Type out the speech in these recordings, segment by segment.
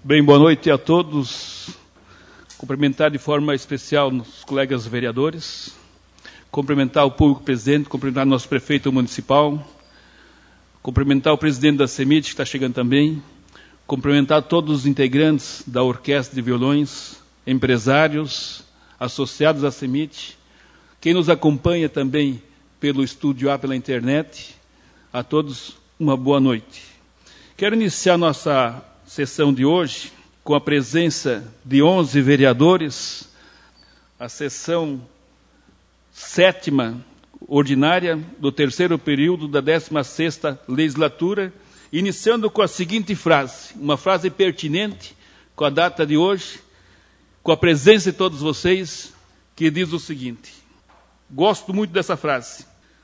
Bem, boa noite a todos. Cumprimentar de forma especial os colegas vereadores, cumprimentar o público presente, cumprimentar nosso prefeito municipal, cumprimentar o presidente da CEMIT, que está chegando também, cumprimentar todos os integrantes da Orquestra de Violões, empresários, associados à CEMIT, quem nos acompanha também pelo Estúdio A, pela internet, a todos uma boa noite. Quero iniciar nossa sessão de hoje com a presença de 11 vereadores, a sessão 7ª ordinária do 3º período da 16ª legislatura, iniciando com a seguinte frase, uma frase pertinente com a data de hoje, com a presença de todos vocês, que diz o seguinte: gosto muito dessa frase: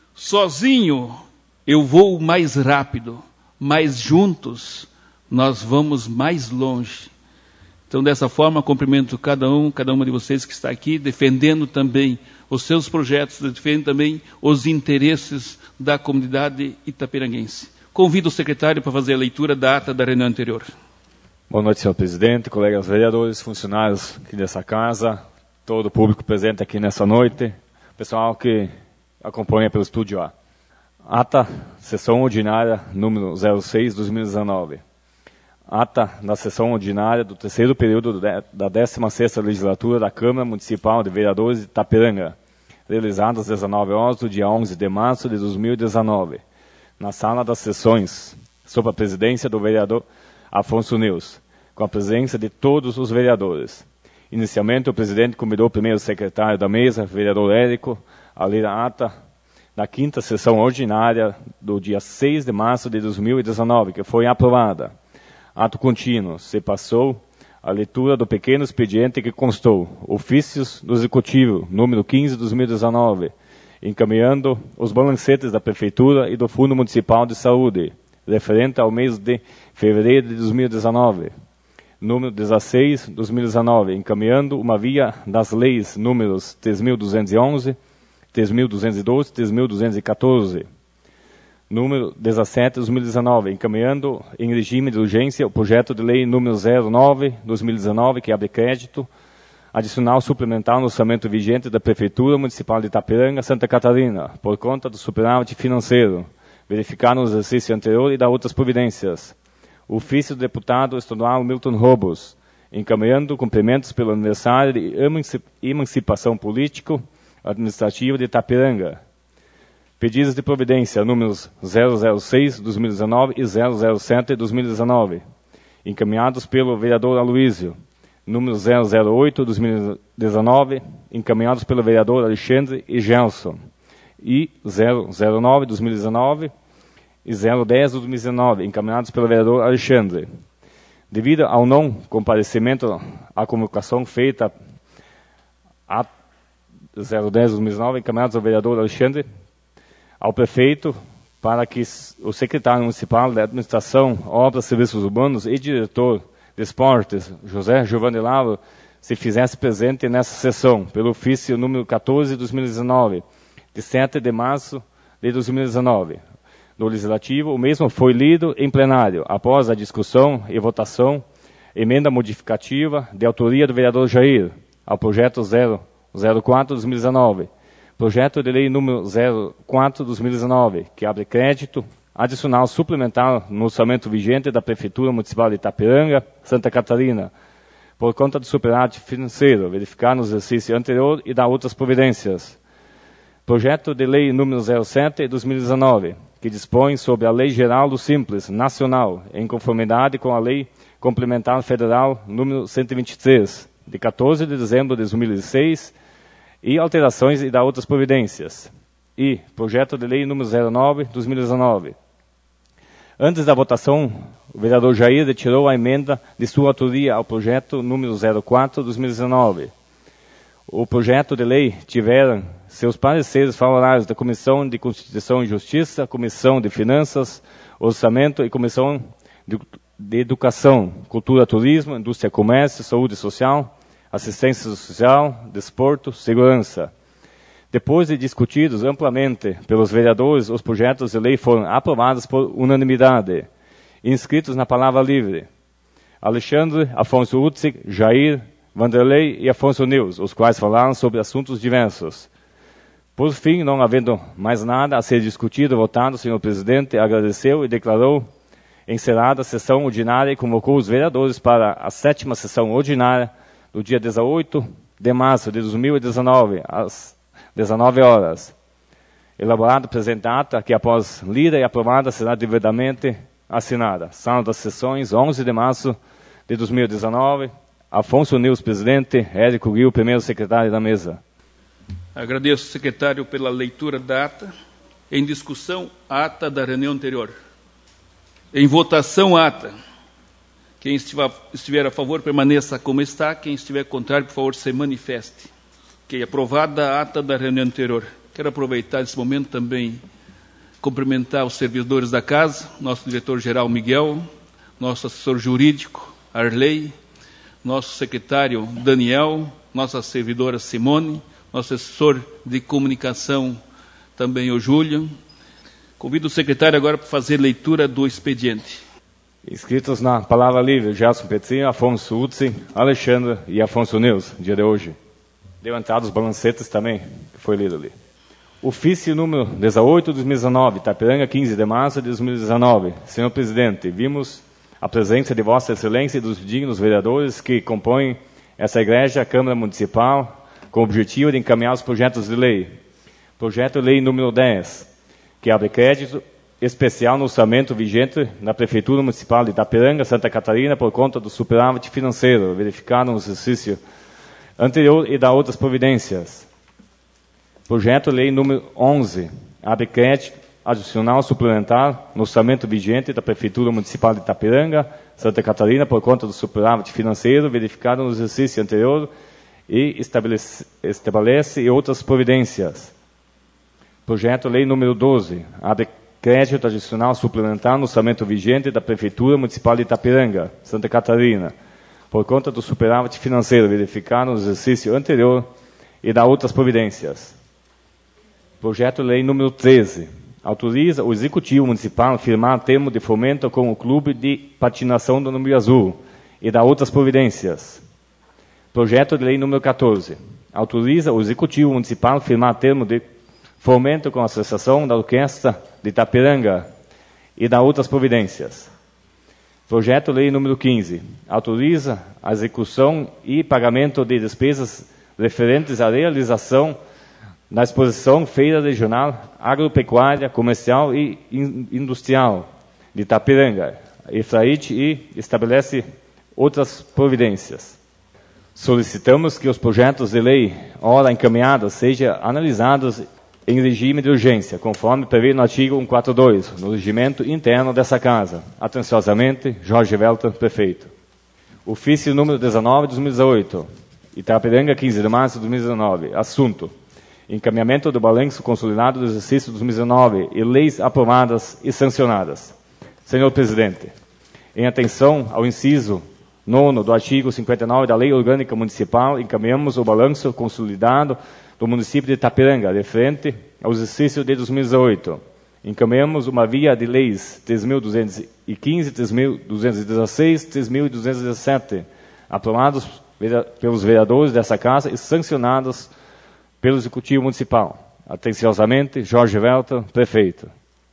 sozinho eu vou mais rápido, mas juntos nós vamos mais longe. Então, dessa forma, cumprimento cada uma de vocês que está aqui, defendendo também os seus projetos, defendendo também os interesses da comunidade itapiranguense. Convido o secretário para fazer a leitura da ata da reunião anterior. Boa noite, senhor presidente, colegas vereadores, funcionários aqui dessa casa, todo o público presente aqui nessa noite, pessoal que acompanha pelo Estúdio A. Ata, sessão ordinária, número 06/2019. Ata da sessão ordinária do 3º período da 16ª legislatura da Câmara Municipal de Vereadores de Itapiranga, realizada às 19 horas do dia 11 de março de 2019, na Sala das Sessões, sob a presidência do vereador Afonso Neus, com a presença de todos os vereadores. Inicialmente, o presidente convidou o primeiro secretário da mesa, vereador Érico, a ler a ata da 5ª sessão ordinária do dia 6 de março de 2019, que foi aprovada. Ato contínuo, se passou a leitura do pequeno expediente que constou, ofícios do Executivo, número 15/2019, encaminhando os balancetes da Prefeitura e do Fundo Municipal de Saúde, referente ao mês de fevereiro de 2019, número 16/2019, encaminhando uma via das leis números 3.211, 3.212, 3.214, número 17/2019, encaminhando em regime de urgência o projeto de lei número 09/2019, que abre crédito adicional suplementar no orçamento vigente da Prefeitura Municipal de Itapiranga, Santa Catarina, por conta do superávit financeiro, verificado no exercício anterior e da outras providências. O ofício do deputado estadual Milton Robos, encaminhando cumprimentos pelo aniversário de emancipação político-administrativa de Itapiranga. Pedidos de providência números 006/2019 e 007/2019, encaminhados pelo vereador Aloísio. Número 008/2019, encaminhados pelo vereador Alexandre e Gelson. E 009/2019 e 010/2019, encaminhados pelo vereador Alexandre. Devido ao não comparecimento à comunicação feita a 010/2019, encaminhados ao vereador Alexandre, ao prefeito, para que o secretário municipal da Administração, Obras, Serviços Urbanos e diretor de Esportes, José Giovanni Lauro, se fizesse presente nessa sessão, pelo ofício número 14/2019, de 7 de março de 2019. No Legislativo, o mesmo foi lido em plenário, após a discussão e votação, emenda modificativa de autoria do vereador Jair, ao projeto 004/2019, projeto de lei número 04/2019, que abre crédito adicional suplementar no orçamento vigente da Prefeitura Municipal de Itapiranga, Santa Catarina, por conta do superávit financeiro, verificado no exercício anterior e da outras providências. Projeto de lei número 07/2019, que dispõe sobre a Lei Geral do Simples Nacional, em conformidade com a Lei Complementar Federal número 123, de 14 de dezembro de 2016, e alterações e da outras providências. E projeto de lei número 09/2019. Antes da votação, o vereador Jair retirou a emenda de sua autoria ao projeto número 04/2019. O projeto de lei tiveram seus pareceres favoráveis da Comissão de Constituição e Justiça, Comissão de Finanças, Orçamento e Comissão de Educação, Cultura, Turismo, Indústria, Comércio, Saúde Social, Assistência Social, Desporto, Segurança. Depois de discutidos amplamente pelos vereadores, os projetos de lei foram aprovados por unanimidade, inscritos na palavra livre. Alexandre, Afonso Utzig, Jair, Vanderlei e Afonso Neus, os quais falaram sobre assuntos diversos. Por fim, não havendo mais nada a ser discutido ou votado, o senhor presidente agradeceu e declarou encerrada a sessão ordinária e convocou os vereadores para a 7ª sessão ordinária do dia 18 de março de 2019, às 19 horas. Elaborado presente ata, que após lida e aprovada será devidamente assinada. Sala das sessões, 11 de março de 2019. Afonso Neus, presidente. Érico Guil, primeiro secretário da mesa. Agradeço, secretário, pela leitura da ata. Em discussão, ata da reunião anterior. Em votação, ata. Quem estiver a favor, permaneça como está. Quem estiver contrário, por favor, se manifeste. Ok, aprovada a ata da reunião anterior. Quero aproveitar esse momento também, cumprimentar os servidores da casa, nosso diretor-geral Miguel, nosso assessor jurídico, Arley, nosso secretário Daniel, nossa servidora Simone, nosso assessor de comunicação também o Júlio. Convido o secretário agora para fazer leitura do expediente. Inscritos na palavra livre, Gerson Petrinho, Afonso Utzig, Alexandre e Afonso Neus, dia de hoje. Deu entrada os balancetes também, que foi lido ali. Ofício número 18 de 2019, Itapiranga, 15 de março de 2019. Senhor presidente, vimos a presença de Vossa Excelência e dos dignos vereadores que compõem essa igreja, a Câmara Municipal, com o objetivo de encaminhar os projetos de lei. Projeto de lei número 10, que abre crédito especial no orçamento vigente na Prefeitura Municipal de Itapiranga, Santa Catarina, por conta do superávit financeiro, verificado no exercício anterior e da outras providências. Projeto de lei número 11, abre crédito adicional suplementar no orçamento vigente da Prefeitura Municipal de Itapiranga, Santa Catarina, por conta do superávit financeiro verificado no exercício anterior e estabelece outras providências. Projeto de lei número 12, abre crédito adicional suplementar no orçamento vigente da Prefeitura Municipal de Itapiranga, Santa Catarina, por conta do superávit financeiro verificado no exercício anterior e da outras providências. Projeto de lei número 13, autoriza o Executivo Municipal a firmar termo de fomento com o Clube de Patinação do Número Azul e da outras providências. Projeto de lei número 14, autoriza o Executivo Municipal a firmar termo de fomento com a Associação da Orquestra de Itapiranga e da outras providências. Projeto de lei número 15, autoriza a execução e pagamento de despesas referentes à realização da exposição Feira Regional Agropecuária, Comercial e Industrial de Itapiranga, EFRAIT, e estabelece outras providências. Solicitamos que os projetos de lei, ora encaminhados, sejam analisados em regime de urgência, conforme prevê no artigo 142, no regimento interno dessa Casa. Atenciosamente, Jorge Welter, prefeito. Ofício número 19 de 2018, Itapiranga, 15 de março de 2019. Assunto: encaminhamento do balanço consolidado do exercício 2019 e leis aprovadas e sancionadas. Senhor presidente, em atenção ao inciso 9º do artigo 59 da Lei Orgânica Municipal, encaminhamos o balanço consolidado do município de Itapiranga, referente ao exercício de 2018. Encaminhamos uma via de leis 3.215, 3.216, 3.217, aprovados pelos vereadores dessa Casa e sancionados pelo Executivo Municipal. Atenciosamente, Jorge Welter, prefeito.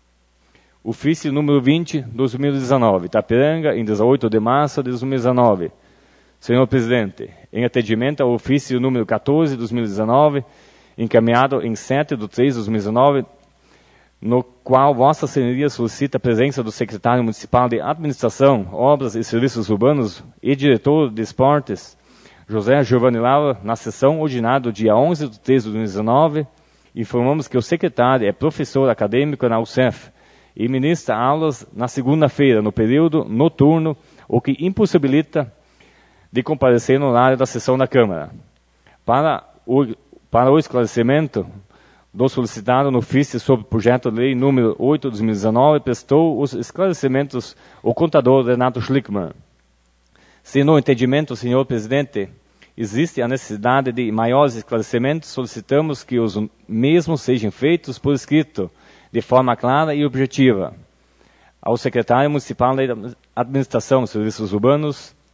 Ofício número 20, 2019, Itapiranga, em 18 de março de 2019. Senhor presidente, em atendimento ao ofício número 14, 2019, encaminhado em 7 de 3 de 2019, no qual Vossa Senhoria solicita a presença do secretário municipal de Administração, Obras e Serviços Urbanos e diretor de Esportes, José Giovanni Laura, na sessão ordinária do dia 11 de 3 de 2019, informamos que o secretário é professor acadêmico na UCEF e ministra aulas na segunda-feira, no período noturno, o que impossibilita de comparecer no horário da sessão da Câmara. Para o esclarecimento do solicitado no ofício sobre o projeto de lei número 8 de 2019, prestou os esclarecimentos o contador Renato Schlickmann. Se no entendimento, senhor presidente, existe a necessidade de maiores esclarecimentos, solicitamos que os mesmos sejam feitos por escrito, de forma clara e objetiva. Ao secretário municipal de Administração e Serviços Urbanos,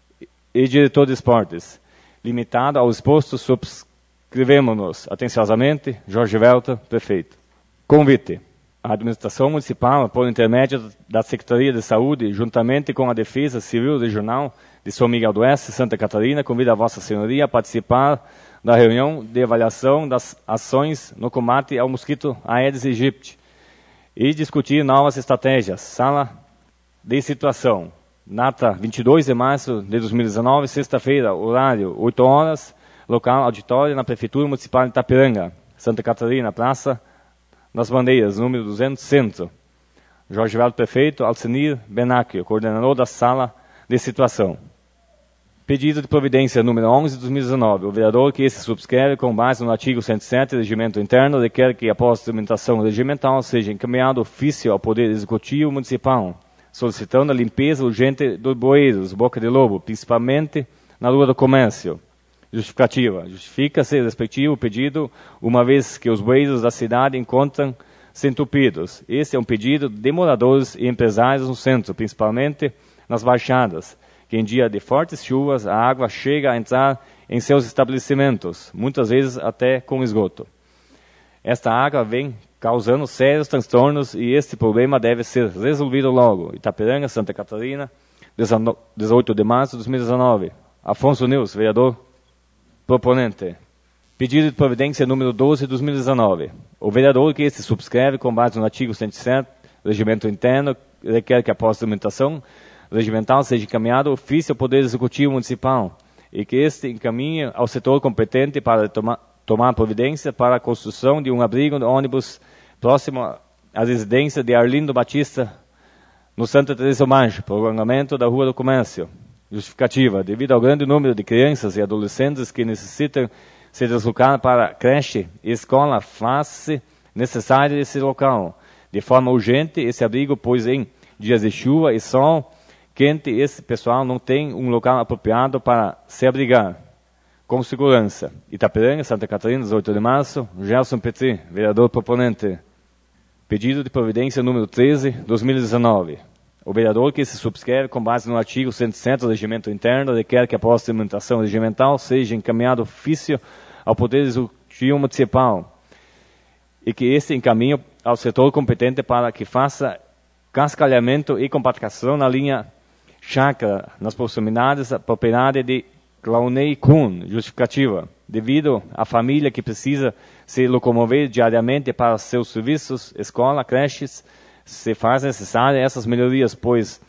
e diretor de esportes. Limitado ao exposto, subscrevemos-nos atenciosamente, Jorge Welter, prefeito. Convite. A administração municipal, por intermédio da Secretaria de Saúde, juntamente com a Defesa Civil Regional de São Miguel do Oeste, Santa Catarina, convida a Vossa Senhoria a participar da reunião de avaliação das ações no combate ao mosquito Aedes aegypti e discutir novas estratégias. Sala de situação. Data 22 de março de 2019, sexta-feira, horário 8 horas, local auditório na Prefeitura Municipal de Itapiranga, Santa Catarina, Praça das Bandeiras, número 200, Centro. Jorge Welter, prefeito, Alcenir Benacchio, coordenador da sala de situação. Pedido de providência número 11 de 2019. O vereador que se subscreve com base no artigo 107 do Regimento Interno requer que, após a tramitação regimental, seja encaminhado ofício ao Poder Executivo Municipal, solicitando a limpeza urgente dos bueiros, Boca de Lobo, principalmente na Rua do Comércio. Justificativa. Justifica-se respectivo pedido, uma vez que os bueiros da cidade encontram-se entupidos. Este é um pedido de moradores e empresários no centro, principalmente nas baixadas, que em dia de fortes chuvas a água chega a entrar em seus estabelecimentos, muitas vezes até com esgoto. Esta água vem causando sérios transtornos e este problema deve ser resolvido logo. Itapiranga, Santa Catarina, 18 de março de 2019. Afonso Neus, vereador proponente. Pedido de providência número 12 de 2019. O vereador que se subscreve com base no artigo 107 do Regimento Interno requer que após a tramitação regimental seja encaminhado ofício ao Poder Executivo Municipal e que este encaminhe ao setor competente para tomar providência para a construção de um abrigo de ônibus próximo à residência de Arlindo Batista, no Santa Teresa do Mar, prolongamento da Rua do Comércio. Justificativa. Devido ao grande número de crianças e adolescentes que necessitam se deslocar para a creche e escola, faz-se necessário esse local. De forma urgente, esse abrigo, pois em dias de chuva e sol quente, esse pessoal não tem um local apropriado para se abrigar. Com segurança. Itapiranga, Santa Catarina, 18 de março. Gerson Petit, vereador proponente. Pedido de providência número 13, 2019. O vereador que se subscreve com base no artigo 107 do Regimento Interno requer que após a tramitação regimental seja encaminhado ofício ao Poder Executivo Municipal e que este encaminhe ao setor competente para que faça cascalhamento e compactação na linha chácara nas proximidades da propriedade de Clauney Kuhn. Justificativa. Devido à família que precisa se locomover diariamente para seus serviços, escola, creches, se faz necessária essas melhorias, pois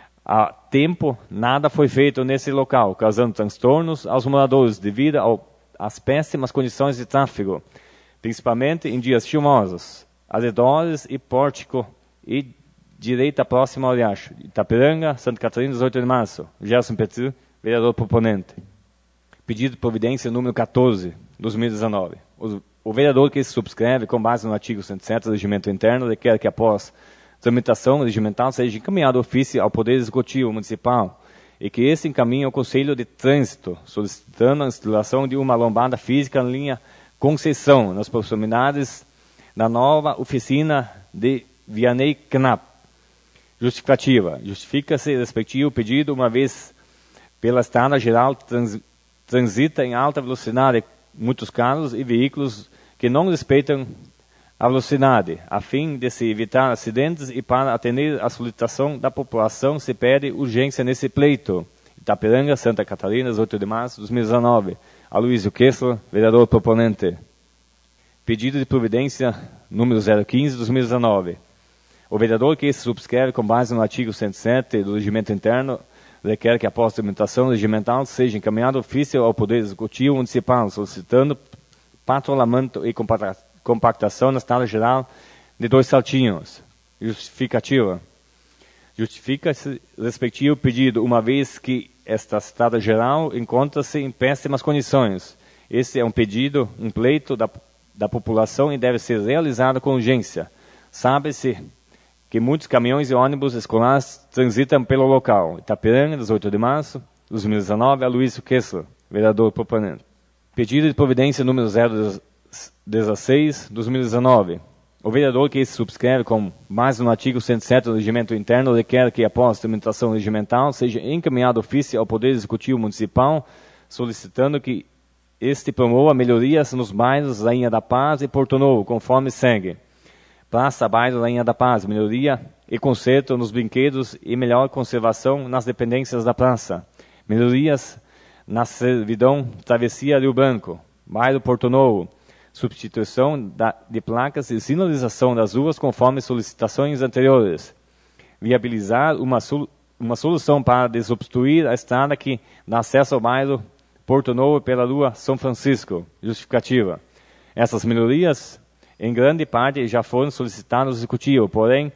há tempo nada foi feito nesse local, causando transtornos aos moradores devido às péssimas condições de tráfego, principalmente em dias chuvosos, arredores e pórtico e direita próxima ao riacho. Itapiranga, Santa Catarina, 18 de março. Gerson Petit, vereador proponente. Pedido de providência número 14, 2019. O vereador que se subscreve com base no artigo 107 do Regimento Interno requer que após tramitação regimental seja encaminhado ofício ao Poder Executivo Municipal e que este encaminhe ao Conselho de Trânsito, solicitando a instalação de uma lombada física na linha Conceição, nas proximidades da nova oficina de Vianney Knapp. Justificativa. Justifica-se respectivo pedido, uma vez pela estrada geral transita em alta velocidade muitos carros e veículos que não respeitam a velocidade. A fim de se evitar acidentes e para atender a solicitação da população, se pede urgência nesse pleito. Itapiranga, Santa Catarina, 8 de março de 2019. Aloysio Kessler, vereador proponente. Pedido de providência número 015 de 2019. O vereador que se subscreve com base no artigo 107 do Regimento Interno requer que após a tramitação regimental seja encaminhado ofício ao Poder Executivo Municipal, solicitando patrulhamento e compactação na estrada geral de 2 Saltinhos. Justificativa. Justifica-se respectivo pedido, uma vez que esta estrada geral encontra-se em péssimas condições. Este é um pedido, um pleito da população e deve ser realizado com urgência. Sabe-se que muitos caminhões e ônibus escolares transitam pelo local. Itapiranga, 18 de março de 2019, Aloysio Kessler, vereador proponente. Pedido de providência número 016, 2019. O vereador que se subscreve com base no artigo 107 do Regimento Interno requer que, após a tramitação regimental, seja encaminhado ofício ao Poder Executivo Municipal, solicitando que este promova melhorias nos bairros Rainha da Paz e Porto Novo, conforme segue. Praça Bairro Rainha da Paz, melhoria e conserto nos brinquedos e melhor conservação nas dependências da praça. Melhorias na servidão Travessia Rio Branco, bairro Porto Novo. Substituição de placas e sinalização das ruas conforme solicitações anteriores. Viabilizar uma solução para desobstruir a estrada que dá acesso ao bairro Porto Novo pela rua São Francisco. Justificativa. Essas melhorias, em grande parte, já foram solicitadas ao Executivo, porém,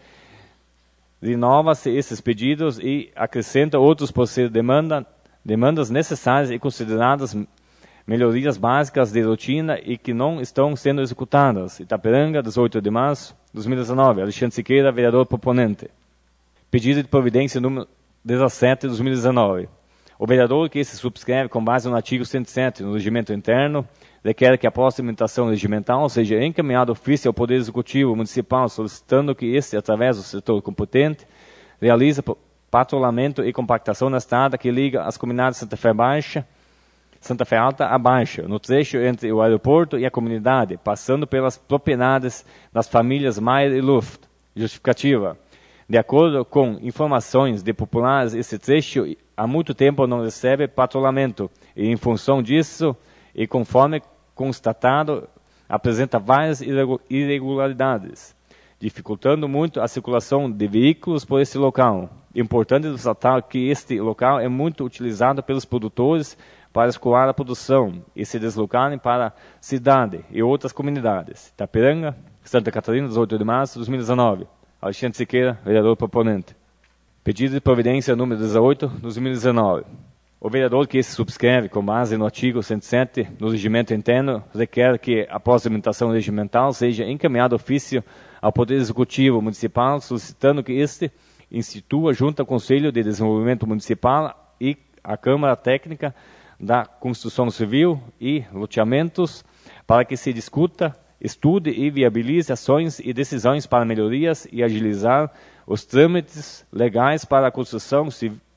renova-se esses pedidos e acrescenta outros por ser demandas necessárias e consideradas melhorias básicas de rotina e que não estão sendo executadas. Itaperanga, 18 de março de 2019. Alexandre Siqueira, vereador proponente. Pedido de providência número 17 de 2019. O vereador que se subscreve com base no artigo 107 no Regimento Interno requer que, após a tramitação regimental, seja encaminhado ofício ao Poder Executivo Municipal solicitando que este, através do setor competente, realize patrulhamento e compactação na estrada que liga as comunidades Santa Fé Baixa, Santa Fé Alta a Baixa, no trecho entre o aeroporto e a comunidade, passando pelas propriedades das famílias Maier e Luft. Justificativa. De acordo com informações de populares, esse trecho há muito tempo não recebe patrulhamento e, em função disso, e conforme constatado, apresenta várias irregularidades, dificultando muito a circulação de veículos por esse local. Importante ressaltar que este local é muito utilizado pelos produtores para escoar a produção e se deslocarem para a cidade e outras comunidades. Itaperanga, Santa Catarina, 18 de março de 2019. Alexandre Siqueira, vereador proponente. Pedido de providência número 18 de 2019. O vereador que se subscreve com base no artigo 107 do Regimento Interno requer que, após a tramitação regimental, seja encaminhado ofício ao Poder Executivo Municipal solicitando que este institua junto ao Conselho de Desenvolvimento Municipal e à Câmara Técnica da Construção Civil e Loteamentos para que se discuta, estude e viabilize ações e decisões para melhorias e agilizar os trâmites legais para a construção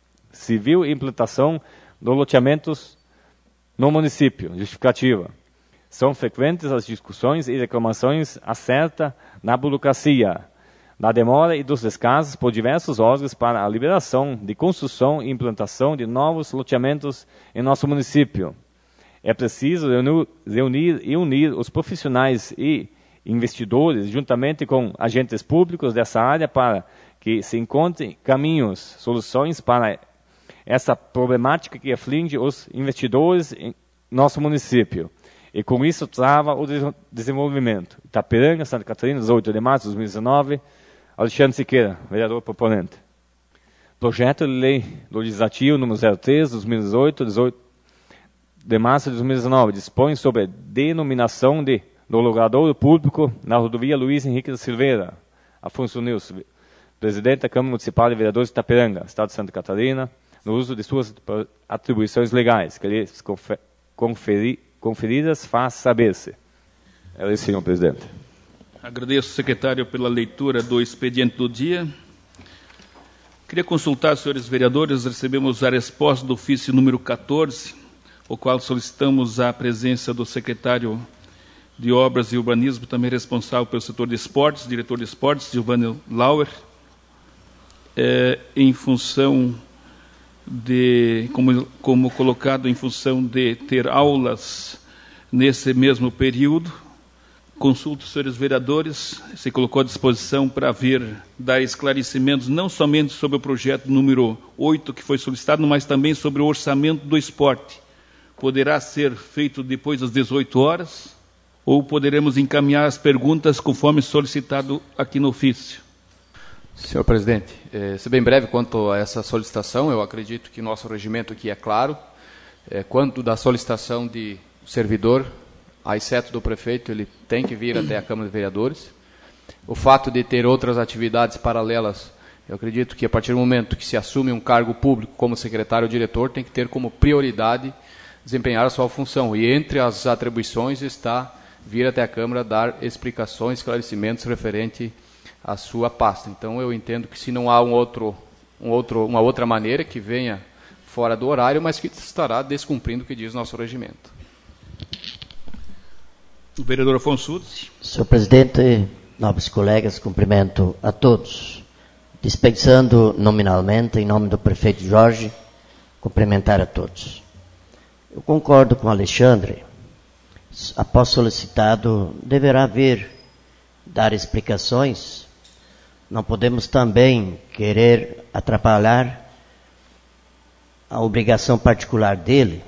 civil e implantação de loteamentos no município. Justificativa. São frequentes as discussões e reclamações acerca da burocracia, da demora e dos descasos por diversos órgãos para a liberação de construção e implantação de novos loteamentos em nosso município. É preciso reunir e unir os profissionais e investidores, juntamente com agentes públicos dessa área, para que se encontrem caminhos, soluções para essa problemática que aflige os investidores em nosso município. E com isso trava o desenvolvimento. Itaperanga, Santa Catarina, 18 de março de 2019. Alexandre Siqueira, vereador proponente. Projeto de Lei Legislativo número 03, 2018, 18 de março de 2019, dispõe sobre a denominação do logradouro público na rodovia Luiz Henrique da Silveira. Afonso Nilson, presidente da Câmara Municipal de Vereadores de Itaperanga, Estado de Santa Catarina, no uso de suas atribuições legais, que lhes conferidas, faz saber-se. É isso, senhor presidente. Agradeço, secretário, pela leitura do expediente do dia. Queria consultar, senhores vereadores, recebemos a resposta do ofício número 14, o qual solicitamos a presença do secretário de Obras e Urbanismo, também responsável pelo setor de esportes, diretor de esportes, Giovanni Lauer, em função de, como colocado, em função de ter aulas nesse mesmo período. Consulto os senhores vereadores, se colocou à disposição para vir dar esclarecimentos, não somente sobre o projeto número 8 que foi solicitado, mas também sobre o orçamento do esporte. Poderá ser feito depois das 18 horas, ou poderemos encaminhar as perguntas conforme solicitado aqui no ofício. Senhor presidente, ser bem breve quanto a essa solicitação, eu acredito que nosso regimento aqui é claro. Quanto da solicitação de servidor, a exceto do prefeito, ele tem que vir até a Câmara de Vereadores. O fato de ter outras atividades paralelas, eu acredito que a partir do momento que se assume um cargo público como secretário ou diretor, tem que ter como prioridade desempenhar a sua função. E entre as atribuições está vir até a Câmara dar explicações, esclarecimentos referente à sua pasta. Então, eu entendo que se não há uma outra maneira que venha fora do horário, mas que estará descumprindo o que diz nosso regimento. O vereador Afonso Utsi. Senhor presidente, nobres colegas, cumprimento a todos. Dispensando nominalmente, em nome do prefeito Jorge, cumprimentar a todos. Eu concordo com o Alexandre. Após solicitado, deverá vir dar explicações. Não podemos também querer atrapalhar a obrigação particular dele.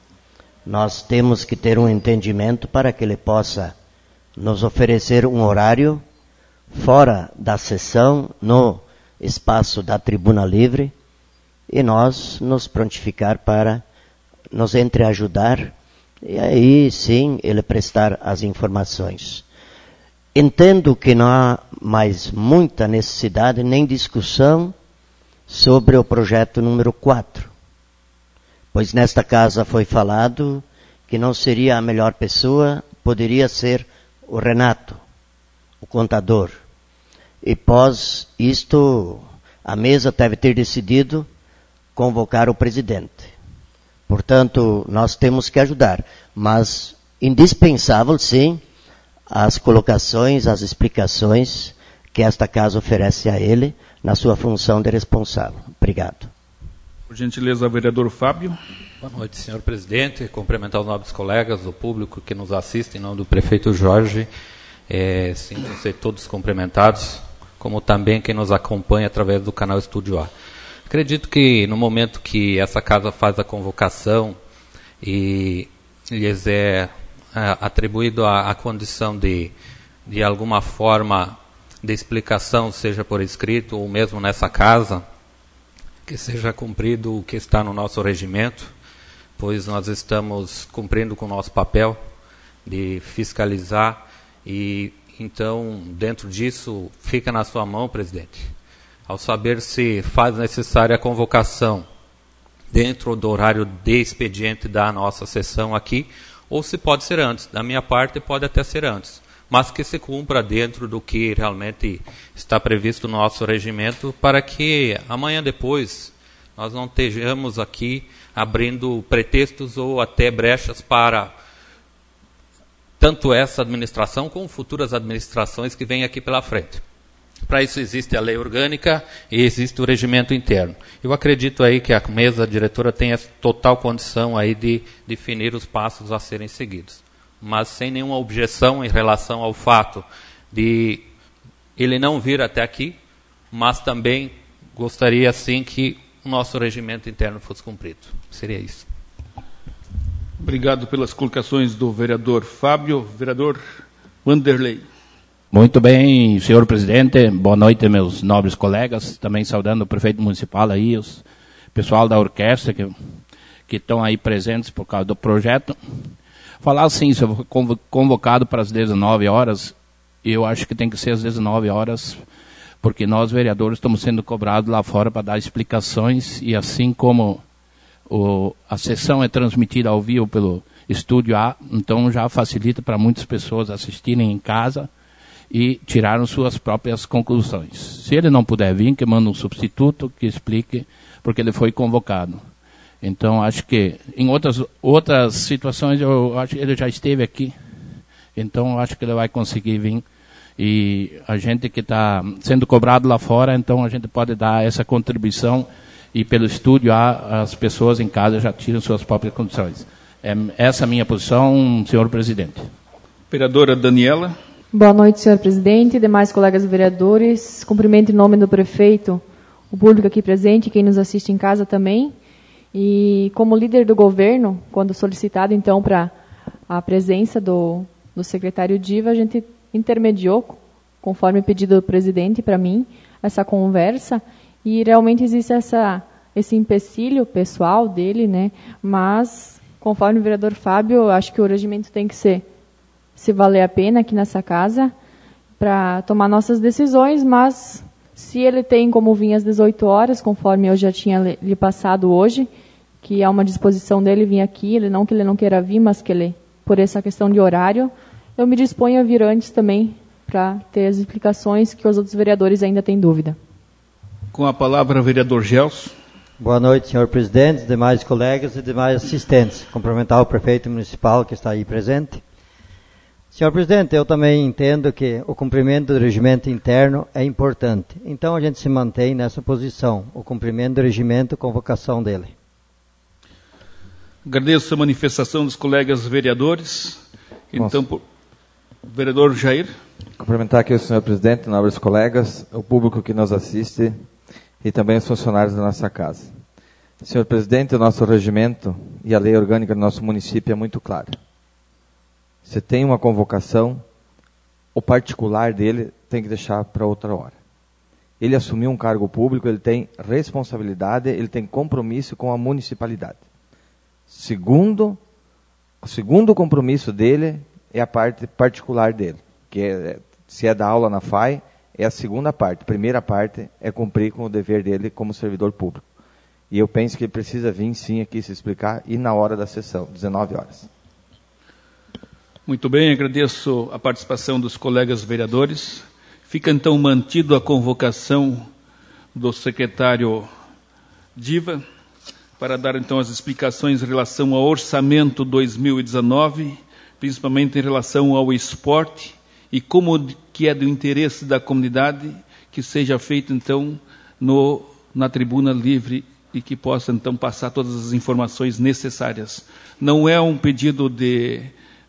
Nós temos que ter um entendimento para que ele possa nos oferecer um horário fora da sessão, no espaço da tribuna livre, e nós nos prontificar para nos entreajudar, e aí sim ele prestar as informações. Entendo que não há mais muita necessidade nem discussão sobre o projeto número 4, pois nesta casa foi falado que não seria a melhor pessoa, poderia ser o Renato, o contador. E pós isto, a mesa deve ter decidido convocar o presidente. Portanto, nós temos que ajudar, mas indispensável, sim, as colocações, as explicações que esta casa oferece a ele na sua função de responsável. Obrigado. Por gentileza, vereador Fábio. Boa noite, senhor presidente. Cumprimentar os nobres colegas, o público que nos assiste, em nome do prefeito Jorge. Sintam-se todos cumprimentados, como também quem nos acompanha através do canal Estúdio A. Acredito que no momento que essa casa faz a convocação e lhes é atribuído a condição de alguma forma de explicação, seja por escrito ou mesmo nessa casa, que seja cumprido o que está no nosso regimento, pois nós estamos cumprindo com o nosso papel de fiscalizar e, então, dentro disso, fica na sua mão, presidente, ao saber se faz necessária a convocação dentro do horário de expediente da nossa sessão aqui, ou se pode ser antes. Da minha parte, pode até ser antes, mas que se cumpra dentro do que realmente está previsto no nosso regimento, para que amanhã depois nós não estejamos aqui abrindo pretextos ou até brechas para tanto essa administração como futuras administrações que vêm aqui pela frente. Para isso existe a lei orgânica e existe o regimento interno. Eu acredito aí que a mesa diretora tenha total condição aí de definir os passos a serem seguidos, mas sem nenhuma objeção em relação ao fato de ele não vir até aqui, mas também gostaria sim que o nosso regimento interno fosse cumprido. Seria isso. Obrigado pelas colocações do vereador Fábio. Vereador Wanderley. Muito bem, senhor presidente. Boa noite, meus nobres colegas. Também saudando o prefeito municipal aí, os pessoal da orquestra que estão aí presentes por causa do projeto. Falar assim, se eu for convocado para as 19 horas, eu acho que tem que ser às 19 horas, porque nós, vereadores, estamos sendo cobrados lá fora para dar explicações, e assim como a sessão é transmitida ao vivo pelo Estúdio A, então já facilita para muitas pessoas assistirem em casa e tiraram suas próprias conclusões. Se ele não puder vir, que manda um substituto que explique, porque ele foi convocado. Então, acho que em outras situações, eu acho que ele já esteve aqui. Então, acho que ele vai conseguir vir. E a gente que está sendo cobrado lá fora, então a gente pode dar essa contribuição, e pelo Estúdio as pessoas em casa já tiram suas próprias condições. Essa é a minha posição, senhor presidente. Vereadora Daniela. Boa noite, senhor presidente, demais colegas vereadores. Cumprimento em nome do prefeito, o público aqui presente e quem nos assiste em casa também. E como líder do governo, quando solicitado então para a presença do secretário Diva, a gente intermediou, conforme pedido do presidente para mim, essa conversa, e realmente existe esse empecilho pessoal dele, né? Mas, conforme o vereador Fábio, eu acho que o regimento tem que se valer a pena aqui nessa casa para tomar nossas decisões, mas se ele tem como vir às 18 horas, conforme eu já tinha lhe passado hoje, que é uma disposição dele vir aqui, não que ele não queira vir, mas que ele, por essa questão de horário, eu me disponho a vir antes também para ter as explicações que os outros vereadores ainda têm dúvida. Com a palavra, o vereador Gelson. Boa noite, senhor presidente, demais colegas e demais assistentes. Cumprimentar o prefeito municipal que está aí presente. Senhor presidente, eu também entendo que o cumprimento do regimento interno é importante. Então a gente se mantém nessa posição, o cumprimento do regimento com vocação dele. Agradeço a manifestação dos colegas vereadores. Então, vereador Jair. Cumprimentar aqui o senhor presidente, nobres colegas, o público que nos assiste e também os funcionários da nossa casa. Senhor presidente, o nosso regimento e a lei orgânica do nosso município é muito clara. Você tem uma convocação, o particular dele tem que deixar para outra hora. Ele assumiu um cargo público, ele tem responsabilidade, ele tem compromisso com a municipalidade. O segundo compromisso dele é a parte particular dele, que se é dar aula na FAI, é a segunda parte. A primeira parte é cumprir com o dever dele como servidor público. E eu penso que ele precisa vir sim aqui se explicar e na hora da sessão, 19 horas. Muito bem, agradeço a participação dos colegas vereadores. Fica então mantido a convocação do secretário Diva para dar então as explicações em relação ao orçamento 2019, principalmente em relação ao esporte e como que é do interesse da comunidade que seja feito então na tribuna livre e que possa então passar todas as informações necessárias. Não é um pedido de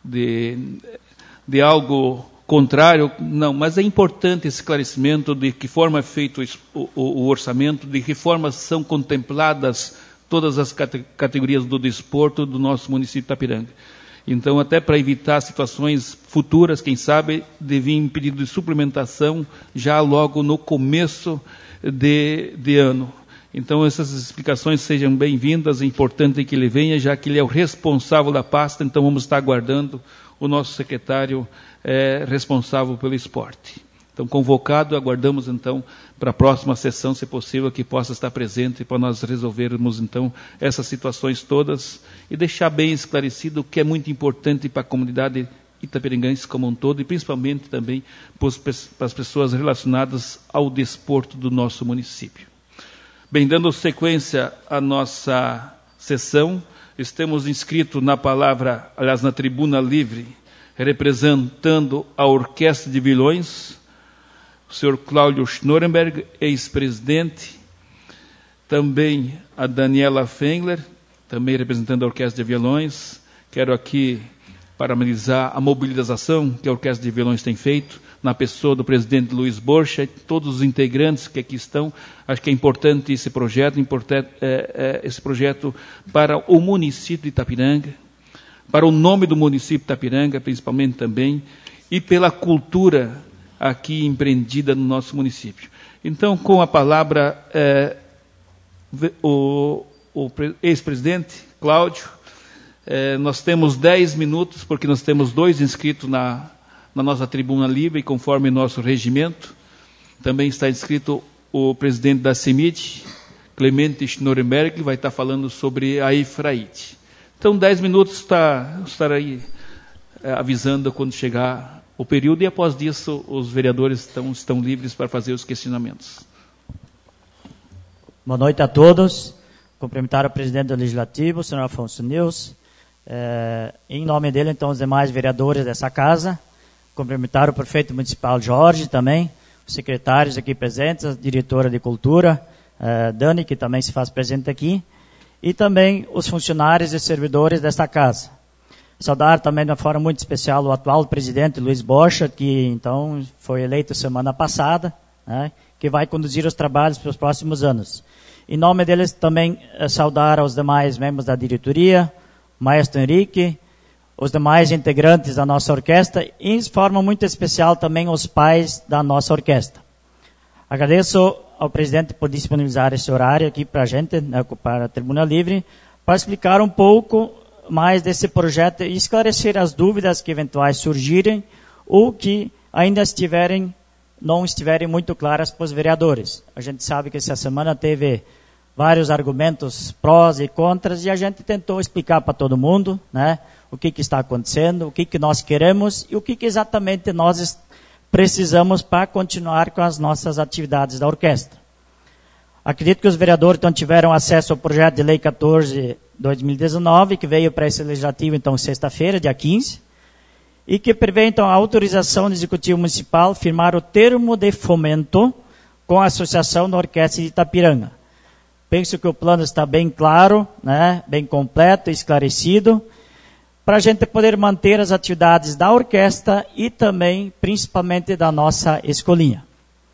algo contrário, não, mas é importante esse esclarecimento de que forma é feito o orçamento, de que forma são contempladas todas as categorias do desporto do nosso município de Itapiranga. Então, até para evitar situações futuras, quem sabe, devia vir pedido de suplementação já logo no começo de ano. Então, essas explicações sejam bem-vindas, é importante que ele venha, já que ele é o responsável da pasta, então vamos estar aguardando o nosso secretário responsável pelo esporte. Então, convocado, aguardamos então para a próxima sessão, se possível, que possa estar presente para nós resolvermos então essas situações todas e deixar bem esclarecido o que é muito importante para a comunidade itapiranguense como um todo e principalmente também para as pessoas relacionadas ao desporto do nosso município. Bem, dando sequência à nossa sessão, estamos inscritos na palavra, aliás, na tribuna livre, representando a Orquestra de Violões, o senhor Cláudio Schnorenberg, ex-presidente, também a Daniela Fengler, também representando a Orquestra de Violões. Quero aqui parabenizar a mobilização que a Orquestra de Violões tem feito, na pessoa do presidente Luiz Borcha, todos os integrantes que aqui estão. Acho que é importante esse projeto para o município de Itapiranga, para o nome do município de Itapiranga, principalmente também, e pela cultura aqui empreendida no nosso município. Então, com a palavra, o ex-presidente, Cláudio, nós temos 10 minutos, porque nós temos 2 inscritos na nossa tribuna livre, conforme nosso regimento. Também está inscrito o presidente da CEMIT, Clemente Schnorenberg, que vai estar falando sobre a EFRAIT. Então, 10 minutos estarei avisando quando chegar o período, e após isso os vereadores estão livres para fazer os questionamentos. Boa noite a todos. Cumprimentar o presidente do Legislativo, o senhor Afonso Neus. Em nome dele, então, os demais vereadores dessa casa. Cumprimentar o prefeito municipal Jorge também, os secretários aqui presentes, a diretora de cultura, Dani, que também se faz presente aqui, e também os funcionários e servidores desta casa. Saudar também de uma forma muito especial o atual presidente Luiz Borcha, que então foi eleito semana passada, né, que vai conduzir os trabalhos para os próximos anos. Em nome deles também saudar aos demais membros da diretoria, o maestro Henrique, os demais integrantes da nossa orquestra e, em forma muito especial, também os pais da nossa orquestra. Agradeço ao presidente por disponibilizar esse horário aqui para a gente, né, para a Tribuna Livre, para explicar um pouco mais desse projeto e esclarecer as dúvidas que eventuais surgirem ou que ainda não estiverem muito claras para os vereadores. A gente sabe que essa semana teve vários argumentos prós e contras, e a gente tentou explicar para todo mundo, né, o que está acontecendo, o que nós queremos e o que exatamente nós precisamos para continuar com as nossas atividades da orquestra. Acredito que os vereadores então tiveram acesso ao projeto de lei 14/2019, que veio para esse legislativo então sexta-feira, dia 15, e que prevê então a autorização do Executivo Municipal firmar o termo de fomento com a Associação da Orquestra de Itapiranga. Penso que o plano está bem claro, né, bem completo, esclarecido, para a gente poder manter as atividades da orquestra e também, principalmente, da nossa escolinha.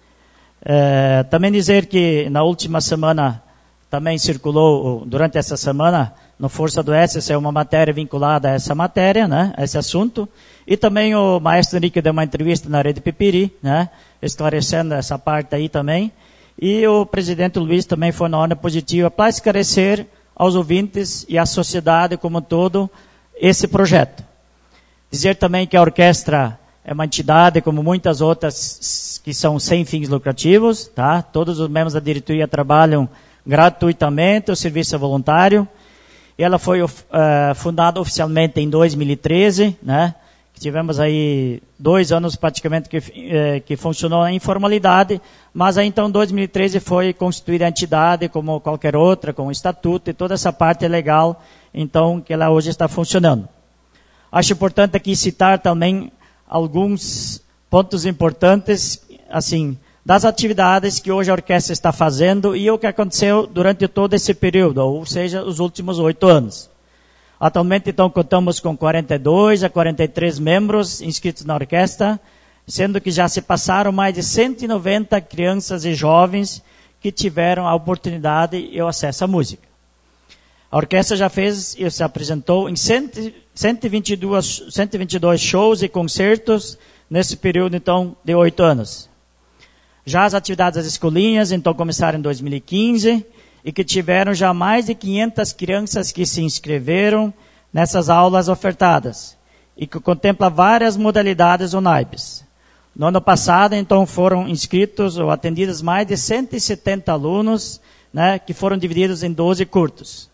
Também dizer que na última semana, também circulou, durante essa semana, no Força do Oeste, uma matéria vinculada a essa matéria, né, a esse assunto, e também o maestro Henrique deu uma entrevista na Rede Pipiri, né, esclarecendo essa parte aí também, e o presidente Luiz também foi na onda positiva para esclarecer aos ouvintes e à sociedade como um todo esse projeto. Dizer também que a orquestra é uma entidade, como muitas outras, que são sem fins lucrativos, tá? Todos os membros da diretoria trabalham gratuitamente, o serviço é voluntário. E ela foi fundada oficialmente em 2013, né? Tivemos aí 2 anos praticamente que funcionou na informalidade, mas aí então em 2013 foi constituída a entidade como qualquer outra, com o estatuto e toda essa parte legal, então que ela hoje está funcionando. Acho importante aqui citar também alguns pontos importantes, assim, das atividades que hoje a orquestra está fazendo e o que aconteceu durante todo esse período, ou seja, os últimos 8 anos. Atualmente, então, contamos com 42 a 43 membros inscritos na orquestra, sendo que já se passaram mais de 190 crianças e jovens que tiveram a oportunidade e o acesso à música. A orquestra já fez e se apresentou em 122 shows e concertos nesse período, então, de 8 anos. Já as atividades das escolinhas, então, começaram em 2015, e que tiveram já mais de 500 crianças que se inscreveram nessas aulas ofertadas, e que contempla várias modalidades ou naipes. No ano passado, então, foram inscritos ou atendidos mais de 170 alunos, né, que foram divididos em 12 cursos.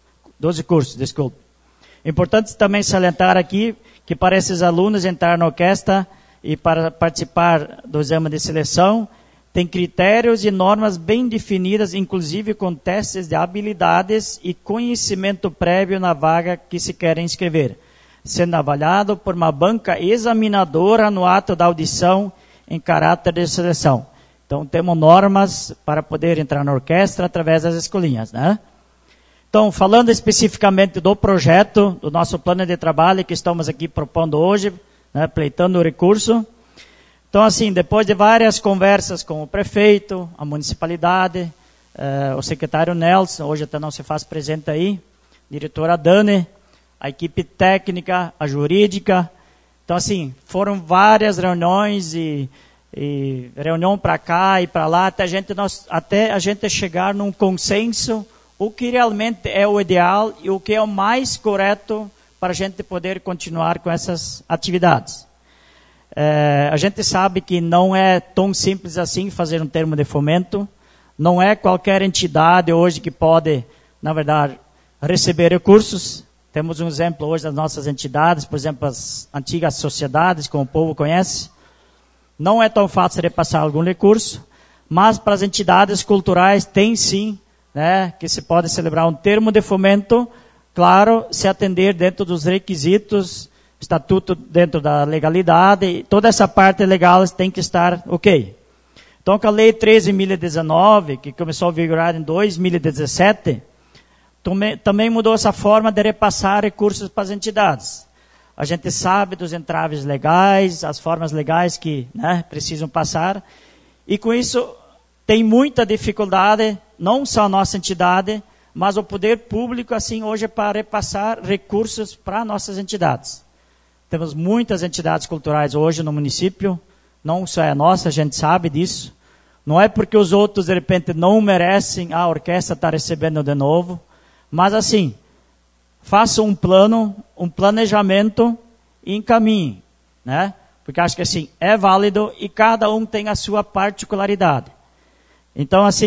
Importante também salientar aqui que para esses alunos entrar na orquestra e para participar do exame de seleção, tem critérios e normas bem definidas, inclusive com testes de habilidades e conhecimento prévio na vaga que se quer inscrever, sendo avaliado por uma banca examinadora no ato da audição em caráter de seleção. Então, temos normas para poder entrar na orquestra através das escolinhas, né? Então, falando especificamente do projeto, do nosso plano de trabalho que estamos aqui propondo hoje, né, pleitando o recurso. Então, assim, depois de várias conversas com o prefeito, a municipalidade, o secretário Nelson, hoje até não se faz presente aí, diretora Dani, a equipe técnica, a jurídica. Então, assim, foram várias reuniões e reunião para cá e para lá, até a gente chegar num consenso, o que realmente é o ideal e o que é o mais correto para a gente poder continuar com essas atividades. A gente sabe que não é tão simples assim fazer um termo de fomento. Não é qualquer entidade hoje que pode, na verdade, receber recursos. Temos um exemplo hoje das nossas entidades, por exemplo, as antigas sociedades, como o povo conhece. Não é tão fácil repassar algum recurso, mas para as entidades culturais tem sim, né, que se pode celebrar um termo de fomento, claro, se atender dentro dos requisitos, estatuto dentro da legalidade, toda essa parte legal tem que estar ok. Então, com a Lei 13.019, que começou a vigorar em 2017, também mudou essa forma de repassar recursos para as entidades. A gente sabe dos entraves legais, as formas legais que, né, precisam passar, e com isso tem muita dificuldade, não só a nossa entidade, mas o poder público, assim, hoje, para repassar recursos para nossas entidades. Temos muitas entidades culturais hoje no município, não só é a nossa, a gente sabe disso. Não é porque os outros, de repente, não merecem, a orquestra está recebendo de novo. Mas, assim, faça um plano, um planejamento e encaminhe, né? Porque acho que, assim, é válido e cada um tem a sua particularidade. Então, assim,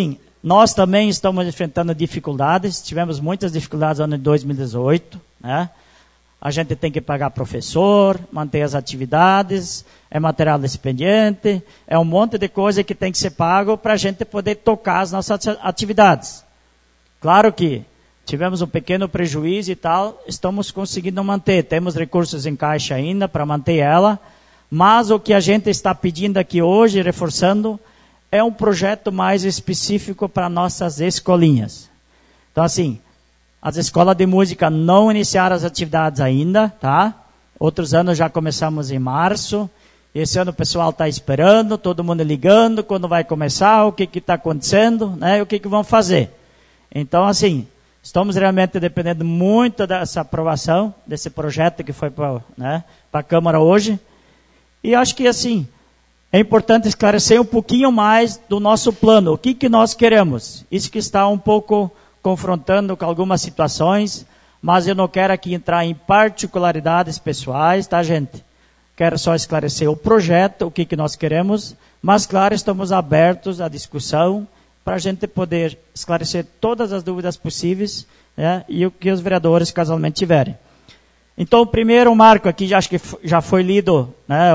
Nós também estamos enfrentando dificuldades, tivemos muitas dificuldades no ano de 2018, né? A gente tem que pagar professor, manter as atividades, é material de expediente, é um monte de coisa que tem que ser pago para a gente poder tocar as nossas atividades. Claro que tivemos um pequeno prejuízo e tal, estamos conseguindo manter, temos recursos em caixa ainda para manter ela, mas o que a gente está pedindo aqui hoje, reforçando, é um projeto mais específico para nossas escolinhas. Então, assim, as escolas de música não iniciaram as atividades ainda, tá? Outros anos já começamos em março. Esse ano o pessoal está esperando, todo mundo ligando, quando vai começar, o que está acontecendo, né? O que vão fazer. Então, assim, estamos realmente dependendo muito dessa aprovação, desse projeto que foi para, né, a Câmara hoje. E acho que, assim, é importante esclarecer um pouquinho mais do nosso plano. O que nós queremos? Isso que está um pouco confrontando com algumas situações, mas eu não quero aqui entrar em particularidades pessoais, tá, gente? Quero só esclarecer o projeto, o que nós queremos, mas, claro, estamos abertos à discussão para a gente poder esclarecer todas as dúvidas possíveis, né, e o que os vereadores casualmente tiverem. Então, o primeiro marco aqui, acho que já foi lido, né,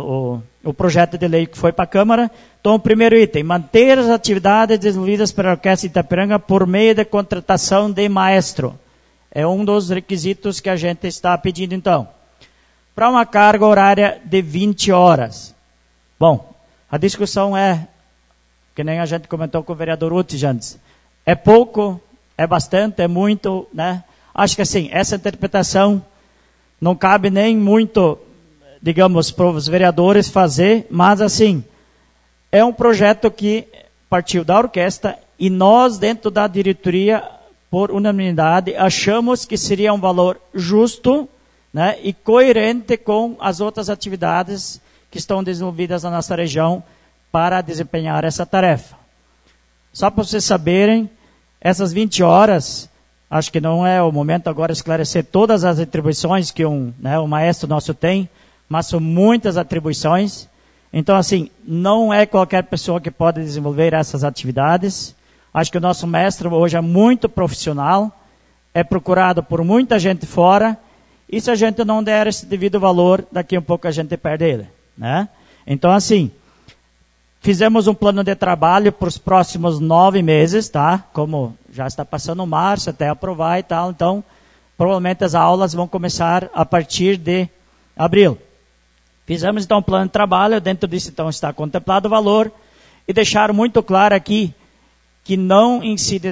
o projeto de lei que foi para a Câmara. Então, o primeiro item, manter as atividades desenvolvidas pela Orquestra Itapiranga por meio de contratação de maestro. É um dos requisitos que a gente está pedindo, então. Para uma carga horária de 20 horas. Bom, a discussão é, que nem a gente comentou com o vereador Uti antes, é pouco, é bastante, é muito, né? Acho que assim, essa interpretação não cabe nem muito, digamos, para os vereadores fazer, mas assim, é um projeto que partiu da orquestra e nós, dentro da diretoria, por unanimidade, achamos que seria um valor justo, né, e coerente com as outras atividades que estão desenvolvidas na nossa região para desempenhar essa tarefa. Só para vocês saberem, essas 20 horas... Acho que não é o momento agora de esclarecer todas as atribuições que um maestro nosso tem, mas são muitas atribuições. Então, assim, não é qualquer pessoa que pode desenvolver essas atividades. Acho que o nosso mestre hoje é muito profissional, é procurado por muita gente fora, e se a gente não der esse devido valor, daqui a um pouco a gente perde ele, né? Então, assim, fizemos um plano de trabalho para os próximos 9 meses, tá? Como já está passando março, até aprovar e tal. Então, provavelmente as aulas vão começar a partir de abril. Fizemos, então, um plano de trabalho. Dentro disso, então, está contemplado o valor. E deixaram muito claro aqui que não incide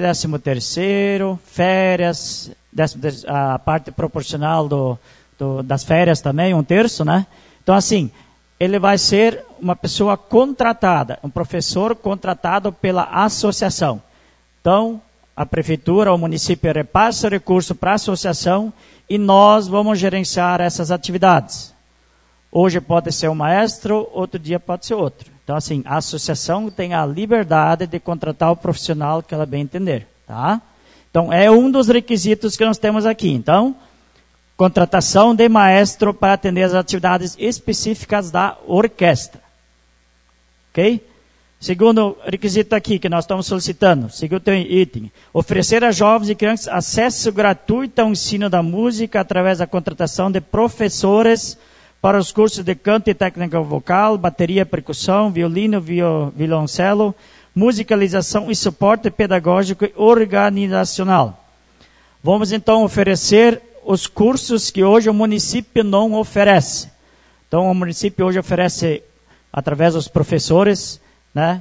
13º, férias, a parte proporcional das férias também, 1/3, né? Então, assim, ele vai ser uma pessoa contratada, um professor contratado pela associação. Então, a prefeitura, o município repassa o recurso para a associação e nós vamos gerenciar essas atividades. Hoje pode ser um maestro, outro dia pode ser outro. Então, assim, a associação tem a liberdade de contratar o profissional que ela bem entender, tá? Então, é um dos requisitos que nós temos aqui. Então, contratação de maestro para atender as atividades específicas da orquestra. Ok? Segundo requisito aqui que nós estamos solicitando, segundo item, oferecer a jovens e crianças acesso gratuito ao ensino da música através da contratação de professores para os cursos de canto e técnica vocal, bateria, percussão, violino, violoncelo, musicalização e suporte pedagógico e organizacional. Vamos então oferecer os cursos que hoje o município não oferece. Então, o município hoje oferece, através dos professores, né,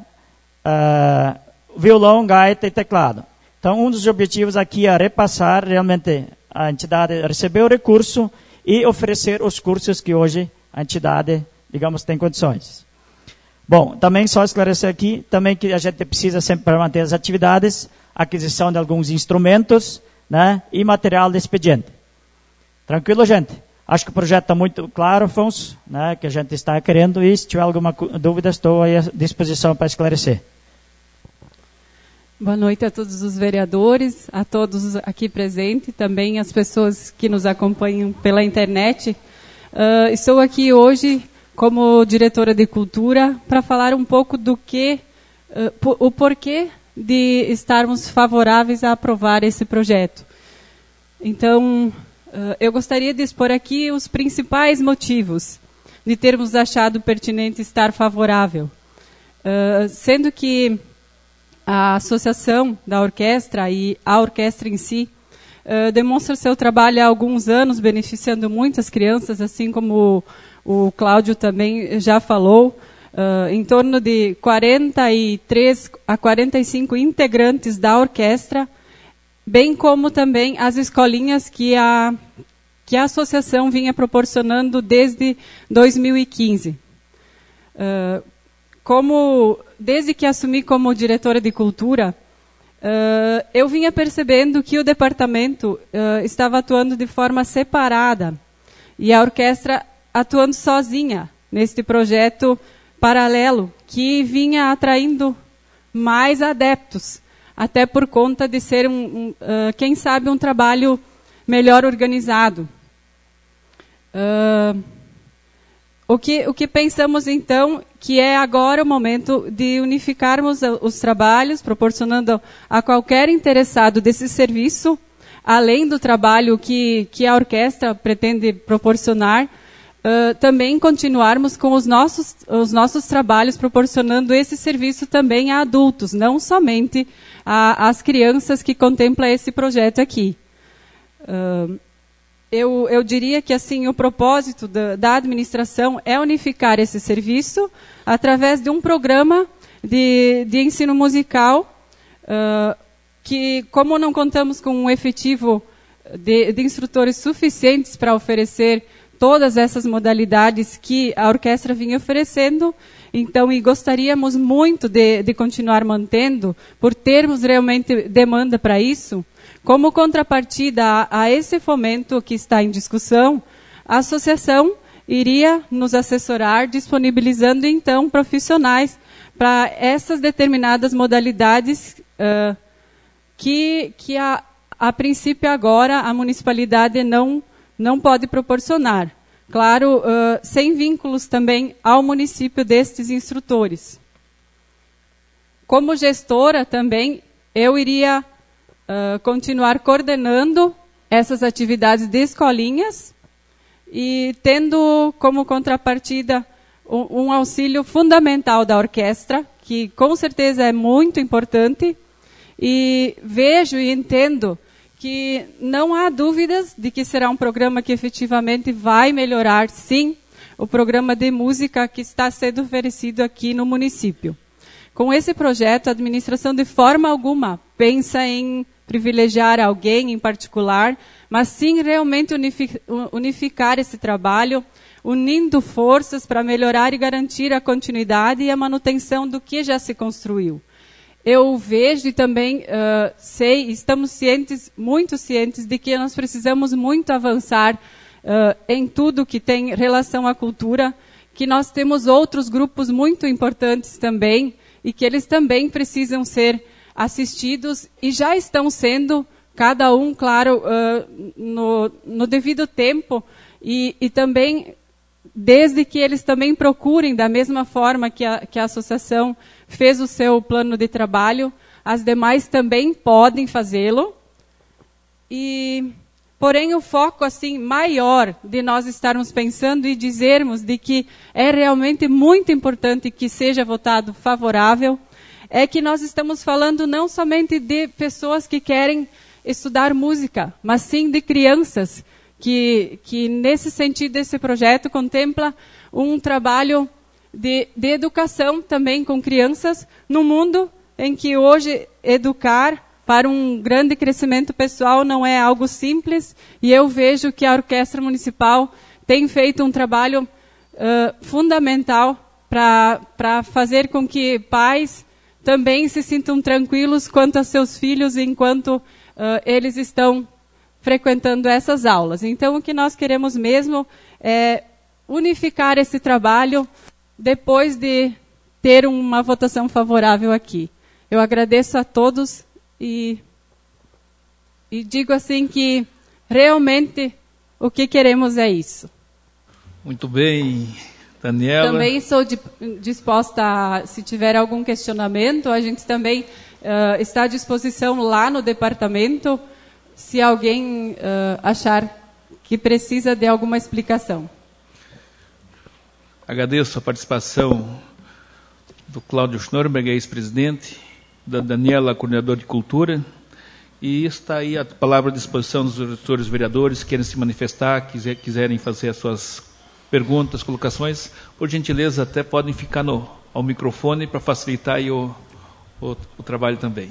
violão, gaita e teclado. Então, um dos objetivos aqui é repassar realmente a entidade receber o recurso e oferecer os cursos que hoje a entidade, digamos, tem condições. Bom, também só esclarecer aqui, também que a gente precisa sempre para manter as atividades, aquisição de alguns instrumentos, né, e material de expediente. Tranquilo, gente? Acho que o projeto está muito claro, Afonso, né, que a gente está querendo, e se tiver alguma dúvida, estou aí à disposição para esclarecer. Boa noite a todos os vereadores, a todos aqui presentes, também as pessoas que nos acompanham pela internet. Estou aqui hoje como diretora de cultura para falar um pouco do que, o porquê de estarmos favoráveis a aprovar esse projeto. Então, eu gostaria de expor aqui os principais motivos de termos achado pertinente estar favorável. Sendo que a associação da orquestra e a orquestra em si demonstra seu trabalho há alguns anos, beneficiando muitas crianças, assim como o Cláudio também já falou, em torno de 43 a 45 integrantes da orquestra, bem como também as escolinhas que a associação vinha proporcionando desde 2015. Desde que assumi como diretora de cultura, eu vinha percebendo que o departamento estava atuando de forma separada e a orquestra atuando sozinha neste projeto paralelo que vinha atraindo mais adeptos, até por conta de ser, quem sabe, um trabalho melhor organizado. O que pensamos, então, que é agora o momento de unificarmos os trabalhos, proporcionando a qualquer interessado desse serviço, além do trabalho que a orquestra pretende proporcionar, também continuarmos com os nossos trabalhos, proporcionando esse serviço também a adultos, não somente às crianças que contempla esse projeto aqui. Eu diria que assim o propósito da administração é unificar esse serviço através de um programa de ensino musical que, como não contamos com um efetivo de instrutores suficientes para oferecer todas essas modalidades que a orquestra vinha oferecendo, então, e gostaríamos muito de continuar mantendo, por termos realmente demanda para isso, como contrapartida a esse fomento que está em discussão, a associação iria nos assessorar, disponibilizando, então, profissionais para essas determinadas modalidades que a princípio, agora, a municipalidade não pode proporcionar. Claro, sem vínculos também ao município destes instrutores. Como gestora também, eu iria continuar coordenando essas atividades de escolinhas e tendo como contrapartida um auxílio fundamental da orquestra, que com certeza é muito importante, e vejo e entendo que não há dúvidas de que será um programa que efetivamente vai melhorar, sim, o programa de música que está sendo oferecido aqui no município. Com esse projeto, a administração de forma alguma pensa em privilegiar alguém em particular, mas sim realmente unificar esse trabalho, unindo forças para melhorar e garantir a continuidade e a manutenção do que já se construiu. Eu vejo e também estamos muito cientes de que nós precisamos muito avançar em tudo que tem relação à cultura, que nós temos outros grupos muito importantes também e que eles também precisam ser assistidos e já estão sendo, cada um, claro, no devido tempo e também desde que eles também procurem, da mesma forma que a associação fez o seu plano de trabalho, as demais também podem fazê-lo. Porém, o foco assim maior de nós estarmos pensando e dizermos de que é realmente muito importante que seja votado favorável, é que nós estamos falando não somente de pessoas que querem estudar música, mas sim de crianças, que nesse sentido esse projeto contempla um trabalho de educação também com crianças, num mundo em que hoje educar para um grande crescimento pessoal não é algo simples, e eu vejo que a Orquestra Municipal tem feito um trabalho fundamental para fazer com que pais também se sintam tranquilos quanto a seus filhos enquanto eles estão frequentando essas aulas. Então, o que nós queremos mesmo é unificar esse trabalho depois de ter uma votação favorável aqui. Eu agradeço a todos e digo assim que realmente o que queremos é isso. Muito bem, Daniela. Também sou disposta, se tiver algum questionamento, a gente também está à disposição lá no departamento, se alguém achar que precisa de alguma explicação. Agradeço a participação do Cláudio Schnorberg, ex-presidente, da Daniela, coordenadora de Cultura, e está aí a palavra à disposição dos senhores vereadores que querem se manifestar, quiserem fazer as suas perguntas, colocações, por gentileza, até podem ficar ao microfone para facilitar aí o trabalho também.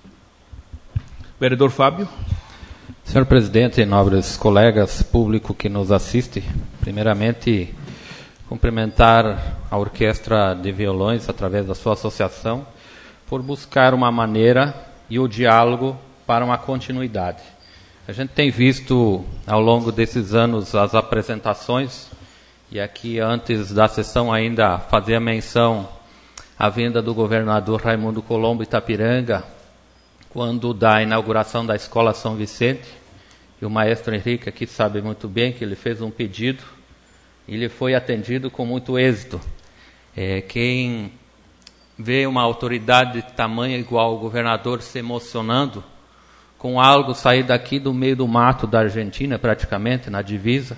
Vereador Fábio. Senhor presidente, nobres colegas, público que nos assiste, primeiramente cumprimentar a Orquestra de Violões, através da sua associação, por buscar uma maneira e o diálogo para uma continuidade. A gente tem visto ao longo desses anos as apresentações, e aqui antes da sessão ainda fazia menção à vinda do governador Raimundo Colombo Itapiranga, quando da inauguração da Escola São Vicente, e o maestro Henrique aqui sabe muito bem que ele fez um pedido, e ele foi atendido com muito êxito. Quem vê uma autoridade de tamanho igual ao governador se emocionando com algo sair daqui do meio do mato da Argentina, praticamente, na divisa,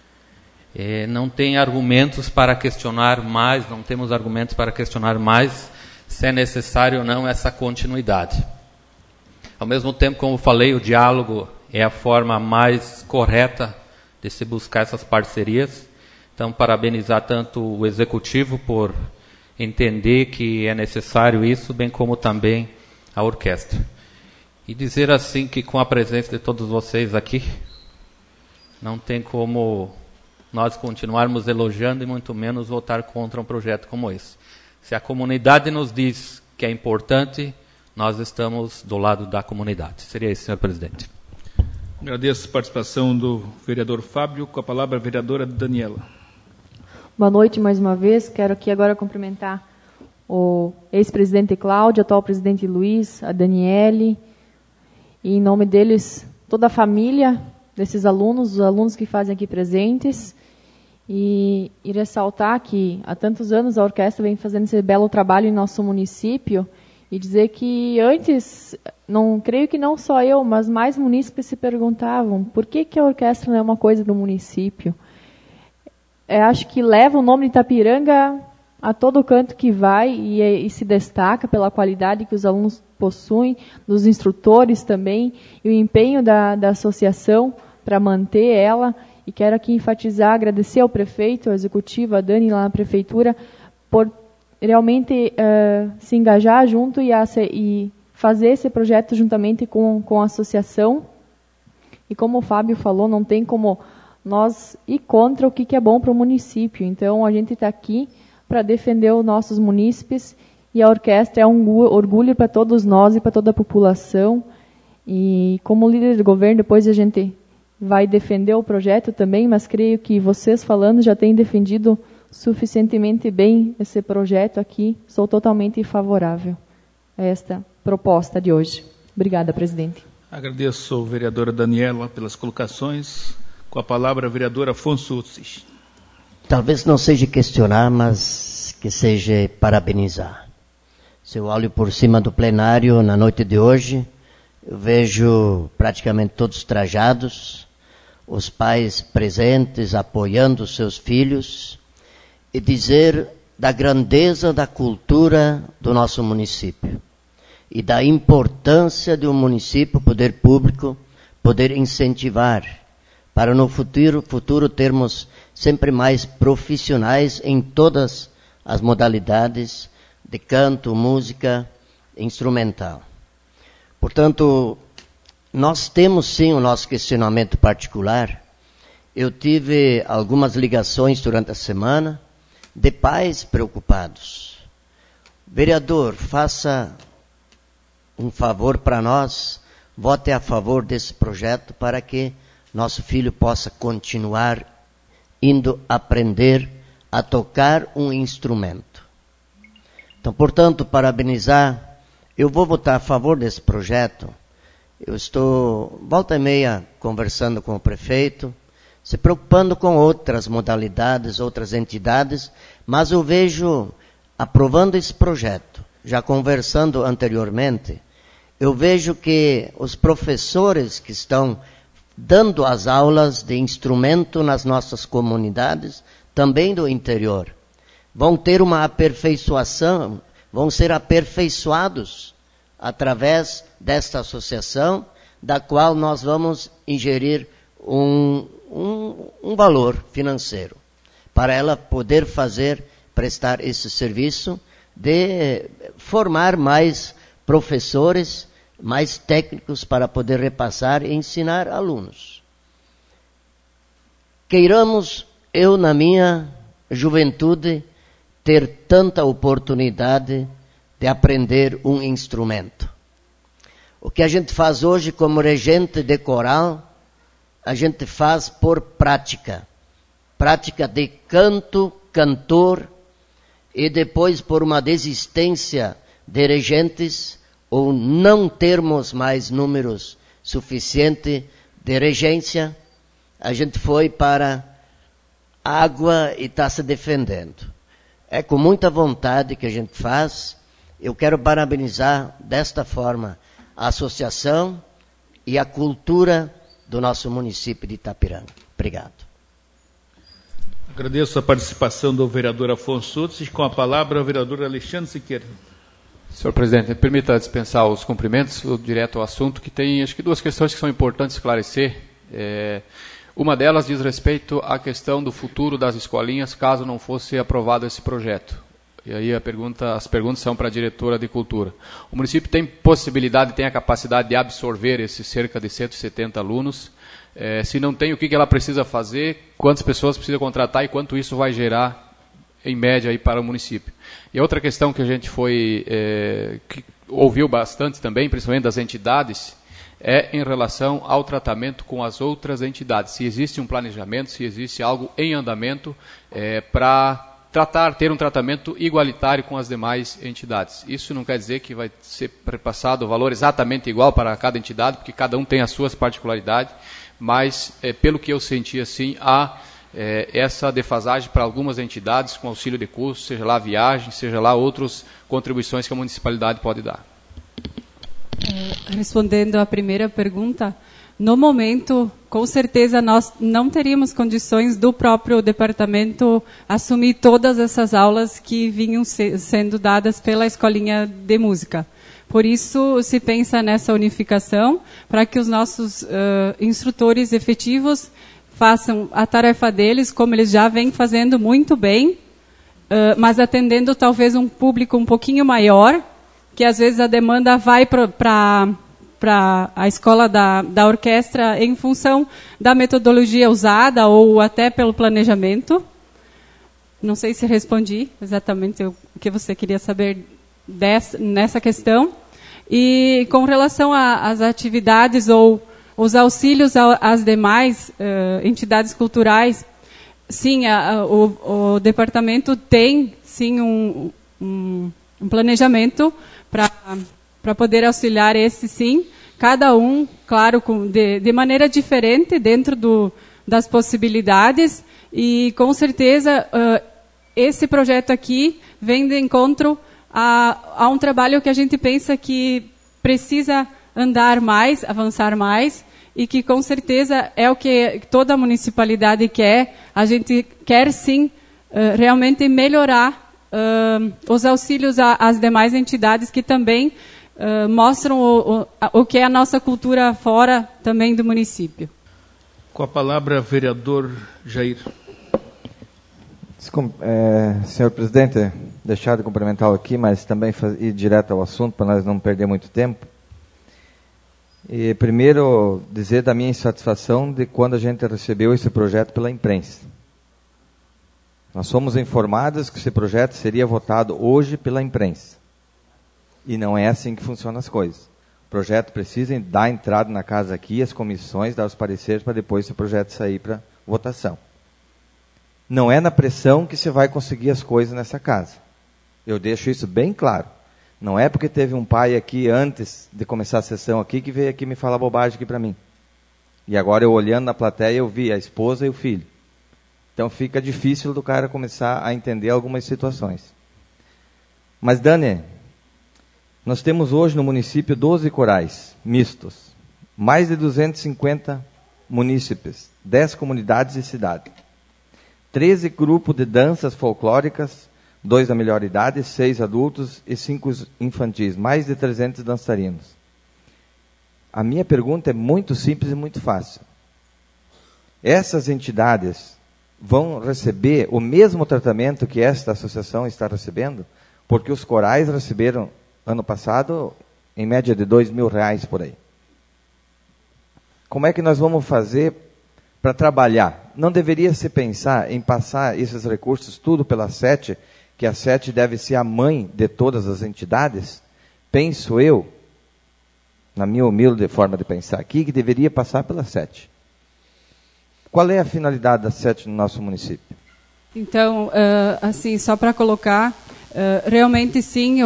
não tem argumentos para questionar mais, não temos argumentos para questionar mais se é necessário ou não essa continuidade. Ao mesmo tempo, como falei, o diálogo é a forma mais correta de se buscar essas parcerias. Então, parabenizar tanto o Executivo por entender que é necessário isso, bem como também a orquestra. E dizer assim que com a presença de todos vocês aqui, não tem como nós continuarmos elogiando e muito menos votar contra um projeto como esse. Se a comunidade nos diz que é importante, nós estamos do lado da comunidade. Seria isso, senhor presidente. Agradeço a participação do vereador Fábio. Com a palavra a vereadora Daniela. Boa noite mais uma vez. Quero aqui agora cumprimentar o ex-presidente Cláudio, atual presidente Luiz, a Daniele, e em nome deles, toda a família desses alunos, os alunos que fazem aqui presentes, e ressaltar que há tantos anos a orquestra vem fazendo esse belo trabalho em nosso município, e dizer que antes, creio que não só eu, mas mais munícipes se perguntavam por que a orquestra não é uma coisa do município. Acho que leva o nome de Itapiranga a todo canto que vai e se destaca pela qualidade que os alunos possuem, dos instrutores também, e o empenho da associação para manter ela. E quero aqui enfatizar, agradecer ao prefeito, ao executivo, a Dani lá na prefeitura, por realmente se engajar junto e fazer esse projeto juntamente com a associação. E como o Fábio falou, não tem como nós ir contra o que é bom para o município. Então, a gente está aqui para defender os nossos munícipes, e a orquestra é um orgulho para todos nós e para toda a população. E como líder do governo, depois a gente vai defender o projeto também, mas creio que vocês falando já têm defendido suficientemente bem esse projeto aqui. Sou totalmente favorável a esta proposta de hoje. Obrigada, presidente. Agradeço a vereadora Daniela pelas colocações. Com a palavra, a vereadora Afonso Utzich. Talvez não seja questionar, mas que seja parabenizar. Se eu olho por cima do plenário na noite de hoje, eu vejo praticamente todos trajados, os pais presentes, apoiando os seus filhos, e dizer da grandeza da cultura do nosso município e da importância de um município, poder público, poder incentivar, para no futuro termos sempre mais profissionais em todas as modalidades de canto, música, instrumental. Portanto, nós temos sim o nosso questionamento particular. Eu tive algumas ligações durante a semana de pais preocupados. Vereador, faça um favor para nós, vote a favor desse projeto para que nosso filho possa continuar indo aprender a tocar um instrumento. Então, portanto, parabenizar, eu vou votar a favor desse projeto. Eu estou, volta e meia, conversando com o prefeito, se preocupando com outras modalidades, outras entidades, mas eu vejo, aprovando esse projeto, já conversando anteriormente, eu vejo que os professores que estão dando as aulas de instrumento nas nossas comunidades, também do interior, vão ter uma aperfeiçoação, vão ser aperfeiçoados através desta associação, da qual nós vamos ingerir um valor financeiro, para ela poder prestar esse serviço de formar mais professores, mais técnicos para poder repassar e ensinar alunos. Queiramos, eu na minha juventude, ter tanta oportunidade de aprender um instrumento. O que a gente faz hoje como regente de coral, a gente faz por prática. Prática de canto, cantor, e depois por uma desistência de regentes, ou não termos mais números suficientes de regência, a gente foi para água e está se defendendo. É com muita vontade que a gente faz. Eu quero parabenizar desta forma a associação e a cultura do nosso município de Itapiranga. Obrigado. Agradeço a participação do vereador Afonso Utz. Com a palavra o vereador Alexandre Siqueira. Senhor presidente, me permita dispensar os cumprimentos, direto ao assunto, que tem acho que duas questões que são importantes esclarecer. Uma delas diz respeito à questão do futuro das escolinhas, caso não fosse aprovado esse projeto. E aí as perguntas são para a diretora de cultura. O município tem possibilidade, tem a capacidade de absorver esses cerca de 170 alunos. Se não tem, o que ela precisa fazer, quantas pessoas precisa contratar e quanto isso vai gerar, em média, aí para o município. E outra questão que a gente que ouviu bastante também, principalmente das entidades, é em relação ao tratamento com as outras entidades. Se existe um planejamento, se existe algo em andamento para ter um tratamento igualitário com as demais entidades. Isso não quer dizer que vai ser repassado o valor exatamente igual para cada entidade, porque cada um tem as suas particularidades, mas, pelo que eu senti, assim, há essa defasagem para algumas entidades com auxílio de custo, seja lá viagem, seja lá outras contribuições que a municipalidade pode dar. Respondendo à primeira pergunta, no momento, com certeza, nós não teríamos condições do próprio departamento assumir todas essas aulas que vinham sendo dadas pela escolinha de música. Por isso, se pensa nessa unificação, para que os nossos instrutores efetivos façam a tarefa deles, como eles já vêm fazendo muito bem, mas atendendo talvez um público um pouquinho maior, que às vezes a demanda vai para a escola da orquestra em função da metodologia usada ou até pelo planejamento. Não sei se respondi exatamente o que você queria saber nessa questão. E com relação às atividades ou os auxílios às demais entidades culturais, sim, o departamento tem sim um planejamento para poder auxiliar esse sim, cada um, claro, de maneira diferente dentro das possibilidades, e com certeza esse projeto aqui vem de encontro a um trabalho que a gente pensa que precisa andar mais, avançar mais, e que com certeza é o que toda a municipalidade quer. A gente quer sim realmente melhorar os auxílios às demais entidades que também mostram o que é a nossa cultura fora também do município. Com a palavra, vereador Jair. Senhor presidente, deixar de cumprimentá-lo aqui, mas também ir direto ao assunto, para nós não perder muito tempo. E primeiro, dizer da minha insatisfação de quando a gente recebeu esse projeto pela imprensa. Nós fomos informados que esse projeto seria votado hoje pela imprensa. E não é assim que funcionam as coisas. O projeto precisa dar entrada na casa aqui, as comissões, dar os pareceres, para depois esse projeto sair para votação. Não é na pressão que se vai conseguir as coisas nessa casa. Eu deixo isso bem claro. Não é porque teve um pai aqui antes de começar a sessão aqui que veio aqui me falar bobagem aqui para mim. E agora eu olhando na plateia eu vi a esposa e o filho. Então fica difícil do cara começar a entender algumas situações. Mas Dani, Nós temos hoje no município 12 corais mistos, mais de 250 munícipes, 10 comunidades e cidade, 13 grupos de danças folclóricas, 2 da melhor idade, 6 adultos e 5 infantis, mais de 300 dançarinos. A minha pergunta é muito simples e muito fácil. Essas entidades vão receber o mesmo tratamento que esta associação está recebendo? Porque os corais receberam, ano passado, em média de R$2.000 por aí. Como é que nós vamos fazer para trabalhar? Não deveria se pensar em passar esses recursos tudo pela SET, que a SET deve ser a mãe de todas as entidades? Penso eu, na minha humilde forma de pensar aqui, que deveria passar pela SET. Qual é a finalidade da SET no nosso município? Então, assim, só para colocar, realmente sim,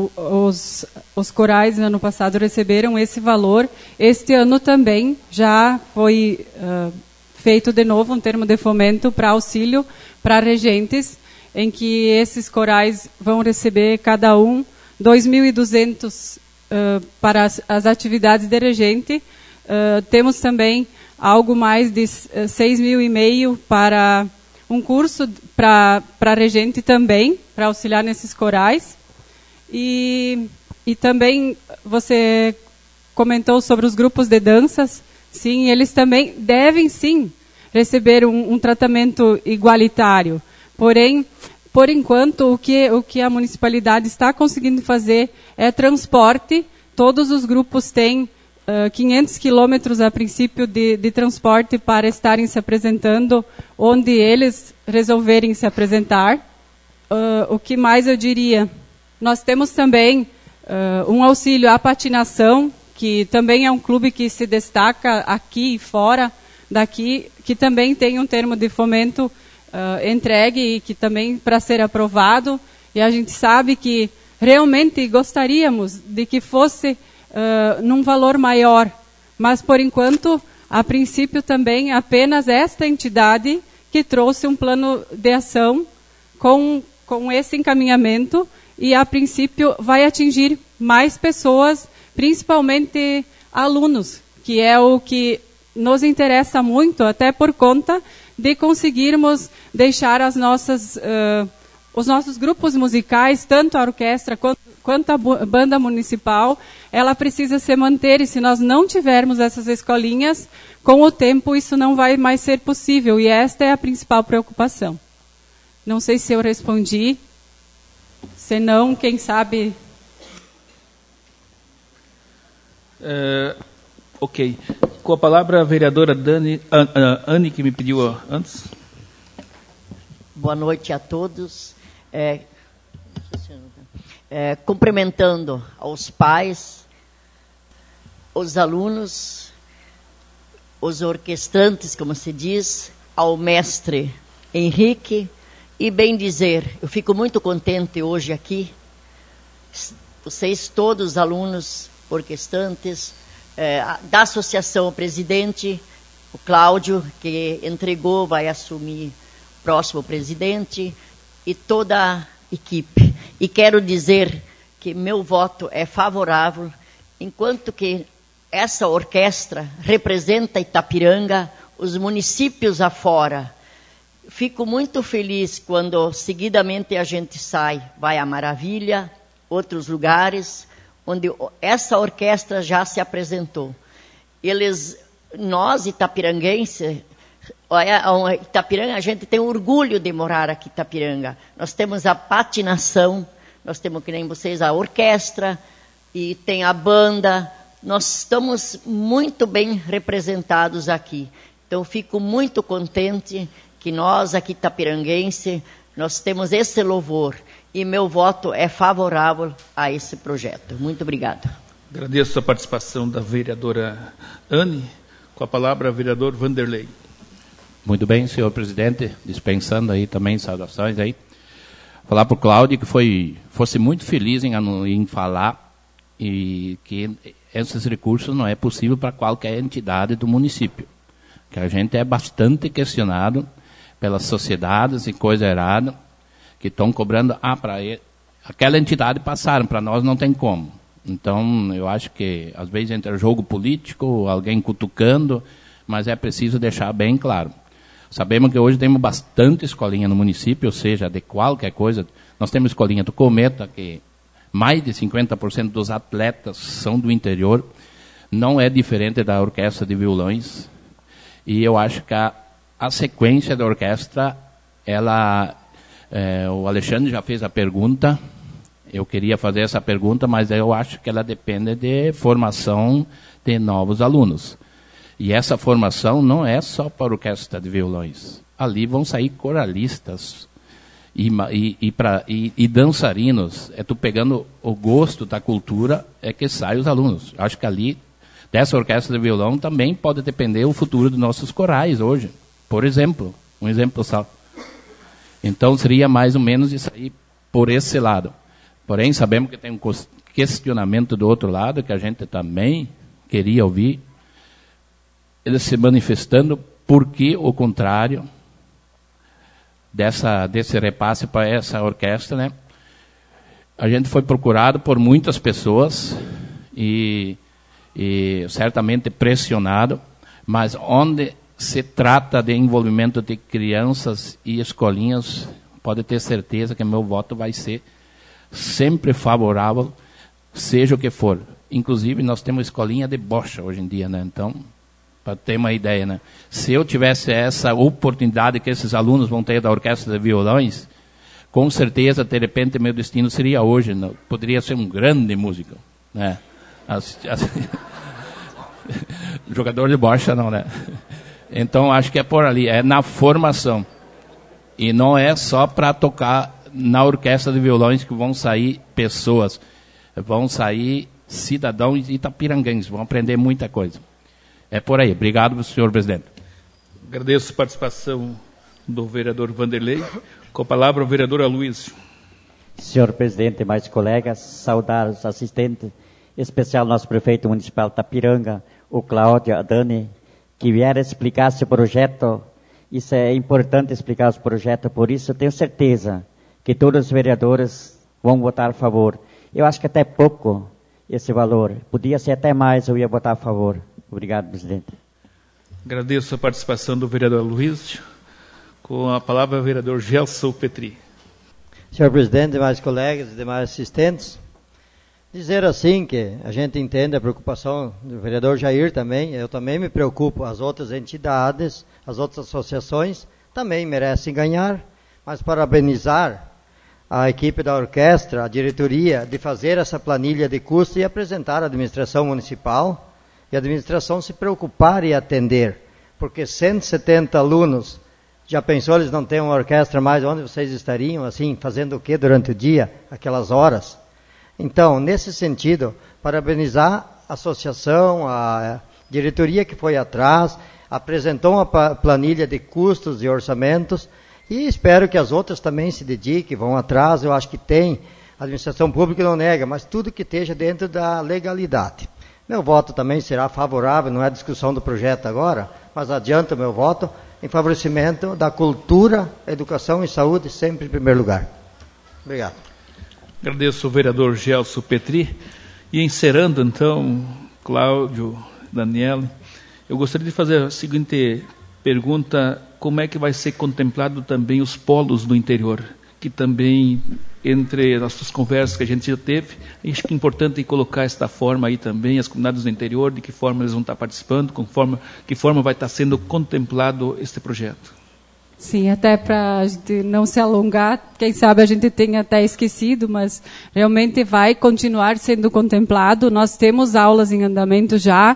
os corais no ano passado receberam esse valor. Este ano também já foi feito de novo um termo de fomento para auxílio para regentes, em que esses corais vão receber cada um 2.200 para as atividades de regente. Temos também algo mais de 6.500 para um curso para regente também, para auxiliar nesses corais. E também você comentou sobre os grupos de danças. Sim, eles também devem, sim, receber um tratamento igualitário. Porém, por enquanto, o que a municipalidade está conseguindo fazer é transporte. Todos os grupos têm 500 quilômetros a princípio de transporte para estarem se apresentando onde eles resolverem se apresentar. O que mais eu diria? Nós temos também um auxílio à patinação, que também é um clube que se destaca aqui e fora daqui, que também tem um termo de fomento entregue e que também para ser aprovado. E a gente sabe que realmente gostaríamos de que fosse num valor maior, mas por enquanto, a princípio também apenas esta entidade que trouxe um plano de ação com esse encaminhamento e a princípio vai atingir mais pessoas, principalmente alunos, que é o que nos interessa muito, até por conta de conseguirmos deixar os nossos grupos musicais, tanto a orquestra quanto a banda municipal, ela precisa se manter, e se nós não tivermos essas escolinhas, com o tempo isso não vai mais ser possível, e esta é a principal preocupação. Não sei se eu respondi, se não, quem sabe... Ok. Com a palavra a vereadora Anne, que me pediu antes. Boa noite a todos. Cumprimentando aos pais, os alunos, os orquestrantes, como se diz, ao mestre Henrique, e bem dizer, eu fico muito contente hoje aqui, vocês todos alunos, orquestrantes, da associação, o presidente, o Cláudio, que entregou, vai assumir o próximo presidente, e toda a equipe. E quero dizer que meu voto é favorável, enquanto que essa orquestra representa Itapiranga, os municípios afora. Fico muito feliz quando seguidamente a gente vai a Maravilha, outros lugares, onde essa orquestra já se apresentou. Nós, itapiranguenses, Itapiranga, a gente tem orgulho de morar aqui em Itapiranga. Nós temos a patinação, nós temos, que nem vocês, a orquestra, e tem a banda. Nós estamos muito bem representados aqui. Então, fico muito contente que nós, aqui itapiranguense, nós temos esse louvor. E meu voto é favorável a esse projeto. Muito obrigado. Agradeço a participação da vereadora Anne. Com a palavra, o vereador Vanderlei. Muito bem, senhor presidente, dispensando aí também saudações aí. Falar para o Cláudio que fosse muito feliz em falar e que esses recursos não é possível para qualquer entidade do município. Que a gente é bastante questionado pelas sociedades e coisa errada, que estão cobrando, para aquela entidade passaram, para nós não tem como. Então, eu acho que, às vezes, entra jogo político, alguém cutucando, mas é preciso deixar bem claro. Sabemos que hoje temos bastante escolinha no município, ou seja, de qualquer coisa. Nós temos escolinha do Cometa, que mais de 50% dos atletas são do interior. Não é diferente da orquestra de violões. E eu acho que a sequência da orquestra, o Alexandre já fez a pergunta. Eu queria fazer essa pergunta, mas eu acho que ela depende de formação de novos alunos. E essa formação não é só para a orquestra de violões. Ali vão sair coralistas e dançarinos. É tu pegando o gosto da cultura, é que saem os alunos. Acho que ali, dessa orquestra de violão, também pode depender o futuro dos nossos corais hoje. Por exemplo, um exemplo só. Então, seria mais ou menos isso aí por esse lado. Porém, sabemos que tem um questionamento do outro lado, que a gente também queria ouvir, eles se manifestando por que o contrário desse repasse para essa orquestra, né? A gente foi procurado por muitas pessoas e certamente pressionado, mas onde se trata de envolvimento de crianças e escolinhas, pode ter certeza que meu voto vai ser sempre favorável, seja o que for. Inclusive, nós temos escolinha de bocha hoje em dia, né? Então, para ter uma ideia, né? Se eu tivesse essa oportunidade que esses alunos vão ter da orquestra de violões, com certeza, de repente, meu destino seria hoje. Não? Poderia ser um grande músico, né? Jogador de bocha, não, né? Então, acho que é por ali, é na formação. E não é só para tocar na orquestra de violões que vão sair pessoas, vão sair cidadãos itapiranguenses, vão aprender muita coisa. É por aí. Obrigado, senhor presidente. Agradeço a participação do vereador Vanderlei. Com a palavra, o vereador Aloysio. Senhor presidente, mais colegas, saudar os assistentes, em especial nosso prefeito municipal Itapiranga, o Cláudio, a Dani, que vieram explicar esse projeto. Isso é importante explicar os projetos, por isso eu tenho certeza que todos os vereadores vão votar a favor. Eu acho que até pouco esse valor. Podia ser até mais, eu ia votar a favor. Obrigado, presidente. Agradeço a participação do vereador Aloysio. Com a palavra, o vereador Gelson Petri. Senhor presidente, demais colegas e demais assistentes, dizer assim que a gente entende a preocupação do vereador Jair também, eu também me preocupo, as outras entidades, as outras associações também merecem ganhar, mas parabenizar a equipe da orquestra, a diretoria, de fazer essa planilha de custo e apresentar à administração municipal, e a administração se preocupar e atender, porque 170 alunos, já pensou, eles não têm uma orquestra mais, onde vocês estariam, assim, fazendo o quê durante o dia, aquelas horas? Então, nesse sentido, parabenizar a associação, a diretoria que foi atrás, apresentou uma planilha de custos e orçamentos, e espero que as outras também se dediquem, vão atrás, eu acho que tem, a administração pública não nega, mas tudo que esteja dentro da legalidade. Meu voto também será favorável, não é discussão do projeto agora, mas adianta o meu voto em favorecimento da cultura, educação e saúde, sempre em primeiro lugar. Obrigado. Agradeço ao vereador Gelson Petri. E encerrando, então, Cláudio, Daniela, eu gostaria de fazer a seguinte pergunta: como é que vai ser contemplado também os polos do interior? Que também, entre as nossas conversas que a gente já teve, acho que é importante colocar esta forma aí também, as comunidades do interior, de que forma eles vão estar participando, que forma vai estar sendo contemplado este projeto. Sim, até para a gente não se alongar, quem sabe a gente tenha até esquecido, mas realmente vai continuar sendo contemplado. Nós temos aulas em andamento já,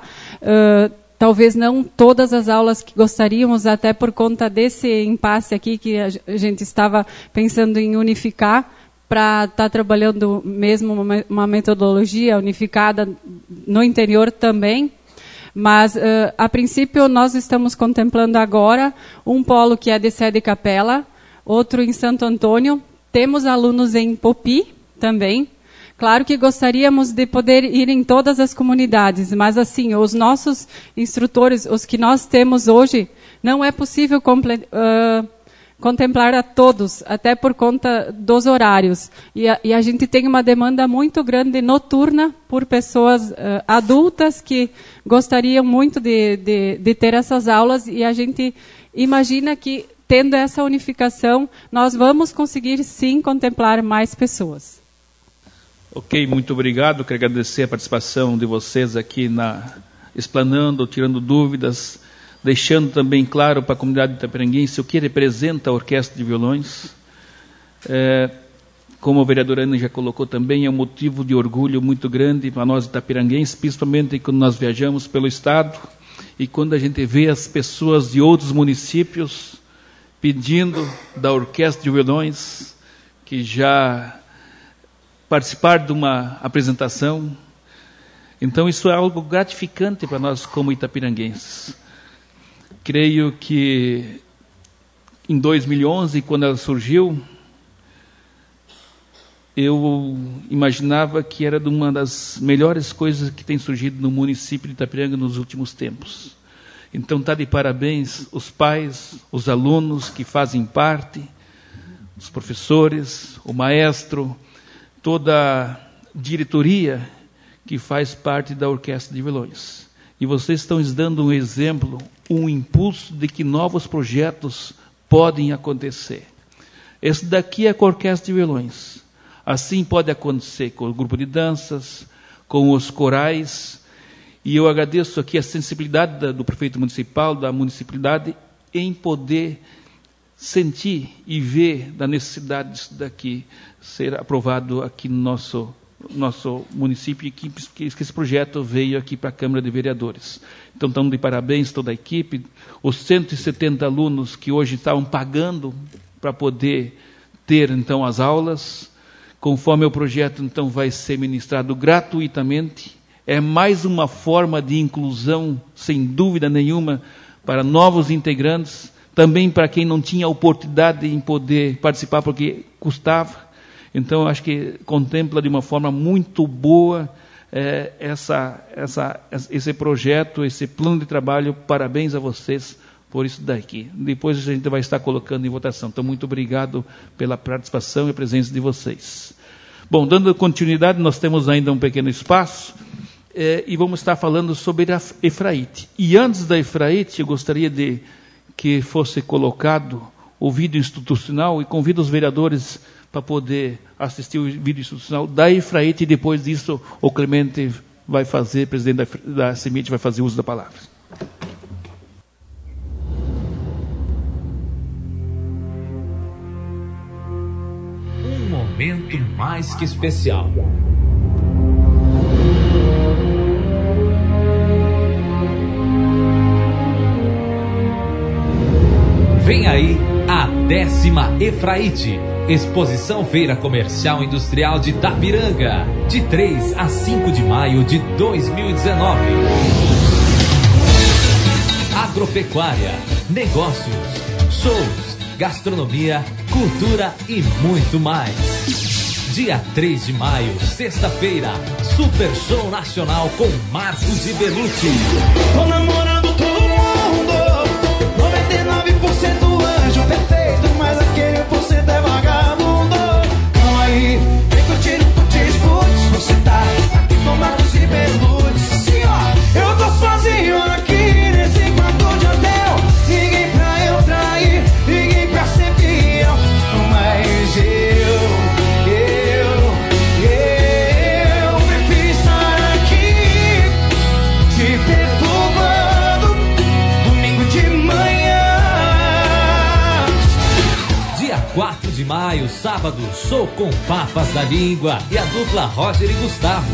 talvez não todas as aulas que gostaríamos, até por conta desse impasse aqui que a gente estava pensando em unificar, para estar trabalhando mesmo uma metodologia unificada no interior também. Mas, a princípio, nós estamos contemplando agora um polo que é de Sé de Capela, outro em Santo Antônio. Temos alunos em Popi também. Claro que gostaríamos de poder ir em todas as comunidades, mas, assim, os nossos instrutores, os que nós temos hoje, não é possível contemplar a todos, até por conta dos horários. E a gente tem uma demanda muito grande noturna por pessoas adultas que gostariam muito de ter essas aulas, e a gente imagina que, tendo essa unificação, nós vamos conseguir, sim, contemplar mais pessoas. Ok, muito obrigado. Quero agradecer a participação de vocês aqui explanando, tirando dúvidas, deixando também claro para a comunidade itapiranguense o que representa a Orquestra de Violões. Como a vereadora Ana já colocou também, é um motivo de orgulho muito grande para nós itapiranguenses, principalmente quando nós viajamos pelo Estado e quando a gente vê as pessoas de outros municípios pedindo da Orquestra de Violões, que já participaram de uma apresentação. Então isso é algo gratificante para nós como itapiranguenses. Creio que em 2011, quando ela surgiu, eu imaginava que era uma das melhores coisas que tem surgido no município de Itapiranga nos últimos tempos. Então está de parabéns os pais, os alunos que fazem parte, os professores, o maestro, toda a diretoria que faz parte da Orquestra de Violões. E vocês estão dando um exemplo, um impulso de que novos projetos podem acontecer. Esse daqui é a Orquestra de Violões. Assim pode acontecer com o grupo de danças, com os corais. E eu agradeço aqui a sensibilidade do prefeito municipal, da municipalidade, em poder sentir e ver da necessidade disso daqui ser aprovado aqui no nosso município, e que esse projeto veio aqui para a Câmara de Vereadores. Então, estamos de parabéns toda a equipe, os 170 alunos que hoje estavam pagando para poder ter, então, as aulas, conforme o projeto, então, vai ser ministrado gratuitamente. É mais uma forma de inclusão, sem dúvida nenhuma, para novos integrantes, também para quem não tinha oportunidade em poder participar, porque custava. Então, acho que contempla de uma forma muito boa esse projeto, esse plano de trabalho. Parabéns a vocês por isso daqui. Depois a gente vai estar colocando em votação. Então, muito obrigado pela participação e a presença de vocês. Bom, dando continuidade, nós temos ainda um pequeno espaço e vamos estar falando sobre a Efraite. E antes da Efraite, eu gostaria de que fosse colocado o vídeo institucional, e convido os vereadores para poder assistir o vídeo institucional da Efraite, e depois disso o Clemente vai fazer, presidente da CEMIT, vai fazer uso da palavra. Um momento mais que especial. Vem aí a 10ª Efraite, Exposição Feira Comercial Industrial de Itapiranga, de 3 a 5 de maio de 2019. Agropecuária, negócios, shows, gastronomia, cultura e muito mais. Dia 3 de maio, sexta-feira, Super Show Nacional com Marcos e Belucci. Tô namorando todo mundo, 99% anjo perfeito, mas aquele 1% é vagabundo. Então aí, vem curtir o Putis, você tá aqui com Marcos e Belucci. Assim ó, eu tô sozinho aqui nesse quarto de hotel. Ninguém pra eu trair, ninguém pra ser fiel. Mas eu prefiro estar aqui te perturbando domingo de manhã. Dia 4 de maio, sábado, show com Papas da Língua e a dupla Roger e Gustavo.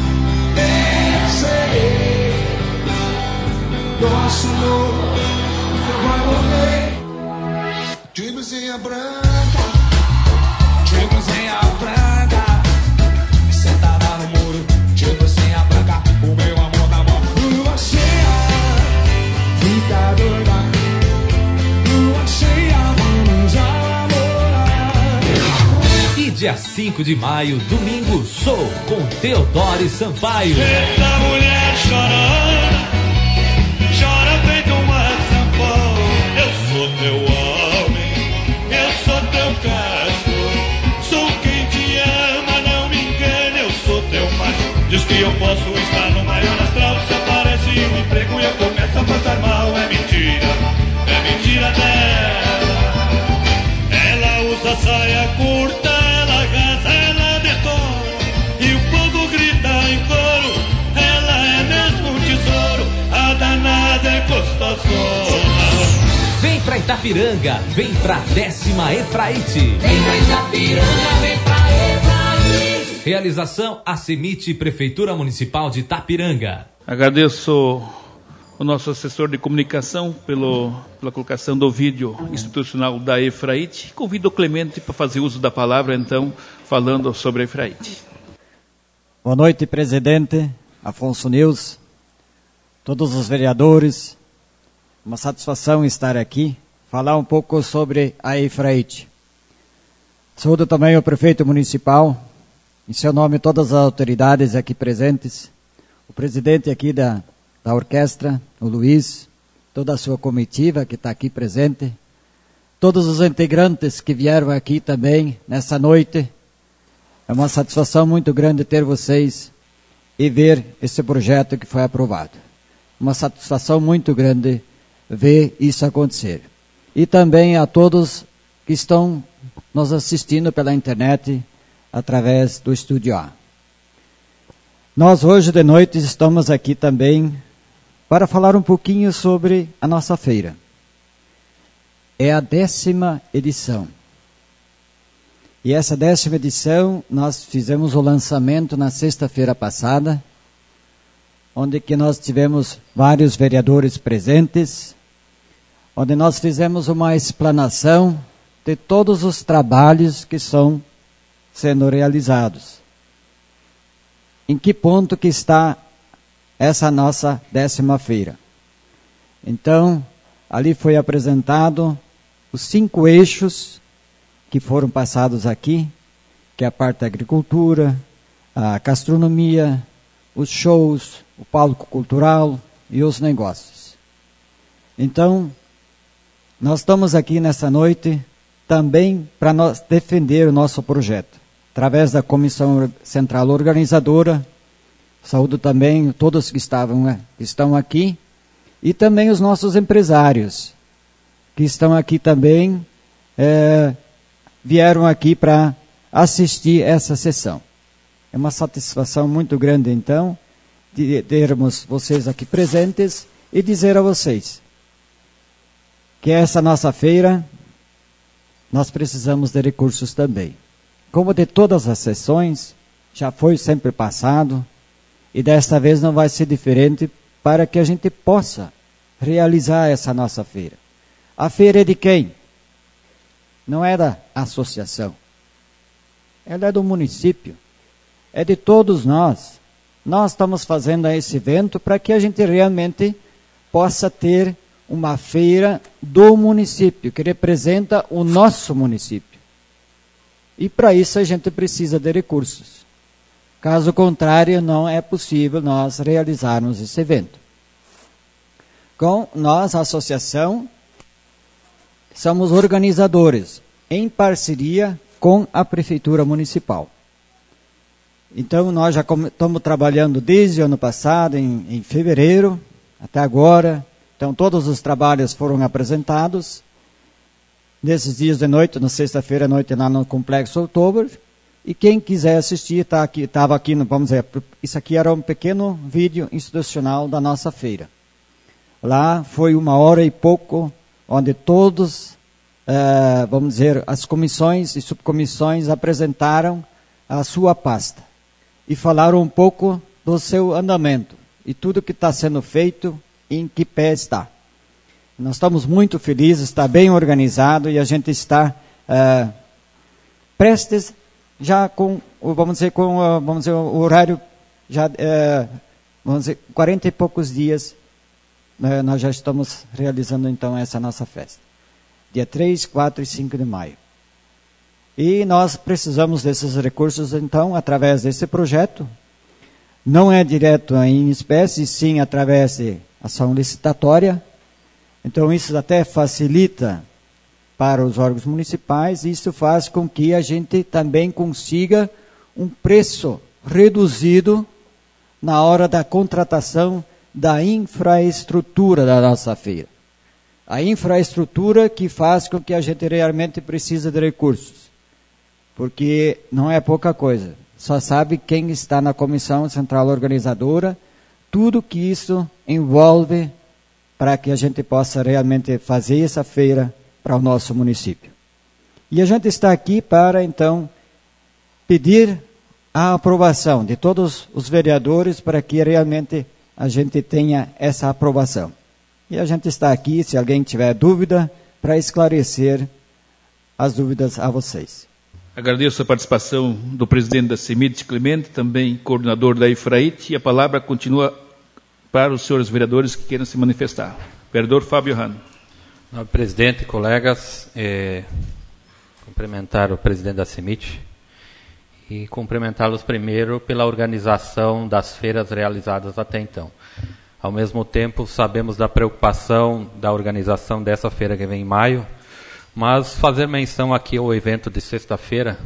Nosso amor vai morrer de blusinha branca, de blusinha branca, sentada no muro, de blusinha branca, o meu amor na mão. Lua cheia, fica doida, lua cheia, vamos namorar. E dia 5 de maio, domingo, show com Teodoro Sampaio. Eita mulher chorando, chora feito uma sanfona. Eu sou teu homem, que eu posso estar no maior astral. Se aparece um emprego e eu começo a passar mal. É mentira dela. Ela usa saia curta, ela arrasa, ela detona, e o povo grita em coro. Ela é mesmo um tesouro, a danada é gostosona. Vem pra Itapiranga, vem pra 10ª Efraite. Vem pra Itapiranga, vem pra Efraite. Realização ACEMIT, Prefeitura Municipal de Itapiranga. Agradeço o nosso assessor de comunicação pela colocação do vídeo institucional da Efraite. Convido o Clemente para fazer uso da palavra, então, falando sobre a Efraite. Boa noite, presidente Afonso News, todos os vereadores. Uma satisfação estar aqui, falar um pouco sobre a Efraite. Saúdo também o prefeito municipal, em seu nome todas as autoridades aqui presentes, o presidente aqui da orquestra, o Luiz, toda a sua comitiva que está aqui presente, todos os integrantes que vieram aqui também nessa noite. É uma satisfação muito grande ter vocês e ver esse projeto que foi aprovado. Uma satisfação muito grande ver isso acontecer. E também a todos que estão nos assistindo pela internet através do Estúdio A. Nós hoje de noite estamos aqui também para falar um pouquinho sobre a nossa feira. É a 10ª edição. E essa 10ª edição nós fizemos o lançamento na sexta-feira passada, onde que nós tivemos vários vereadores presentes, onde nós fizemos uma explanação de todos os trabalhos que estão sendo realizados. Em que ponto que está essa nossa 10ª feira? Então, ali foi apresentado os 5 eixos que foram passados aqui, que é a parte da agricultura, a gastronomia, os shows, o palco cultural e os negócios. Então, nós estamos aqui nessa noite também para nós defender o nosso projeto, através da Comissão Central Organizadora. Saúdo também todos que estão aqui, e também os nossos empresários, que estão aqui também, vieram aqui para assistir essa sessão. É uma satisfação muito grande, então, de termos vocês aqui presentes e dizer a vocês que essa nossa feira, nós precisamos de recursos também. Como de todas as sessões, já foi sempre passado, e desta vez não vai ser diferente para que a gente possa realizar essa nossa feira. A feira é de quem? Não é da associação. Ela é do município. É de todos nós. Nós estamos fazendo esse evento para que a gente realmente possa ter uma feira do município, que representa o nosso município. E para isso a gente precisa de recursos. Caso contrário, não é possível nós realizarmos esse evento. Com nós, a associação, somos organizadores, em parceria com a Prefeitura Municipal. Então, nós já estamos trabalhando desde o ano passado, em fevereiro, até agora. Então, todos os trabalhos foram apresentados. Nesses dias de noite, na sexta-feira à noite, lá no Complexo Outubro. E quem quiser assistir, estava aqui, vamos dizer, isso aqui era um pequeno vídeo institucional da nossa feira. Lá foi 1 hora e pouco, onde todos, vamos dizer, as comissões e subcomissões apresentaram a sua pasta. E falaram um pouco do seu andamento. E tudo que está sendo feito, em que pé está. Nós estamos muito felizes, está bem organizado e a gente está prestes já com, vamos dizer, o horário, já, vamos dizer, 40 e poucos dias, nós já estamos realizando então essa nossa festa. Dia 3, 4 e 5 de maio. E nós precisamos desses recursos então, através desse projeto. Não é direto em espécie, sim através de ação licitatória. Então isso até facilita para os órgãos municipais, e isso faz com que a gente também consiga um preço reduzido na hora da contratação da infraestrutura da nossa feira. A infraestrutura que faz com que a gente realmente precise de recursos. Porque não é pouca coisa. Só sabe quem está na comissão central organizadora, tudo que isso envolve para que a gente possa realmente fazer essa feira para o nosso município. E a gente está aqui para, então, pedir a aprovação de todos os vereadores para que realmente a gente tenha essa aprovação. E a gente está aqui, se alguém tiver dúvida, para esclarecer as dúvidas a vocês. Agradeço a participação do presidente da CEMIT, Clemente, também coordenador da EFRAIT, e a palavra continua para os senhores vereadores que queiram se manifestar. Vereador Fábio Rano. Senhor presidente, colegas, cumprimentar o presidente da CEMIT e cumprimentá-los primeiro pela organização das feiras realizadas até então. Ao mesmo tempo, sabemos da preocupação da organização dessa feira que vem em maio, mas fazer menção aqui ao evento de sexta-feira,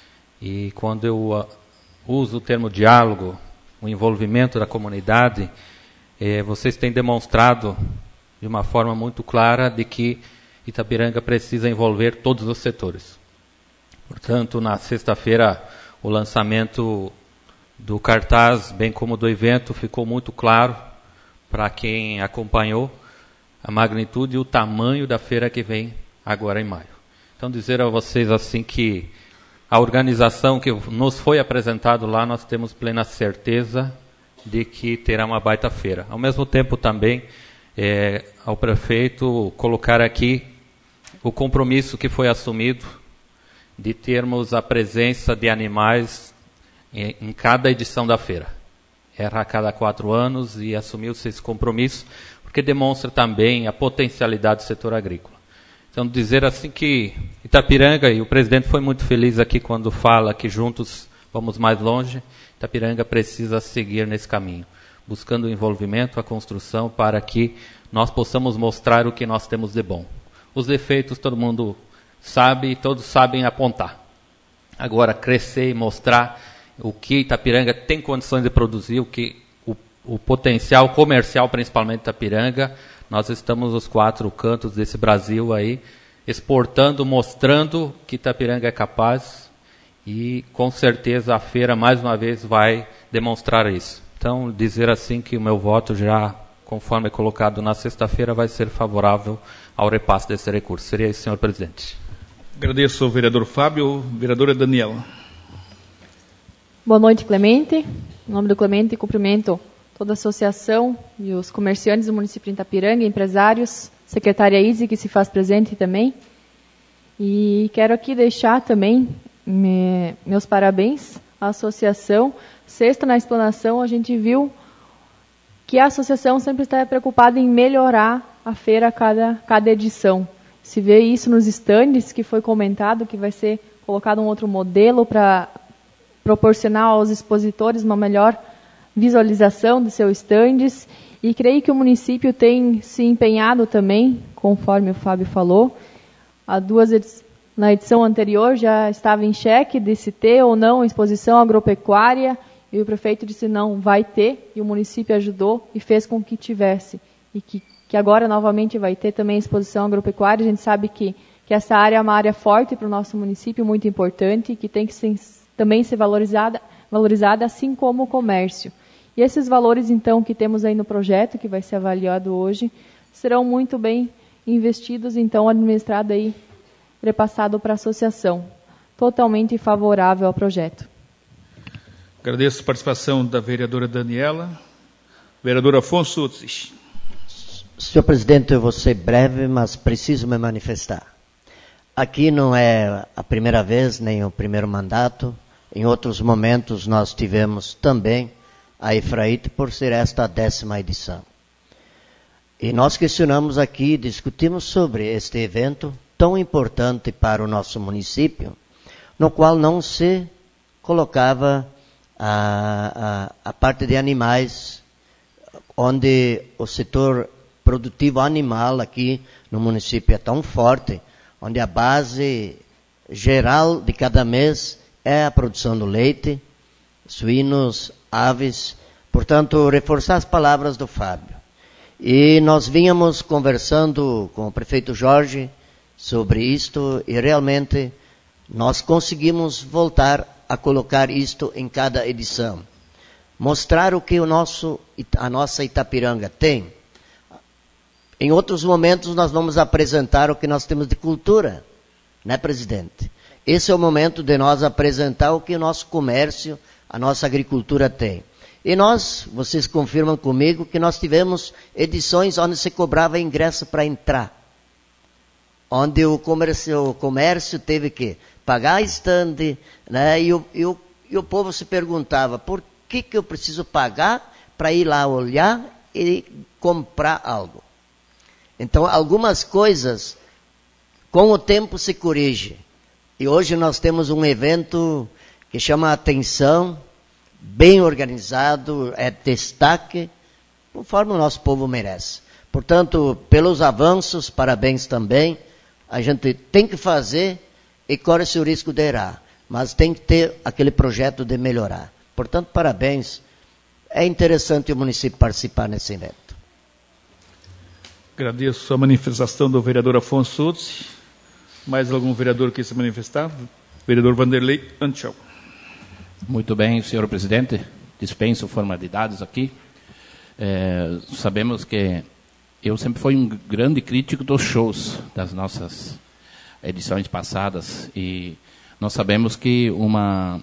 e quando eu uso o termo diálogo, o envolvimento da comunidade, vocês têm demonstrado de uma forma muito clara de que Itapiranga precisa envolver todos os setores. Portanto, na sexta-feira, o lançamento do cartaz, bem como do evento, ficou muito claro para quem acompanhou a magnitude e o tamanho da feira que vem agora em maio. Então, dizer a vocês assim que a organização que nos foi apresentado lá, nós temos plena certeza de que terá uma baita feira. Ao mesmo tempo também, ao prefeito colocar aqui o compromisso que foi assumido de termos a presença de animais em cada edição da feira. Era a cada 4 anos e assumiu-se esse compromisso, porque demonstra também a potencialidade do setor agrícola. Então, dizer assim que Itapiranga, e o presidente foi muito feliz aqui quando fala que juntos vamos mais longe, Itapiranga precisa seguir nesse caminho, buscando o envolvimento, a construção, para que nós possamos mostrar o que nós temos de bom. Os defeitos todo mundo sabe e todos sabem apontar. Agora, crescer e mostrar o que Itapiranga tem condições de produzir, o potencial comercial, principalmente Itapiranga. Nós estamos nos 4 cantos desse Brasil aí, exportando, mostrando que Itapiranga é capaz, e com certeza a feira mais uma vez vai demonstrar isso. Então, dizer assim que o meu voto já, conforme é colocado na sexta-feira, vai ser favorável ao repasse desse recurso. Seria isso, senhor presidente. Agradeço ao vereador Fábio. Vereadora Daniela. Boa noite, Clemente. Em nome do Clemente, cumprimento toda a associação e os comerciantes do município de Itapiranga, empresários, secretária Izzy, que se faz presente também. E quero aqui deixar também meus parabéns à associação. Sexta, na explanação, a gente viu que a associação sempre está preocupada em melhorar a feira a cada edição. Se vê isso nos estandes, que foi comentado, que vai ser colocado um outro modelo para proporcionar aos expositores uma melhor visualização dos seus estandes. E creio que o município tem se empenhado também, conforme o Fábio falou. Na edição anterior já estava em xeque de se ter ou não exposição agropecuária, e o prefeito disse não, vai ter, e o município ajudou e fez com que tivesse. E que agora novamente vai ter também exposição agropecuária. A gente sabe que essa área é uma área forte para o nosso município, muito importante, que tem que também ser valorizada, assim como o comércio. E esses valores, então, que temos aí no projeto, que vai ser avaliado hoje, serão muito bem investidos, então, administrado aí, repassado para a associação. Totalmente favorável ao projeto. Agradeço a participação da vereadora Daniela. Vereador Afonso Utzich. Senhor presidente, eu vou ser breve, mas preciso me manifestar. Aqui não é a primeira vez, nem o primeiro mandato. Em outros momentos nós tivemos também a EFRAIT, por ser esta a 10ª edição. E nós questionamos aqui, discutimos sobre este evento tão importante para o nosso município, no qual não se colocava a parte de animais, onde o setor produtivo animal aqui no município é tão forte, onde a base geral de cada mês é a produção do leite, suínos, aves. Portanto, reforçar as palavras do Fábio. E nós vínhamos conversando com o prefeito Jorge sobre isto e realmente nós conseguimos voltar a colocar isto em cada edição. Mostrar o que a nossa Itapiranga tem. Em outros momentos nós vamos apresentar o que nós temos de cultura, né, presidente? Esse é o momento de nós apresentar o que o nosso comércio, a nossa agricultura tem. E vocês confirmam comigo que nós tivemos edições onde se cobrava ingresso para entrar. Onde o comércio teve que pagar estande, né? E o povo se perguntava, por que eu preciso pagar para ir lá olhar e comprar algo? Então, algumas coisas, com o tempo se corrige. E hoje nós temos um evento que chama a atenção, bem organizado, é destaque, conforme o nosso povo merece. Portanto, pelos avanços, parabéns também. A gente tem que fazer e corre-se o risco de errar, mas tem que ter aquele projeto de melhorar. Portanto, parabéns. É interessante o município participar nesse evento. Agradeço a manifestação do vereador Afonso Utsi. Mais algum vereador que se manifestar? Vereador Vanderlei Anchal. Muito bem, senhor presidente. Dispenso formalidades aqui. Sabemos que eu sempre fui um grande crítico dos shows das nossas edições passadas e nós sabemos que uma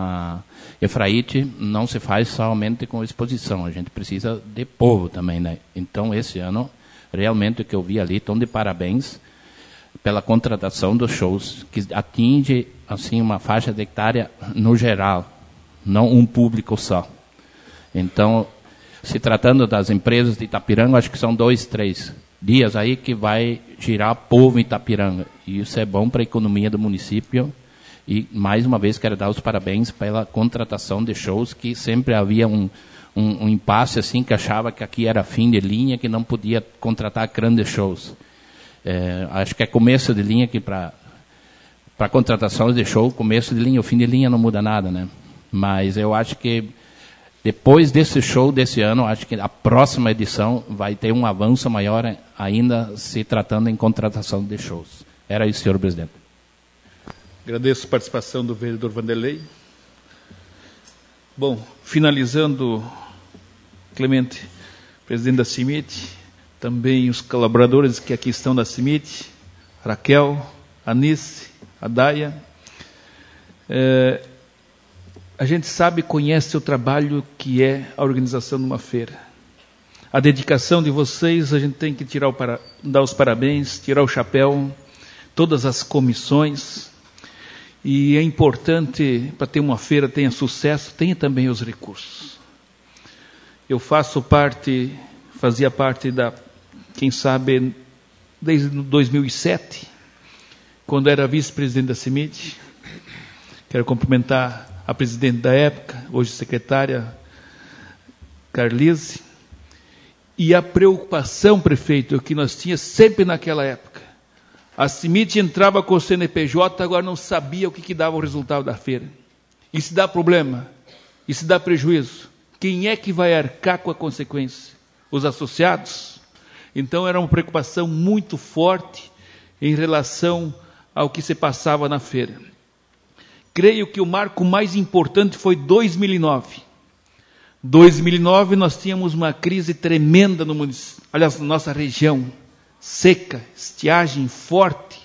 Efraíte não se faz somente com exposição, a gente precisa de povo também, né? Então, esse ano, realmente o que eu vi ali, estão de parabéns pela contratação dos shows, que atinge assim uma faixa de hectare no geral, não um público só. Então, se tratando das empresas de Itapiranga, acho que são 2, 3 dias aí que vai girar povo em Itapiranga. E isso é bom para a economia do município. E, mais uma vez, quero dar os parabéns pela contratação de shows, que sempre havia um impasse, assim, que achava que aqui era fim de linha, que não podia contratar grandes shows. Acho que é começo de linha que para contratações de show, começo de linha, o fim de linha não muda nada, né? Mas eu acho que depois desse show desse ano, acho que a próxima edição vai ter um avanço maior ainda se tratando em contratação de shows. Era isso, senhor presidente. Agradeço a participação do vereador Vanderlei. Bom, finalizando, Clemente, presidente da CIMIT, também os colaboradores que aqui estão da CIMIT, Raquel, Anice, Adaia. A gente sabe, conhece o trabalho que é a organização de uma feira. A dedicação de vocês, a gente tem que dar os parabéns, tirar o chapéu, todas as comissões. E é importante, para ter uma feira, tenha sucesso, tenha também os recursos. Eu fazia parte quem sabe, desde 2007, quando era vice-presidente da CIMIT. Quero cumprimentar a presidente da época, hoje secretária, Carlise. E a preocupação, prefeito, que nós tínhamos sempre naquela época. A CIMIT entrava com o CNPJ, agora não sabia o que dava o resultado da feira. E se dá problema, e se dá prejuízo, quem é que vai arcar com a consequência? Os associados? Então era uma preocupação muito forte em relação ao que se passava na feira. Creio que o marco mais importante foi 2009. 2009 nós tínhamos uma crise tremenda no município, aliás, na nossa região. Seca, estiagem forte,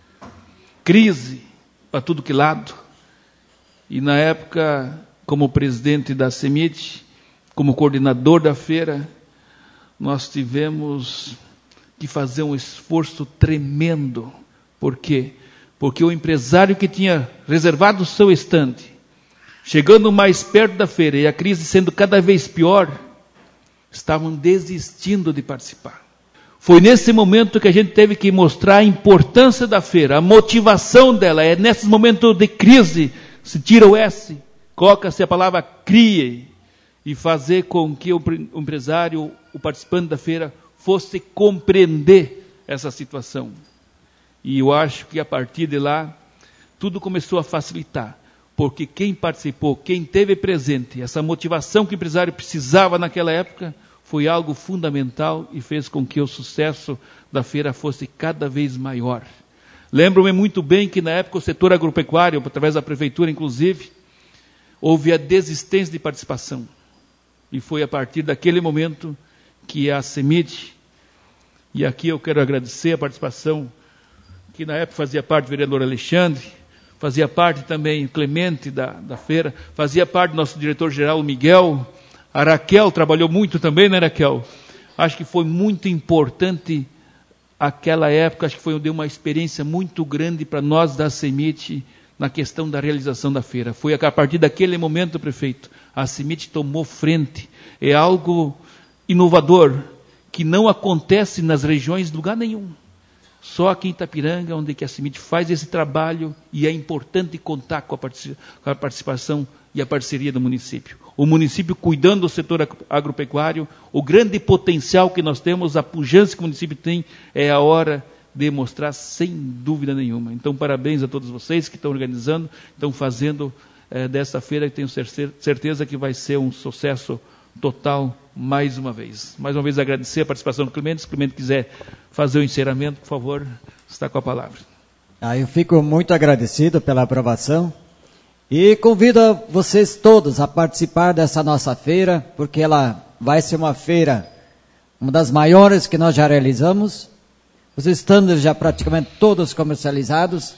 crise para tudo que lado. E na época, como presidente da CIMIT, como coordenador da feira, nós tivemos que fazer um esforço tremendo. Por quê? Porque o empresário que tinha reservado o seu estande, chegando mais perto da feira e a crise sendo cada vez pior, estavam desistindo de participar. Foi nesse momento que a gente teve que mostrar a importância da feira, a motivação dela. É nesses momentos de crise, se tira o S, coloca-se a palavra crie, e fazer com que o empresário, o participante da feira, fosse compreender essa situação. E eu acho que a partir de lá, tudo começou a facilitar. porque quem participou, quem teve presente, essa motivação que o empresário precisava naquela época, foi algo fundamental e fez com que o sucesso da feira fosse cada vez maior. Lembro-me muito bem que na época o setor agropecuário, através da prefeitura inclusive, houve a desistência de participação. E foi a partir daquele momento que a CEMID, e aqui eu quero agradecer a participação, que na época fazia parte do vereador Alexandre, fazia parte também o Clemente da feira, fazia parte do nosso diretor-geral Miguel, a Raquel trabalhou muito também, né, Raquel? Acho que foi muito importante aquela época, acho que deu uma experiência muito grande para nós da CEMIT na questão da realização da feira. Foi a partir daquele momento, prefeito, a CEMIT tomou frente. É algo inovador, que não acontece nas regiões de lugar nenhum. Só aqui em Itapiranga, onde que a CEMIT faz esse trabalho, e é importante contar com a participação e a parceria do município. O município cuidando do setor agropecuário, o grande potencial que nós temos, a pujança que o município tem, é a hora de mostrar sem dúvida nenhuma. Então, parabéns a todos vocês que estão organizando, estão fazendo dessa feira, que tenho certeza que vai ser um sucesso total mais uma vez. Mais uma vez agradecer a participação do Clemente. Se o Clemente quiser fazer o encerramento, por favor, está com a palavra. Eu fico muito agradecido pela aprovação e convido vocês todos a participar dessa nossa feira, porque ela vai ser uma feira, uma das maiores que nós já realizamos. Os estandes já praticamente todos comercializados,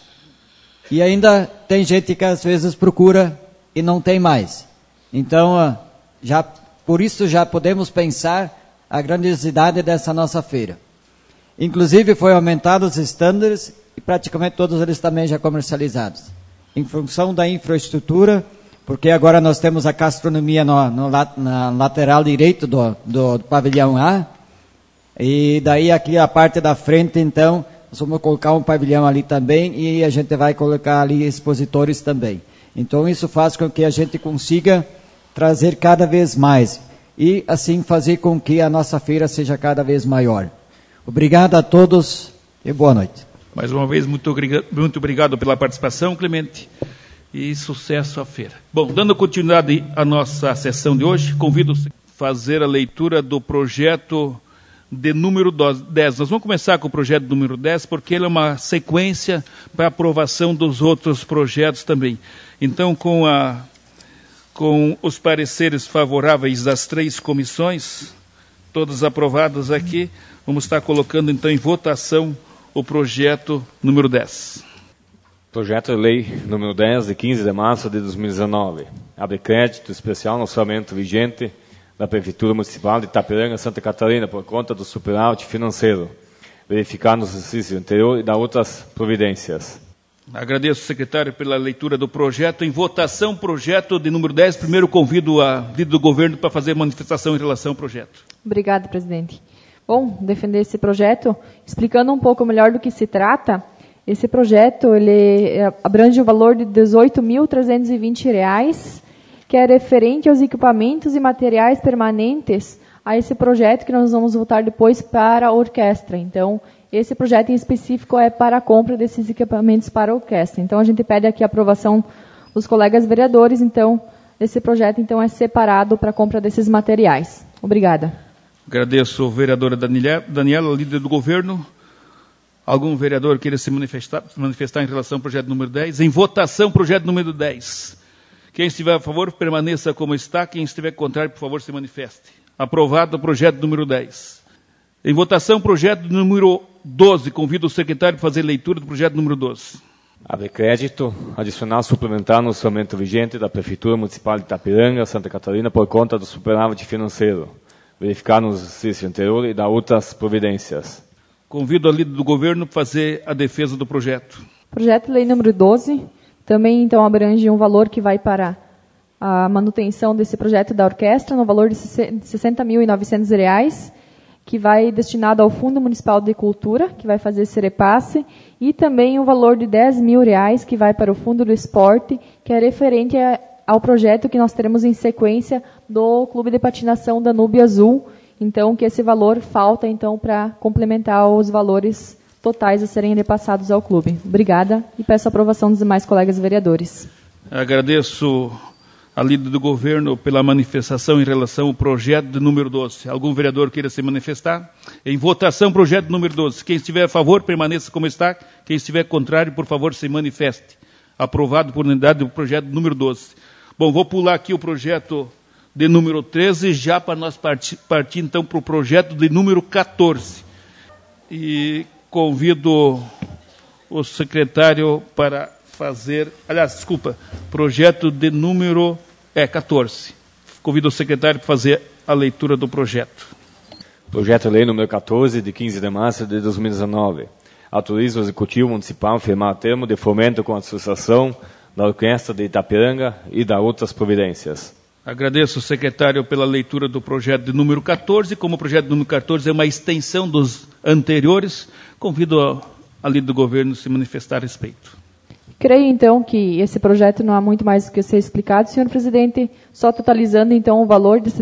e ainda tem gente que às vezes procura e não tem mais. Então, por isso já podemos pensar a grandiosidade dessa nossa feira. Inclusive foi aumentado os estandes e praticamente todos eles também já comercializados. Em função da infraestrutura, porque agora nós temos a gastronomia na lateral direito do pavilhão A, e daí aqui a parte da frente, então, nós vamos colocar um pavilhão ali também, e a gente vai colocar ali expositores também. Então isso faz com que a gente consiga trazer cada vez mais, e assim fazer com que a nossa feira seja cada vez maior. Obrigado a todos e boa noite. Mais uma vez, muito obrigado pela participação, Clemente, e sucesso à feira. Bom, dando continuidade à nossa sessão de hoje, convido a fazer a leitura do projeto de número 10. Nós vamos começar com o projeto número 10, porque ele é uma sequência para aprovação dos outros projetos também. Então, com os pareceres favoráveis das 3 comissões, todas aprovadas aqui, vamos estar colocando então em votação o projeto número 10. Projeto de lei número 10, de 15 de março de 2019. Abre crédito especial no orçamento vigente da Prefeitura Municipal de Itapiranga, Santa Catarina, por conta do superávit financeiro, verificado no exercício anterior e da outras providências. Agradeço, secretário, pela leitura do projeto. Em votação, projeto de número 10. Primeiro convido a líder do governo para fazer manifestação em relação ao projeto. Obrigada, presidente. Bom, defender esse projeto, explicando um pouco melhor do que se trata. Esse projeto ele abrange o valor de R$ 18.320, que é referente aos equipamentos e materiais permanentes a esse projeto que nós vamos votar depois para a orquestra. Então, esse projeto em específico é para a compra desses equipamentos para a orquestra. Então, a gente pede aqui a aprovação dos colegas vereadores. Então, esse projeto então é separado para a compra desses materiais. Obrigada. Agradeço a vereadora Daniela, líder do governo. Algum vereador queira se manifestar em relação ao projeto número 10? Em votação, projeto número 10. Quem estiver a favor, permaneça como está. Quem estiver contrário, por favor, se manifeste. Aprovado o projeto número 10. Em votação, projeto número 12. Convido o secretário a fazer leitura do projeto número 12. Abre crédito adicional suplementar no orçamento vigente da Prefeitura Municipal de Itapiranga, Santa Catarina, por conta do superávit financeiro, verificado no exercício anterior e da outras providências. Convido a líder do governo para fazer a defesa do projeto. Projeto de lei número 12. Também, então, abrange um valor que vai para a manutenção desse projeto da orquestra, no valor de R$ 60.900, que vai destinado ao Fundo Municipal de Cultura, que vai fazer esse repasse, e também o valor de R$ 10.000, que vai para o Fundo do Esporte, que é referente ao projeto que nós teremos em sequência do Clube de Patinação Danúbio Azul. Então, que esse valor falta, então, para complementar os valores totais a serem repassados ao clube. Obrigada e peço a aprovação dos demais colegas vereadores. Agradeço a líder do governo pela manifestação em relação ao projeto de número 12. Algum vereador queira se manifestar? Em votação, projeto número 12. Quem estiver a favor, permaneça como está. Quem estiver contrário, por favor, se manifeste. Aprovado por unanimidade o projeto número 12. Bom, vou pular aqui o projeto de número 13, já para nós partir então para o projeto de número 14. E convido o secretário para fazer, projeto de número 14. Convido o secretário para fazer a leitura do projeto. Projeto de lei número 14, de 15 de março de 2019. Autoriza o Executivo Municipal a firmar termo de fomento com a Associação da Orquestra de Itapiranga e da outras providências. Agradeço, secretário, pela leitura do projeto de número 14. Como o projeto de número 14 é uma extensão dos anteriores, convido a líder do governo a se manifestar a respeito. Creio, então, que esse projeto não há muito mais do que ser explicado, senhor presidente, só totalizando, então, o valor de R$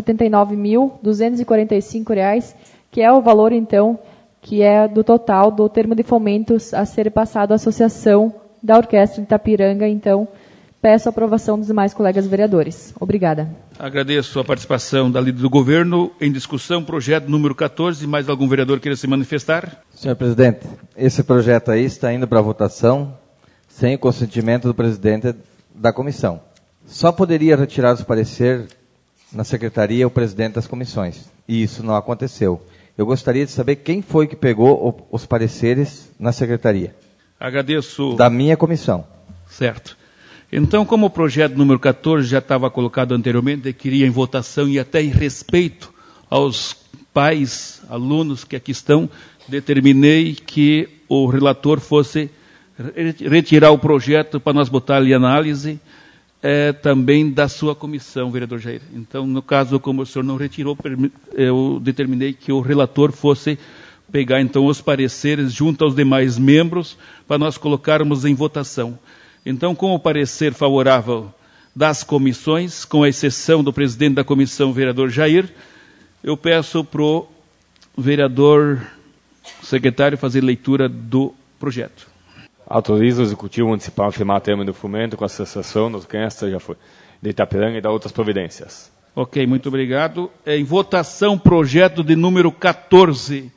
79.245, que é o valor, então, que é do total do termo de fomentos a ser passado à Associação da Orquestra de Itapiranga. Então, peço a aprovação dos demais colegas vereadores. Obrigada. Agradeço a participação da líder do governo. Em discussão, projeto número 14. Mais algum vereador queira se manifestar? Senhor presidente, esse projeto aí está indo para votação sem o consentimento do presidente da comissão. Só poderia retirar os pareceres na secretaria o presidente das comissões. E isso não aconteceu. Eu gostaria de saber quem foi que pegou os pareceres na secretaria. Agradeço. Da minha comissão. Certo. Então, como o projeto número 14 já estava colocado anteriormente, queria em votação e até em respeito aos pais, alunos que aqui estão, determinei que o relator fosse retirar o projeto para nós botar ali análise também da sua comissão, vereador Jair. Então, no caso, como o senhor não retirou, eu determinei que o relator fosse pegar então os pareceres junto aos demais membros para nós colocarmos em votação. Então, com o parecer favorável das comissões, com a exceção do presidente da comissão, vereador Jair, eu peço para o vereador secretário fazer leitura do projeto. Autoriza o Executivo Municipal a firmar termo de fomento com a Associação da Orquestra de Itapiranga e da outras providências. Ok, muito obrigado. Em votação, projeto de número 14.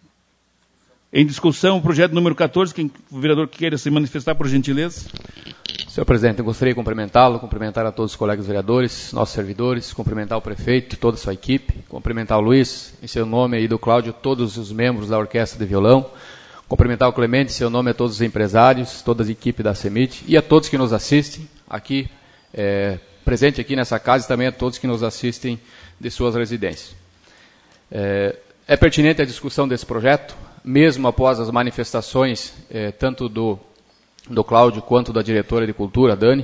Em discussão, o projeto número 14. O vereador que queira se manifestar, por gentileza. Senhor presidente, eu gostaria de cumprimentá-lo, cumprimentar a todos os colegas vereadores, nossos servidores, cumprimentar o prefeito, toda a sua equipe, cumprimentar o Luiz, em seu nome aí do Cláudio, todos os membros da Orquestra de Violão, cumprimentar o Clemente, em seu nome a todos os empresários, toda a equipe da CEMIT e a todos que nos assistem aqui, presente aqui nessa casa e também a todos que nos assistem de suas residências. É pertinente a discussão desse projeto, mesmo após as manifestações, tanto do Cláudio quanto da diretora de Cultura, Dani,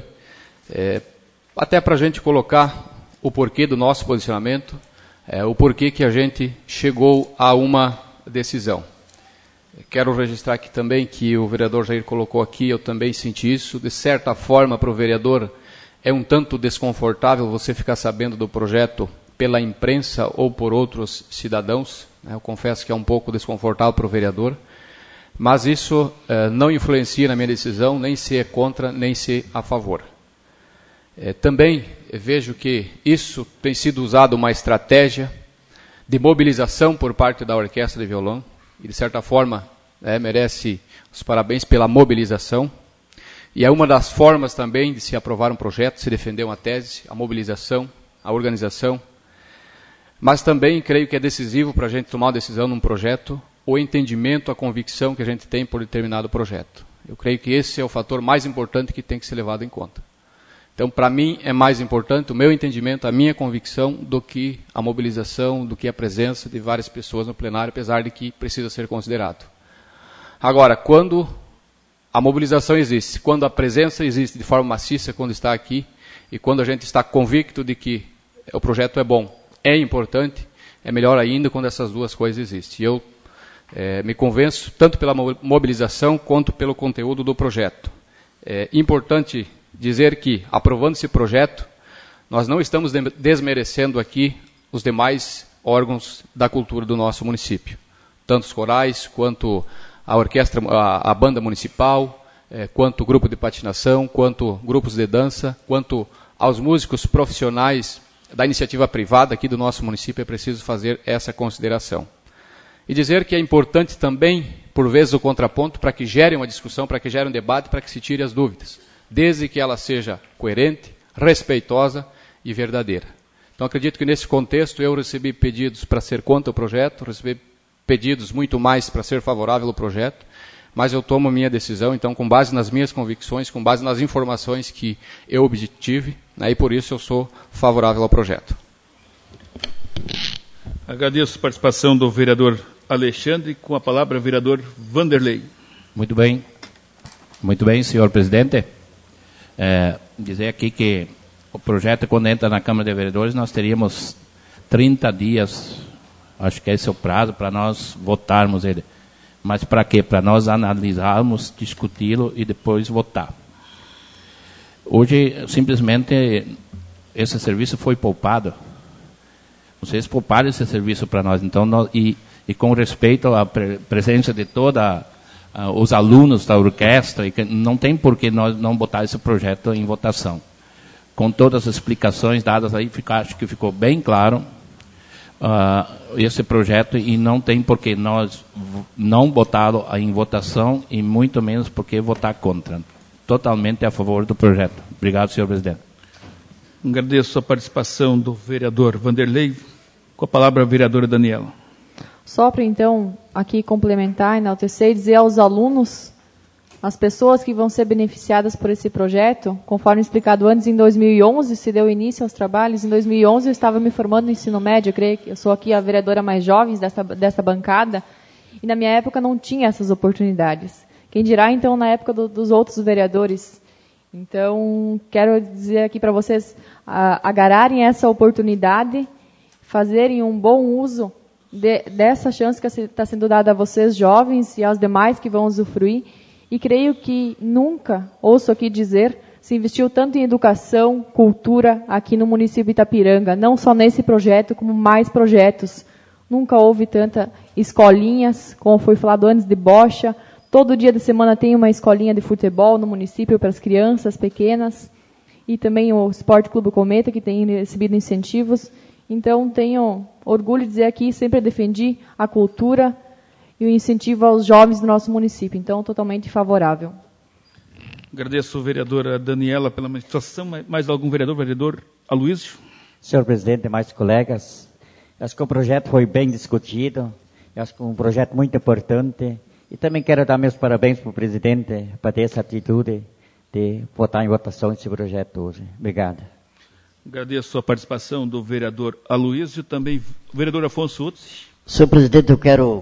até para a gente colocar o porquê do nosso posicionamento, o porquê que a gente chegou a uma decisão. Quero registrar aqui também que o vereador Jair colocou aqui, eu também senti isso. De certa forma, para o vereador, é um tanto desconfortável você ficar sabendo do projeto pela imprensa ou por outros cidadãos. Eu confesso que é um pouco desconfortável para o vereador. Mas isso não influencia na minha decisão, nem se é contra, nem se a favor. Também vejo que isso tem sido usado uma estratégia de mobilização por parte da Orquestra de Violão. E, de certa forma, merece os parabéns pela mobilização. E é uma das formas também de se aprovar um projeto, se defender uma tese, a mobilização, a organização. Mas também creio que é decisivo para a gente tomar uma decisão num projeto, o entendimento, a convicção que a gente tem por determinado projeto. Eu creio que esse é o fator mais importante que tem que ser levado em conta. Então, para mim, é mais importante o meu entendimento, a minha convicção, do que a mobilização, do que a presença de várias pessoas no plenário, apesar de que precisa ser considerado. Agora, quando a mobilização existe, quando a presença existe de forma maciça, quando está aqui, e quando a gente está convicto de que o projeto é bom, é importante, é melhor ainda quando essas duas coisas existem. Eu me convenço tanto pela mobilização quanto pelo conteúdo do projeto. É importante dizer que, aprovando esse projeto, nós não estamos desmerecendo aqui os demais órgãos da cultura do nosso município. Tanto os corais, quanto a orquestra, a banda municipal, quanto grupo de patinação, quanto grupos de dança, quanto aos músicos profissionais da iniciativa privada aqui do nosso município, é preciso fazer essa consideração. E dizer que é importante também, por vezes, o contraponto para que gere uma discussão, para que gere um debate, para que se tire as dúvidas, desde que ela seja coerente, respeitosa e verdadeira. Então, acredito que nesse contexto eu recebi pedidos para ser contra o projeto, recebi pedidos muito mais para ser favorável ao projeto, mas eu tomo a minha decisão, então, com base nas minhas convicções, com base nas informações que eu obtive, e por isso eu sou favorável ao projeto. Agradeço a participação do vereador Alexandre. Com a palavra, o vereador Vanderlei. Muito bem, senhor presidente. Dizer aqui que o projeto, quando entra na Câmara de Vereadores, nós teríamos 30 dias, acho que esse é o prazo, para nós votarmos ele. Mas para quê? Para nós analisarmos, discuti-lo e depois votar. Hoje, simplesmente, esse serviço foi poupado. Vocês pouparam esse serviço para nós. Então, e com respeito à presença de todos os alunos da orquestra, não tem por que nós não botar esse projeto em votação. Com todas as explicações dadas aí, acho que ficou bem claro esse projeto, e não tem por que nós não botá-lo em votação, e muito menos por que votar contra. Totalmente a favor do projeto. Obrigado, senhor presidente. Agradeço a participação do vereador Vanderlei. Com a palavra, a vereadora Daniela. Só para, então, aqui complementar, enaltecer e dizer aos alunos, as pessoas que vão ser beneficiadas por esse projeto, conforme explicado antes, em 2011 se deu início aos trabalhos. Em 2011 eu estava me formando no ensino médio, eu creio que eu sou aqui a vereadora mais jovem dessa bancada, e na minha época não tinha essas oportunidades. Quem dirá, então, na época dos outros vereadores. Então, quero dizer aqui para vocês agarrarem essa oportunidade, fazerem um bom uso dessa chance que está sendo dada a vocês, jovens, e aos demais que vão usufruir. E creio que nunca, ouço aqui dizer, se investiu tanto em educação, cultura, aqui no município de Itapiranga. Não só nesse projeto, como mais projetos. Nunca houve tanta escolinhas, como foi falado antes, de bocha. Todo dia da semana tem uma escolinha de futebol no município para as crianças pequenas. E também o Esporte Clube Cometa, que tem recebido incentivos. Então, tenho orgulho de dizer aqui, sempre defendi a cultura e o incentivo aos jovens do nosso município. Então, totalmente favorável. Agradeço a vereadora Daniela pela manifestação. Mais algum vereador? Vereador Aloysio? Senhor presidente, mais colegas, acho que o projeto foi bem discutido, acho que é um projeto muito importante. E também quero dar meus parabéns para o presidente, para ter essa atitude de votar em votação esse projeto hoje. Obrigado. Agradeço a participação do vereador Aloysio, também o vereador Afonso Utz. Senhor presidente, eu quero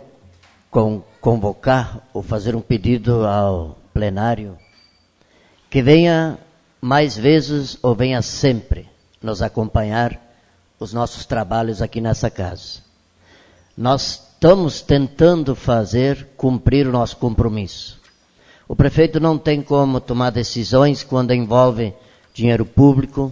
convocar ou fazer um pedido ao plenário que venha mais vezes ou venha sempre nos acompanhar os nossos trabalhos aqui nessa casa. Nós estamos tentando cumprir o nosso compromisso. O prefeito não tem como tomar decisões quando envolve dinheiro público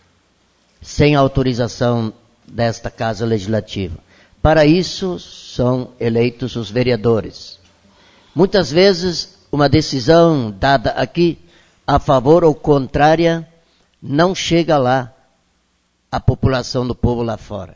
sem autorização desta Casa Legislativa. Para isso são eleitos os vereadores. Muitas vezes uma decisão dada aqui a favor ou contrária não chega lá à população do povo lá fora.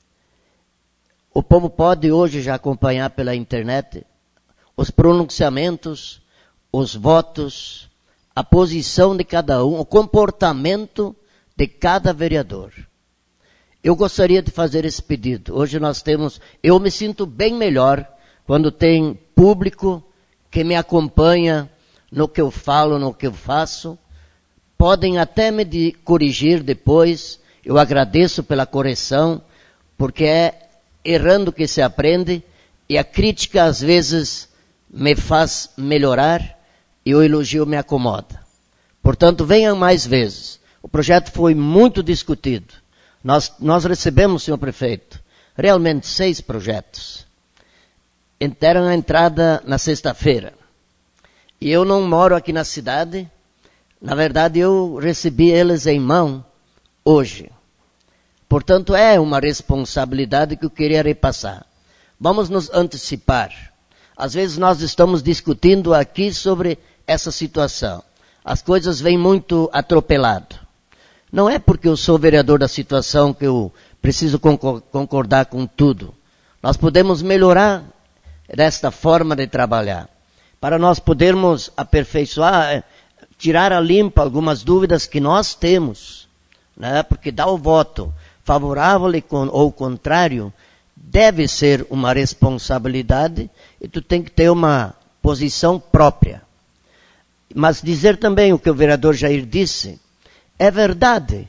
O povo pode hoje já acompanhar pela internet os pronunciamentos, os votos, a posição de cada um, o comportamento de cada vereador. Eu gostaria de fazer esse pedido. Hoje eu me sinto bem melhor quando tem público que me acompanha no que eu falo, no que eu faço. Podem até me corrigir depois. Eu agradeço pela correção, porque é errando que se aprende, e a crítica às vezes me faz melhorar e o elogio me acomoda. Portanto, venham mais vezes. O projeto foi muito discutido. Nós recebemos, senhor prefeito, realmente 6 projetos. Deram a entrada na sexta-feira. E eu não moro aqui na cidade. Na verdade, eu recebi eles em mão hoje. Portanto, é uma responsabilidade que eu queria repassar. Vamos nos antecipar. Às vezes nós estamos discutindo aqui sobre essa situação. As coisas vêm muito atropelado. Não é porque eu sou vereador da situação que eu preciso concordar com tudo. Nós podemos melhorar desta forma de trabalhar, para nós podermos aperfeiçoar, tirar a limpa algumas dúvidas que nós temos, né? Porque dar o voto favorável ou contrário deve ser uma responsabilidade e tu tem que ter uma posição própria. Mas dizer também o que o vereador Jair disse, é verdade,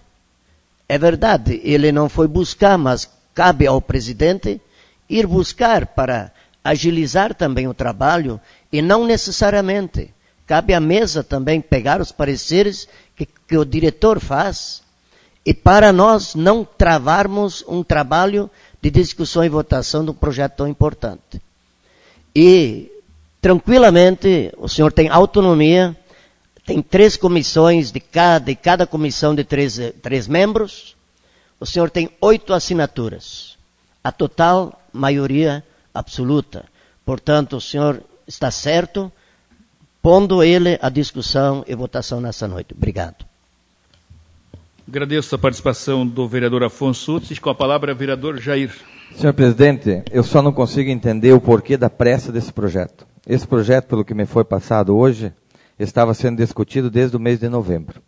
ele não foi buscar, mas cabe ao presidente ir buscar para agilizar também o trabalho e não necessariamente. Cabe à mesa também pegar os pareceres que o diretor faz e para nós não travarmos um trabalho de discussão e votação de um projeto tão importante. E, tranquilamente, o senhor tem autonomia, tem 3 comissões, de cada comissão de 3 membros, o senhor tem 8 assinaturas, a total maioria absoluta. Portanto, o senhor está certo, pondo ele à discussão e votação nessa noite. Obrigado. Agradeço a participação do vereador Afonso Utz. Com a palavra, vereador Jair. Senhor presidente, eu só não consigo entender o porquê da pressa desse projeto. Esse projeto, pelo que me foi passado hoje, estava sendo discutido desde o mês de novembro.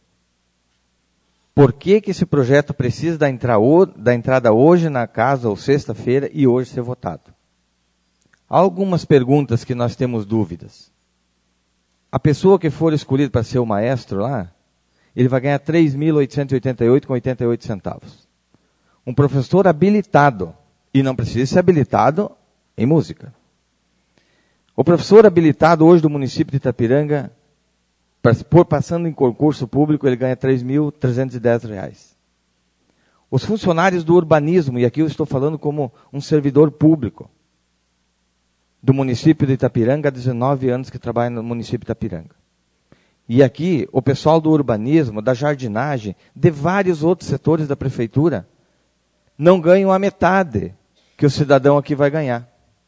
Por que esse projeto precisa da entrada hoje na casa, ou sexta-feira, e hoje ser votado? Há algumas perguntas que nós temos dúvidas. A pessoa que for escolhida para ser o maestro lá, ele vai ganhar R$ 3.888,88. Um professor habilitado, e não precisa ser habilitado em música. O professor habilitado hoje do município de Itapiranga, por passando em concurso público, ele ganha R$ 3.310. Os funcionários do urbanismo, e aqui eu estou falando como um servidor público, do município de Itapiranga, há 19 anos que trabalha no município de Itapiranga. E aqui, o pessoal do urbanismo, da jardinagem, de vários outros setores da prefeitura, não ganham a metade que o cidadão aqui vai ganhar.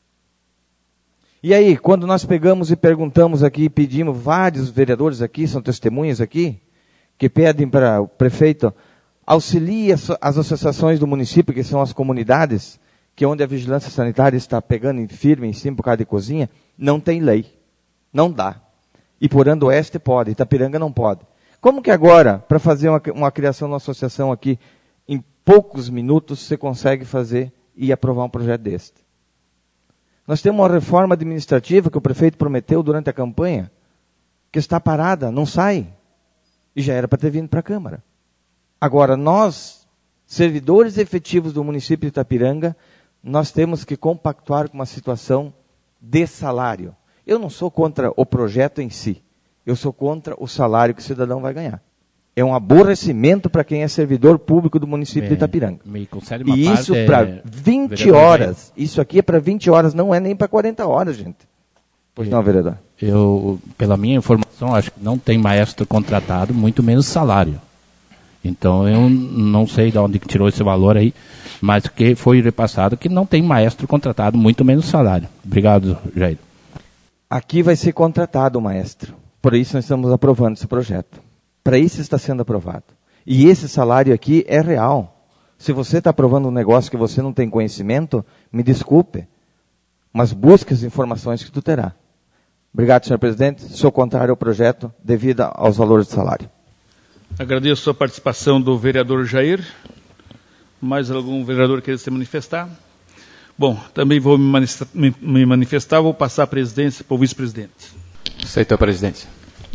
E aí, quando nós pegamos e perguntamos aqui, pedimos, vários vereadores aqui, são testemunhas aqui, que pedem para o prefeito auxilie as associações do município, que são as comunidades, que é onde a vigilância sanitária está pegando em firme em cima por causa de cozinha, não tem lei. Não dá. E Iporanga Oeste pode, Itapiranga não pode. Como que agora, para fazer uma criação de uma associação aqui, em poucos minutos você consegue fazer e aprovar um projeto deste? Nós temos uma reforma administrativa que o prefeito prometeu durante a campanha, que está parada, não sai. E já era para ter vindo para a Câmara. Agora, nós, servidores efetivos do município de Itapiranga, nós temos que compactuar com uma situação de salário. Eu não sou contra o projeto em si. Eu sou contra o salário que o cidadão vai ganhar. É um aborrecimento para quem é servidor público do município de Itapiranga. E isso para 20 horas. Isso aqui é para 20 horas, não é nem para 40 horas, gente. Pois não, vereador? Eu, pela minha informação, acho que não tem maestro contratado, muito menos salário. Então, eu não sei de onde tirou esse valor aí, mas que foi repassado que não tem maestro contratado, muito menos salário. Obrigado, Jair. Aqui vai ser contratado o maestro. Por isso nós estamos aprovando esse projeto. Para isso está sendo aprovado. E esse salário aqui é real. Se você está aprovando um negócio que você não tem conhecimento, me desculpe, mas busque as informações que tu terá. Obrigado, senhor presidente. Sou contrário ao projeto devido aos valores de salário. Agradeço a participação do vereador Jair. Mais algum vereador queira se manifestar? Bom, também vou me manifestar, vou passar a presidência para o vice-presidente. Aceito a presidência.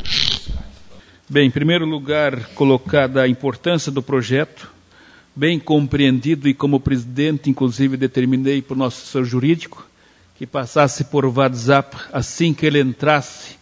Bem, em primeiro lugar, colocada a importância do projeto, bem compreendido e como presidente, inclusive, determinei para o nosso assessor jurídico que passasse por WhatsApp assim que ele entrasse,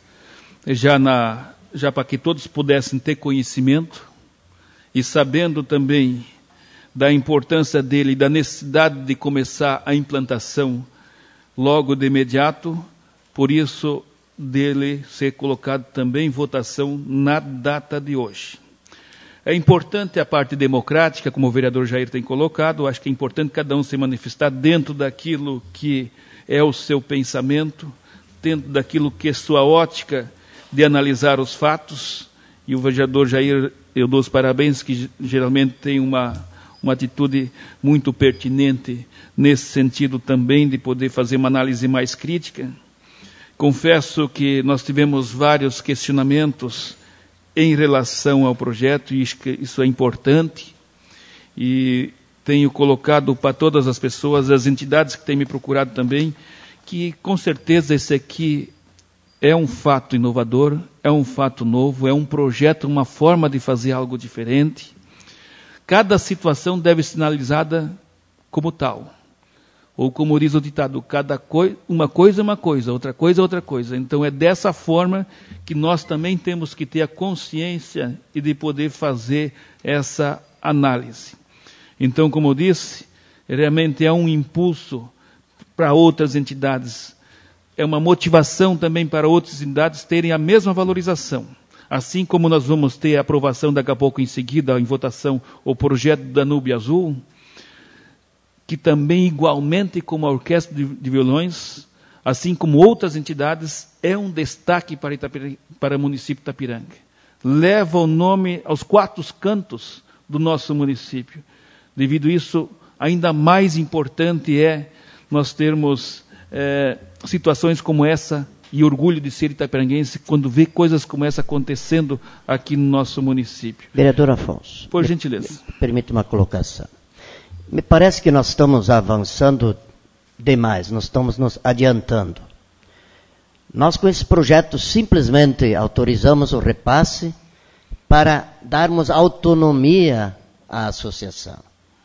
já para que todos pudessem ter conhecimento e sabendo também da importância dele e da necessidade de começar a implantação logo de imediato, por isso dele ser colocado também em votação na data de hoje. É importante a parte democrática, como o vereador Jair tem colocado, acho que é importante cada um se manifestar dentro daquilo que é o seu pensamento, dentro daquilo que é sua ótica de analisar os fatos, e o vereador Jair, eu dou os parabéns, que geralmente tem uma atitude muito pertinente nesse sentido também, de poder fazer uma análise mais crítica. Confesso que nós tivemos vários questionamentos em relação ao projeto, e isso é importante, e tenho colocado para todas as pessoas, as entidades que têm me procurado também, que com certeza esse aqui é um fato inovador, é um fato novo, é um projeto, uma forma de fazer algo diferente. Cada situação deve ser analisada como tal. Ou como diz o ditado, uma coisa é uma coisa, outra coisa é outra coisa. Então é dessa forma que nós também temos que ter a consciência e de poder fazer essa análise. Então, como eu disse, realmente é um impulso para outras entidades, é uma motivação também para outras entidades terem a mesma valorização. Assim como nós vamos ter a aprovação daqui a pouco em seguida, em votação, o projeto do Danúbio Azul, que também igualmente como a Orquestra de Violões, assim como outras entidades, é um destaque para o município de Itapiranga. Leva o nome aos 4 cantos do nosso município. Devido a isso, ainda mais importante é nós termos situações como essa, e orgulho de ser itapiranguense quando vê coisas como essa acontecendo aqui no nosso município. Vereador Afonso. Por gentileza. Permite uma colocação. Me parece que nós estamos avançando demais, nós estamos nos adiantando. Nós com esse projeto simplesmente autorizamos o repasse para darmos autonomia à associação.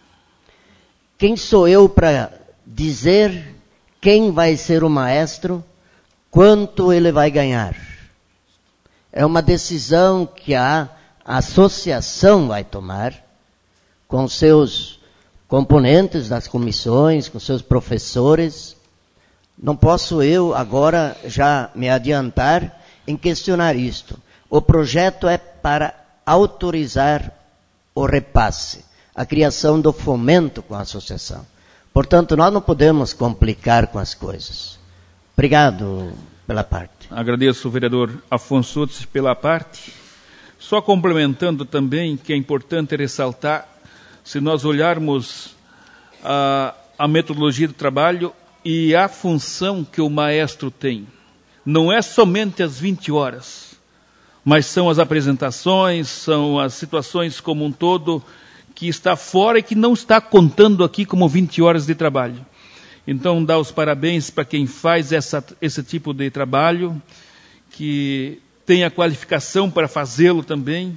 Quem sou eu para dizer quem vai ser o maestro, quanto ele vai ganhar? É uma decisão que a associação vai tomar com seus componentes das comissões, com seus professores. Não posso eu agora já me adiantar em questionar isto. O projeto é para autorizar o repasse, a criação do fomento com a associação. Portanto, nós não podemos complicar com as coisas. Obrigado pela parte. Agradeço o vereador Afonso Utz pela parte. Só complementando também que é importante ressaltar, se nós olharmos a metodologia do trabalho e a função que o maestro tem, não é somente as 20 horas, mas são as apresentações, são as situações como um todo que está fora e que não está contando aqui como 20 horas de trabalho. Então, dá os parabéns para quem faz esse tipo de trabalho, que tem a qualificação para fazê-lo também.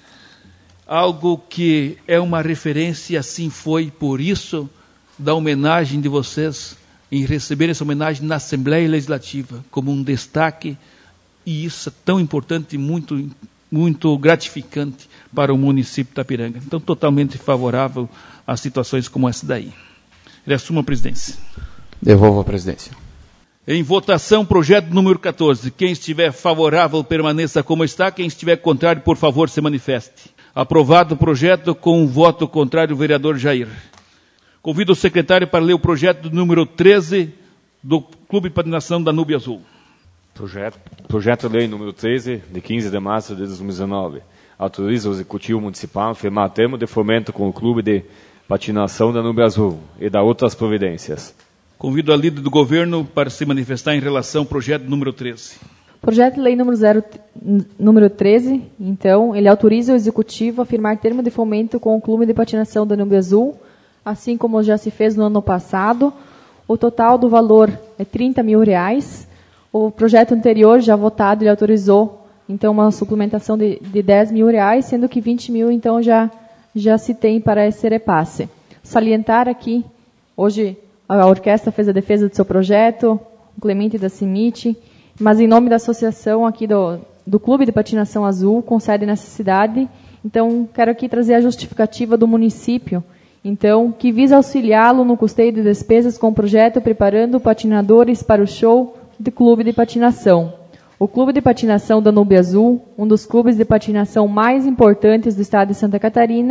Algo que é uma referência, assim foi, por isso, da homenagem de vocês, em receber essa homenagem na Assembleia Legislativa, como um destaque, e isso é tão importante e muito gratificante para o município de Itapiranga. Então, totalmente favorável a situações como essa daí. Reassumo a presidência. Devolvo a presidência. Em votação, projeto número 14. Quem estiver favorável, permaneça como está. Quem estiver contrário, por favor, se manifeste. Aprovado o projeto com um voto contrário, o vereador Jair. Convido o secretário para ler o projeto número 13 do Clube de Patinação Danúbio Azul. Projeto de lei número 13, de 15 de março de 2019. Autoriza o Executivo Municipal a firmar termo de fomento com o Clube de Patinação Danúbio Azul e dar outras providências. Convido a líder do governo para se manifestar em relação ao projeto número 13. Projeto de lei número 13, então, ele autoriza o Executivo a firmar termo de fomento com o Clube de Patinação Danúbio Azul, assim como já se fez no ano passado. O total do valor é R$30 mil. O projeto anterior, já votado, ele autorizou, então, uma suplementação de R$10 mil, sendo que R$20 mil, então, já se tem para esse repasse. Salientar aqui, hoje a orquestra fez a defesa do seu projeto, o Clemente da CIMIT, mas em nome da associação aqui do Clube de Patinação Azul, com sede nessa cidade, então, quero aqui trazer a justificativa do município, então, que visa auxiliá-lo no custeio de despesas com o projeto Preparando Patinadores para o Show do Clube de Patinação. O Clube de Patinação Danúbio Azul, um dos clubes de patinação mais importantes do estado de Santa Catarina,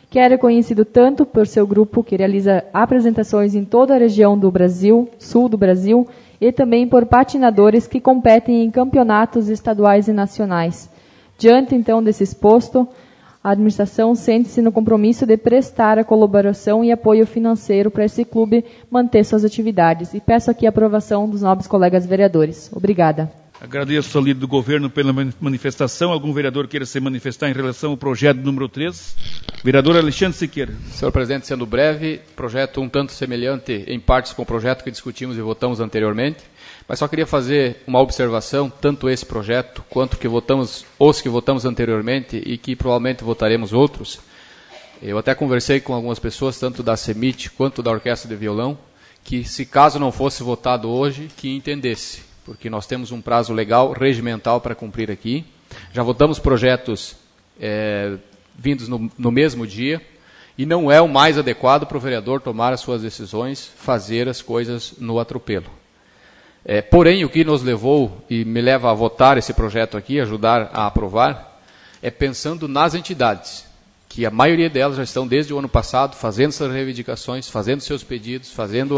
que é reconhecido tanto por seu grupo, que realiza apresentações em toda a região do Brasil, sul do Brasil, e também por patinadores que competem em campeonatos estaduais e nacionais. Diante, então, desse exposto, a administração sente-se no compromisso de prestar a colaboração e apoio financeiro para esse clube manter suas atividades. E peço aqui a aprovação dos nobres colegas vereadores. Obrigada. Agradeço ao líder do governo pela manifestação. Algum vereador queira se manifestar em relação ao projeto número 3? Vereador Alexandre Siqueira. Senhor presidente, sendo breve, projeto um tanto semelhante em partes com o projeto que discutimos e votamos anteriormente, mas só queria fazer uma observação, tanto esse projeto quanto os que votamos anteriormente e que provavelmente votaremos outros. Eu até conversei com algumas pessoas, tanto da CEMIT quanto da Orquestra de Violão, que se caso não fosse votado hoje, que entendesse, porque nós temos um prazo legal, regimental para cumprir aqui. Já votamos projetos vindos no mesmo dia, e não é o mais adequado para o vereador tomar as suas decisões, fazer as coisas no atropelo. Porém, o que nos levou e me leva a votar esse projeto aqui, ajudar a aprovar, é pensando nas entidades, que a maioria delas já estão desde o ano passado fazendo suas reivindicações, fazendo seus pedidos, fazendo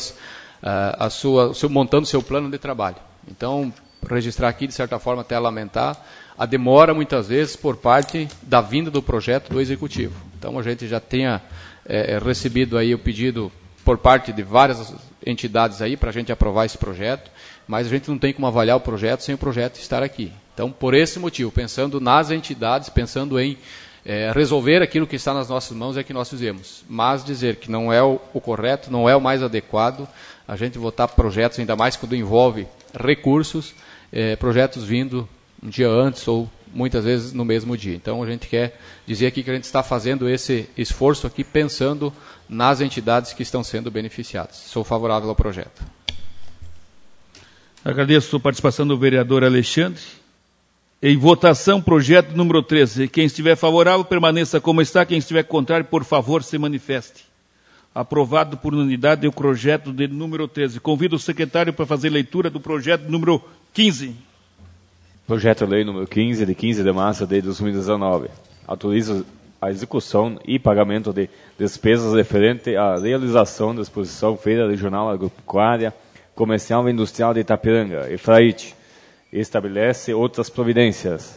montando seu plano de trabalho. Então, registrar aqui, de certa forma, até lamentar a demora, muitas vezes, por parte da vinda do projeto do Executivo. Então, a gente já tenha recebido aí o pedido por parte de várias entidades aí para a gente aprovar esse projeto, mas a gente não tem como avaliar o projeto sem o projeto estar aqui. Então, por esse motivo, pensando nas entidades, pensando em resolver aquilo que está nas nossas mãos, é que nós fizemos. Mas dizer que não é o correto, não é o mais adequado, a gente votar projetos, ainda mais quando envolve recursos, projetos vindo um dia antes ou muitas vezes no mesmo dia. Então a gente quer dizer aqui que a gente está fazendo esse esforço aqui pensando nas entidades que estão sendo beneficiadas. Sou favorável ao projeto. Agradeço a participação do vereador Alexandre. Em votação, projeto número 13. Quem estiver favorável, permaneça como está. Quem estiver contrário, por favor, se manifeste. Aprovado por unanimidade o projeto de número 13. Convido o secretário para fazer leitura do projeto número 15. Projeto de lei número 15, de 15 de março de 2019. Autoriza a execução e pagamento de despesas referente à realização da exposição Feira Regional Agropecuária, Comercial e Industrial de Itapiranga, EFRAIT. Estabelece outras providências.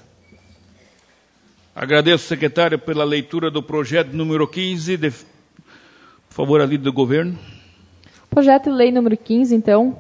Agradeço, secretário, pela leitura do projeto número 15. Por favor, a líder do governo. Projeto de lei número 15, então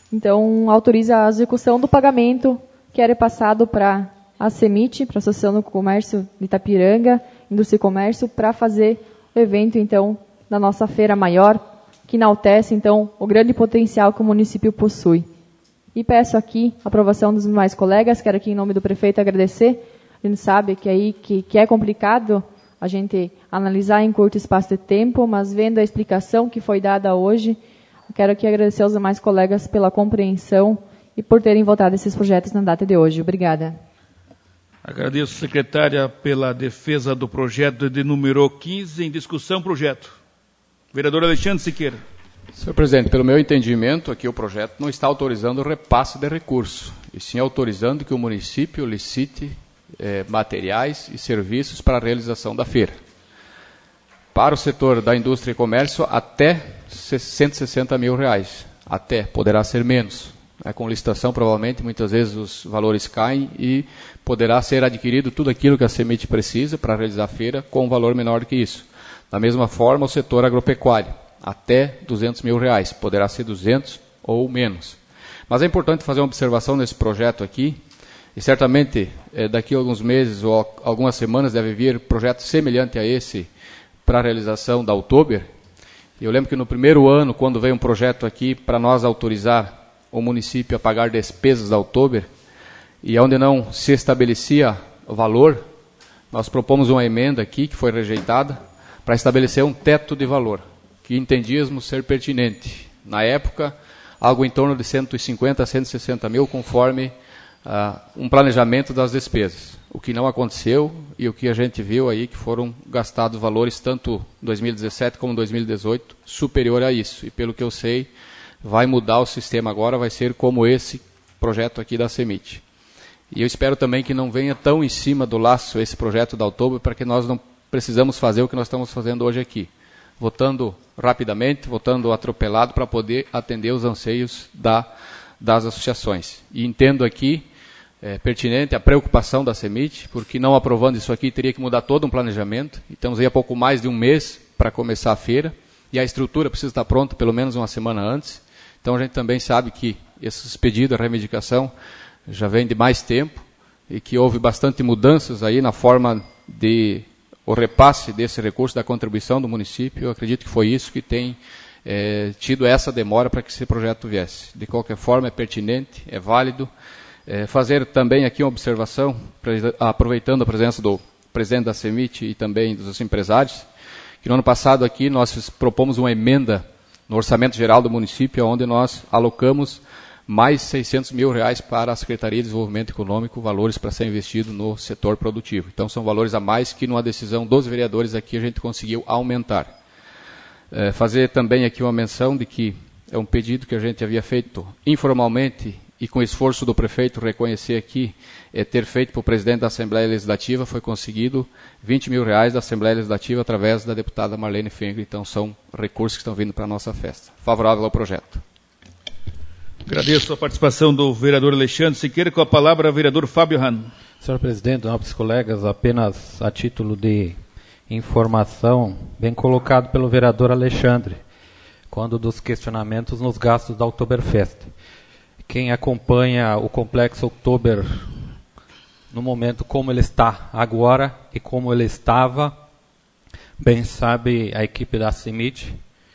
autoriza a execução do pagamento que era passado para a CEMIT, para a Associação do Comércio de Itapiranga, Indústria e Comércio, para fazer o evento, então, da nossa feira maior, que enaltece, então, o grande potencial que o município possui. E peço aqui a aprovação dos demais colegas, quero aqui em nome do prefeito agradecer. A gente sabe que é complicado a gente analisar em curto espaço de tempo, mas vendo a explicação que foi dada hoje, eu quero aqui agradecer aos demais colegas pela compreensão e por terem votado esses projetos na data de hoje. Obrigada. Agradeço, secretária, pela defesa do projeto de número 15. Em discussão, projeto. Vereador Alexandre Siqueira. Senhor presidente, pelo meu entendimento, aqui o projeto não está autorizando o repasse de recursos, e sim autorizando que o município licite materiais e serviços para a realização da feira. Para o setor da indústria e comércio, até R$160 mil. Até, poderá ser menos. Com licitação, provavelmente, muitas vezes os valores caem e poderá ser adquirido tudo aquilo que a CEMIT precisa para realizar a feira com um valor menor do que isso. Da mesma forma, o setor agropecuário, até R$200 mil, poderá ser 200 ou menos. Mas é importante fazer uma observação nesse projeto aqui, e certamente daqui a alguns meses ou algumas semanas deve vir projeto semelhante a esse para a realização da Oktober. Eu lembro que no primeiro ano, quando veio um projeto aqui para nós autorizar o município a pagar despesas da Oktober, e onde não se estabelecia o valor, nós propomos uma emenda aqui, que foi rejeitada, para estabelecer um teto de valor, que entendíamos ser pertinente. Na época, algo em torno de 150 a 160 mil, conforme um planejamento das despesas. O que não aconteceu e o que a gente viu aí, que foram gastados valores, tanto em 2017 como em 2018, superior a isso. E pelo que eu sei, vai mudar o sistema agora, vai ser como esse projeto aqui da CEMIT. E eu espero também que não venha tão em cima do laço esse projeto da Oktober, para que nós não precisamos fazer o que nós estamos fazendo hoje aqui, votando rapidamente, votando atropelado para poder atender os anseios das associações. E entendo aqui pertinente a preocupação da CEMIT, porque não aprovando isso aqui teria que mudar todo um planejamento. E estamos aí há pouco mais de um mês para começar a feira, e a estrutura precisa estar pronta pelo menos uma semana antes. Então a gente também sabe que esses pedidos, a reivindicação, já vem de mais tempo, e que houve bastante mudanças aí na forma de o repasse desse recurso da contribuição do município. Eu acredito que foi isso que tem tido essa demora para que esse projeto viesse. De qualquer forma, é pertinente, é válido. Fazer também aqui uma observação, aproveitando a presença do presidente da CEMIT e também dos empresários, que no ano passado aqui nós propomos uma emenda no orçamento geral do município, onde nós alocamos mais 600 mil reais para a Secretaria de Desenvolvimento Econômico, valores para ser investido no setor produtivo. Então são valores a mais que numa decisão dos vereadores aqui a gente conseguiu aumentar. Fazer também aqui uma menção de que é um pedido que a gente havia feito informalmente e com esforço do prefeito reconhecer aqui, ter feito para o presidente da Assembleia Legislativa, foi conseguido 20 mil reais da Assembleia Legislativa através da deputada Marlene Fengler. Então são recursos que estão vindo para a nossa festa. Favorável ao projeto. Agradeço a participação do vereador Alexandre Siqueira. Com a palavra, o vereador Fábio Hahn. Senhor presidente, nobres colegas, apenas a título de informação, bem colocado pelo vereador Alexandre, quando dos questionamentos nos gastos da Oktoberfest. Quem acompanha o Complexo Oktober no momento como ele está agora e como ele estava, bem sabe a equipe da CEMIT,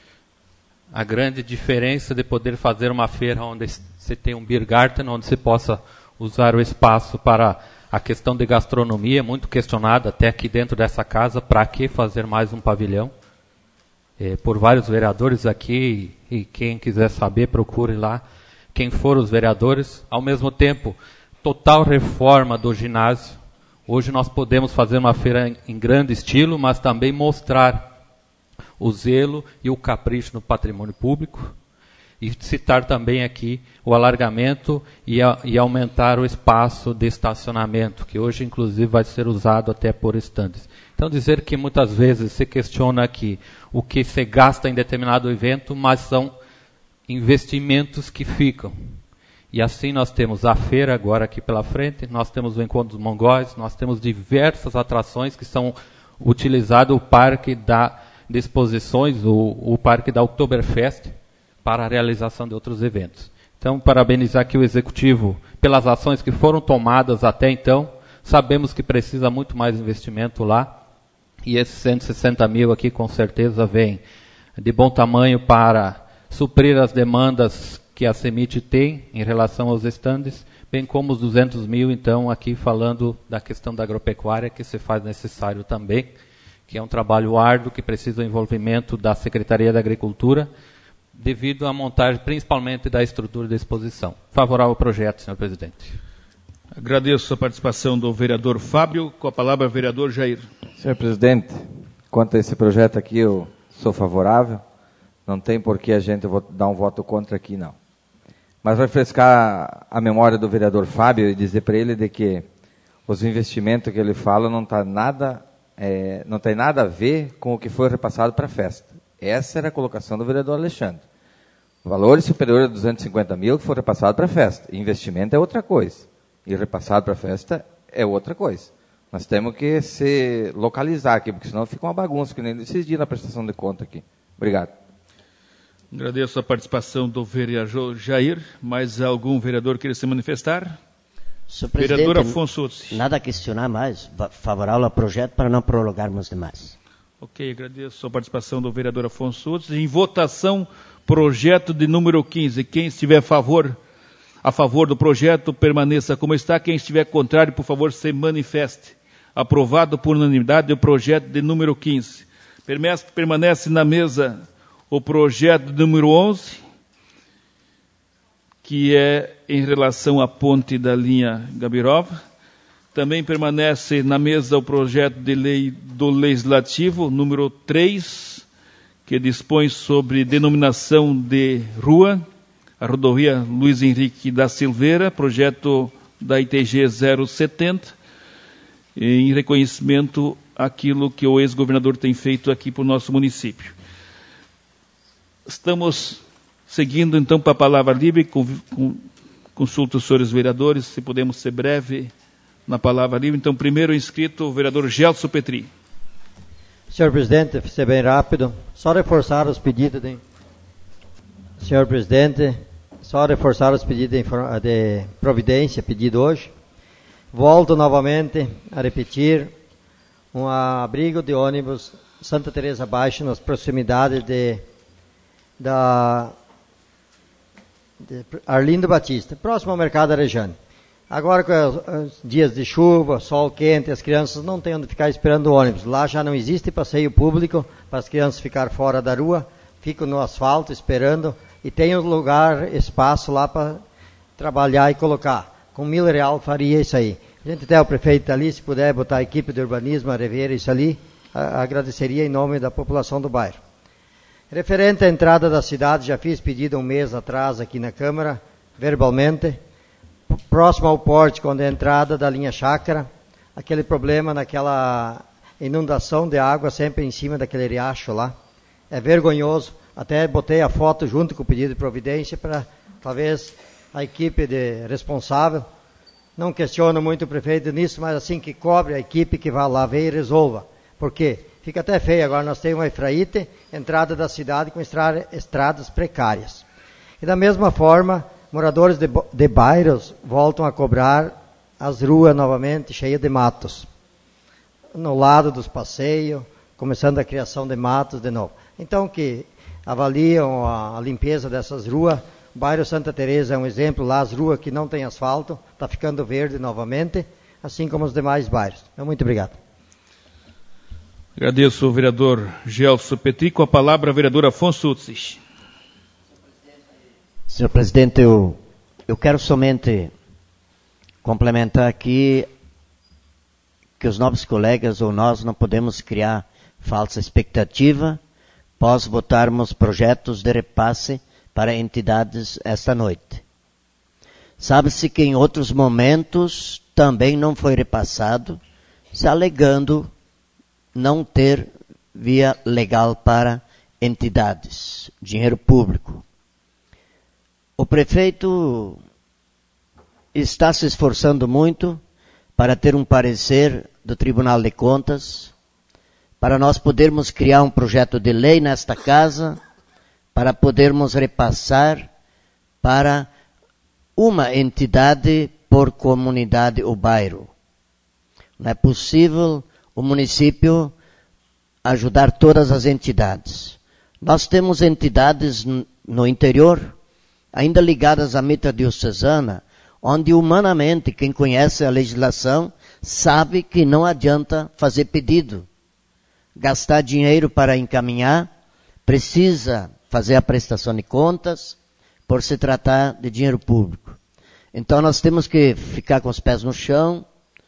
a grande diferença de poder fazer uma feira onde se tem um Biergarten, onde se possa usar o espaço para a questão de gastronomia, muito questionada até aqui dentro dessa casa, para que fazer mais um pavilhão? Por vários vereadores aqui, e quem quiser saber, procure lá quem foram os vereadores. Ao mesmo tempo, total reforma do ginásio. Hoje nós podemos fazer uma feira em grande estilo, mas também mostrar o zelo e o capricho no patrimônio público, e citar também aqui o alargamento e aumentar o espaço de estacionamento, que hoje inclusive vai ser usado até por estandes. Então dizer que muitas vezes se questiona aqui o que se gasta em determinado evento, mas são investimentos que ficam. E assim nós temos a feira agora aqui pela frente, nós temos o Encontro dos Mongóis, nós temos diversas atrações que são utilizadas, o parque de exposições, o parque da Oktoberfest, para a realização de outros eventos. Então, parabenizar aqui o Executivo pelas ações que foram tomadas até então. Sabemos que precisa muito mais investimento lá, e esses 160 mil aqui com certeza vêm de bom tamanho para suprir as demandas que a CEMIT tem em relação aos estandes, bem como os 200 mil, então, aqui falando da questão da agropecuária, que se faz necessário também, que é um trabalho árduo, que precisa do envolvimento da Secretaria da Agricultura, devido à montagem principalmente da estrutura de exposição. Favorável ao projeto, senhor presidente. Agradeço a participação do vereador Fábio. Com a palavra, o vereador Jair. Senhor presidente, quanto a esse projeto aqui, eu sou favorável. Não tem por que a gente dar um voto contra aqui, não. Mas vai refrescar a memória do vereador Fábio e dizer para ele de que os investimentos que ele fala não tem nada a ver com o que foi repassado para a festa. Essa era a colocação do vereador Alexandre. Valores superiores a 250 mil que foi repassado para a festa. Investimento é outra coisa. E repassado para a festa é outra coisa. Nós temos que se localizar aqui, porque senão fica uma bagunça, que nem decidir na prestação de conta aqui. Obrigado. Agradeço a participação do vereador Jair. Mais algum vereador queira se manifestar? Senhor Vereador presidente, Afonso. Nada a questionar mais, favorável ao projeto para não prolongarmos demais. Ok, agradeço a participação do vereador Afonso. Em votação, projeto de número 15. Quem estiver a favor do projeto, permaneça como está. Quem estiver contrário, por favor, se manifeste. Aprovado por unanimidade o projeto de número 15. Permanece na mesa o projeto de número 11, que é em relação à ponte da linha Gabirova. Também permanece na mesa o projeto de lei do Legislativo, número 3, que dispõe sobre denominação de rua, a rodovia Luiz Henrique da Silveira, projeto da ITG 070, em reconhecimento aquilo que o ex-governador tem feito aqui para o nosso município. Estamos seguindo, então, para a palavra livre, consulto os senhores vereadores, se podemos ser breve na palavra livre. Então, primeiro inscrito, o vereador Gelson Petri. Senhor presidente, vou ser bem rápido. Só reforçar os pedidos de... Senhor presidente, só reforçar os pedidos de providência pedido hoje. Volto novamente a repetir um abrigo de ônibus Santa Teresa Baixo nas proximidades de Arlindo Batista, próximo ao Mercado Arejane. Agora, com os dias de chuva, sol quente, as crianças não têm onde ficar esperando o ônibus. Lá já não existe passeio público para as crianças ficar fora da rua, ficam no asfalto esperando e tem um lugar, espaço lá para trabalhar e colocar. Com R$1.000 faria isso aí. A gente até o prefeito ali, se puder botar a equipe de urbanismo a rever isso ali, agradeceria em nome da população do bairro. Referente à entrada da cidade, já fiz pedido um mês atrás aqui na Câmara, verbalmente, próximo ao pórtico, onde é a entrada da linha Chácara, aquele problema naquela inundação de água sempre em cima daquele riacho lá. É vergonhoso, até botei a foto junto com o pedido de providência para, talvez, a equipe de responsável, não questiono muito o prefeito nisso, mas assim que cobre a equipe que vai lá ver e resolva. Por quê? Fica até feio, agora nós temos uma Efraíte, entrada da cidade com estradas precárias. E da mesma forma, moradores de bairros voltam a cobrar as ruas novamente cheias de matos. No lado dos passeios, começando a criação de matos de novo. Então que avaliam a limpeza dessas ruas. O bairro Santa Teresa é um exemplo, lá as ruas que não têm asfalto, está ficando verde novamente, assim como os demais bairros. Muito obrigado. Agradeço ao vereador Gelson Petri. Com a palavra, o vereador Afonso Utzich. Senhor presidente, eu quero somente complementar aqui que os nobres colegas ou nós não podemos criar falsa expectativa após votarmos projetos de repasse para entidades esta noite. Sabe-se que em outros momentos também não foi repassado, se alegando não ter via legal para entidades, dinheiro público. O prefeito está se esforçando muito para ter um parecer do Tribunal de Contas, para nós podermos criar um projeto de lei nesta casa, para podermos repassar para uma entidade por comunidade ou bairro. Não é possível o município ajudar todas as entidades. Nós temos entidades no interior, ainda ligadas à meta diocesana, onde humanamente quem conhece a legislação sabe que não adianta fazer pedido. Gastar dinheiro para encaminhar, precisa fazer a prestação de contas, por se tratar de dinheiro público. Então nós temos que ficar com os pés no chão.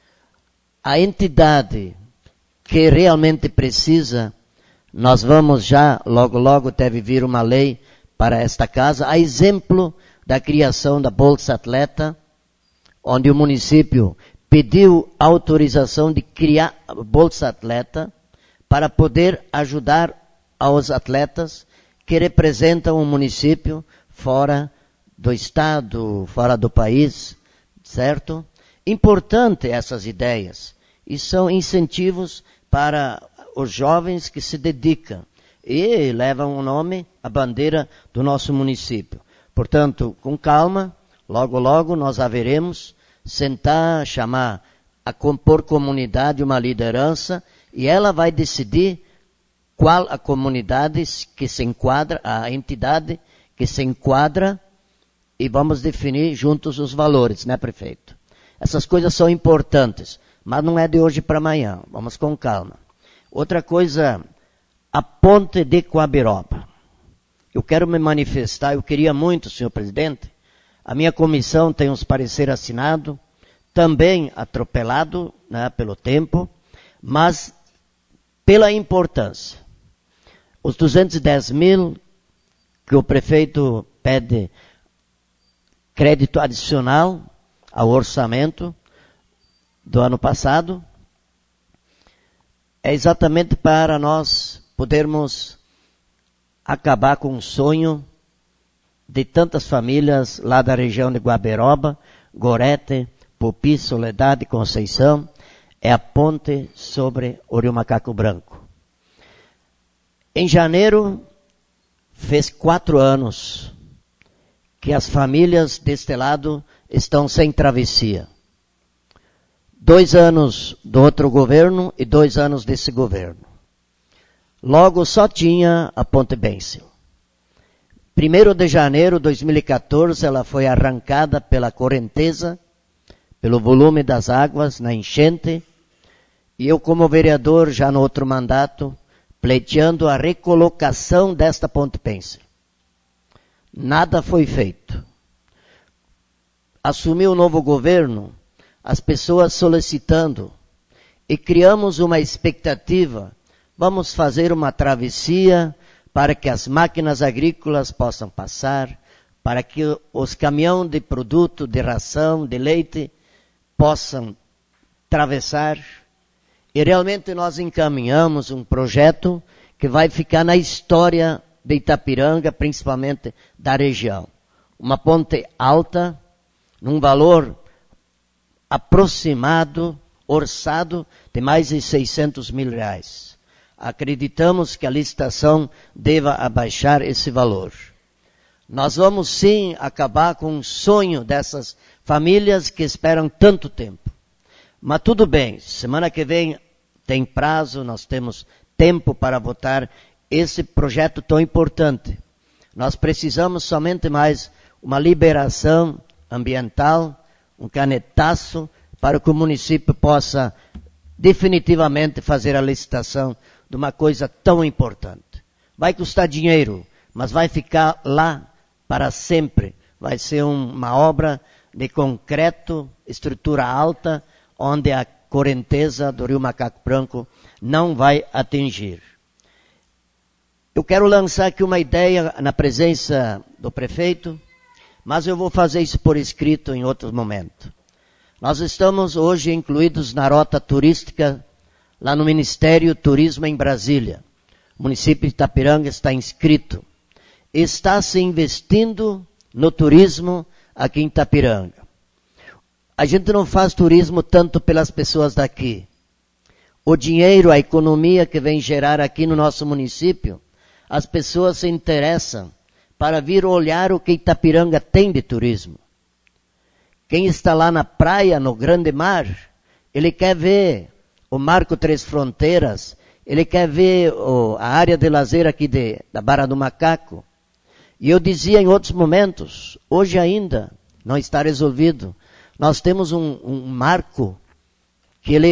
A entidade que realmente precisa, nós vamos já, logo deve vir uma lei para esta casa, a exemplo da criação da Bolsa Atleta, onde o município pediu autorização de criar a Bolsa Atleta para poder ajudar aos atletas que representam o município fora do estado, fora do país, certo? Importante essas ideias. E são incentivos para os jovens que se dedicam e levam o nome, a bandeira do nosso município. Portanto, com calma, logo nós haveremos sentar, chamar a compor comunidade uma liderança e ela vai decidir qual a comunidade que se enquadra, a entidade que se enquadra e vamos definir juntos os valores, né, prefeito? Essas coisas são importantes, mas não é de hoje para amanhã, vamos com calma. Outra coisa, a ponte de Coabiroba. Eu quero me manifestar, eu queria muito, senhor presidente, a minha comissão tem uns pareceres assinados, também atropelado, né, pelo tempo, mas pela importância. Os 210 mil que o prefeito pede crédito adicional ao orçamento do ano passado, é exatamente para nós podermos acabar com o sonho de tantas famílias lá da região de Guabiroba, Gorete, Pupi, Soledade e Conceição. É a ponte sobre o Rio Macaco Branco. Em janeiro, fez 4 anos que as famílias deste lado estão sem travessia. 2 anos do outro governo e 2 anos desse governo. Logo só tinha a Ponte Bênção. 1º de janeiro de 2014, ela foi arrancada pela correnteza, pelo volume das águas na enchente, e eu como vereador, já no outro mandato, pleiteando a recolocação desta Ponte Bênção. Nada foi feito. Assumiu o novo governo, as pessoas solicitando, e criamos uma expectativa, vamos fazer uma travessia para que as máquinas agrícolas possam passar, para que os caminhões de produto, de ração, de leite, possam atravessar. E realmente nós encaminhamos um projeto que vai ficar na história de Itapiranga, principalmente da região. Uma ponte alta, num valor aproximado, orçado, de mais de R$600 mil. Acreditamos que a licitação deva abaixar esse valor. Nós vamos sim acabar com o sonho dessas famílias que esperam tanto tempo. Mas tudo bem, semana que vem tem prazo, nós temos tempo para votar esse projeto tão importante. Nós precisamos somente mais uma liberação ambiental, um canetaço, para que o município possa definitivamente fazer a licitação de uma coisa tão importante. Vai custar dinheiro, mas vai ficar lá para sempre. Vai ser uma obra de concreto, estrutura alta, onde a correnteza do Rio Macaco Branco não vai atingir. Eu quero lançar aqui uma ideia na presença do prefeito, mas eu vou fazer isso por escrito em outro momento. Nós estamos hoje incluídos na rota turística lá no Ministério do Turismo em Brasília. O município de Itapiranga está inscrito. Está se investindo no turismo aqui em Itapiranga. A gente não faz turismo tanto pelas pessoas daqui. O dinheiro, a economia que vem gerar aqui no nosso município, as pessoas se interessam para vir olhar o que Itapiranga tem de turismo. Quem está lá na praia, no grande mar, ele quer ver o Marco Três Fronteiras, ele quer ver a área de lazer aqui da Barra do Macaco. E eu dizia em outros momentos, hoje ainda não está resolvido. Nós temos um marco que ele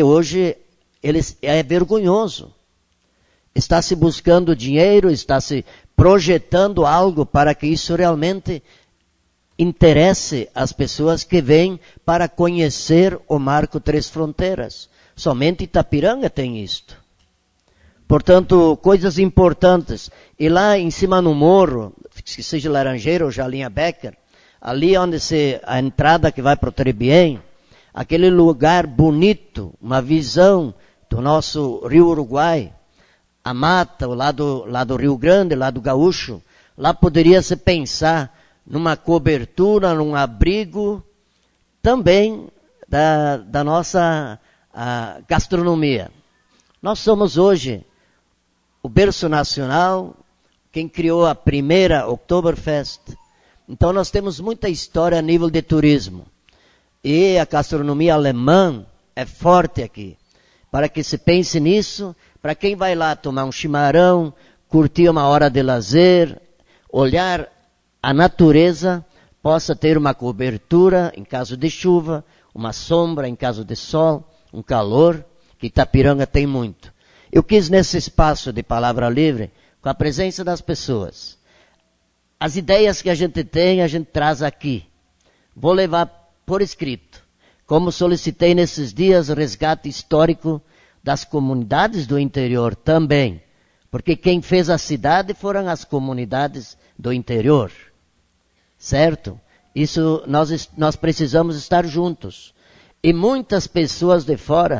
é vergonhoso. Está se buscando dinheiro, está se projetando algo para que isso realmente interesse as pessoas que vêm para conhecer o Marco Três Fronteiras. Somente Itapiranga tem isto. Portanto, coisas importantes. E lá em cima no morro, que seja Laranjeira ou Jalinha Becker, ali onde a entrada que vai para o Trebien, aquele lugar bonito, uma visão do nosso Rio Uruguai, a mata, o lado Rio Grande, lado Gaúcho, lá poderia se pensar numa cobertura, num abrigo, também da nossa gastronomia. Nós somos hoje o berço nacional, quem criou a primeira Oktoberfest. Então nós temos muita história a nível de turismo. E a gastronomia alemã é forte aqui. Para que se pense nisso, para quem vai lá tomar um chimarrão, curtir uma hora de lazer, olhar a natureza, possa ter uma cobertura em caso de chuva, uma sombra em caso de sol, um calor, que Itapiranga tem muito. Eu quis nesse espaço de palavra livre, com a presença das pessoas. As ideias que a gente tem, a gente traz aqui. Vou levar por escrito. Como solicitei nesses dias o resgate histórico das comunidades do interior também. Porque quem fez a cidade foram as comunidades do interior. Certo? Isso nós precisamos estar juntos. E muitas pessoas de fora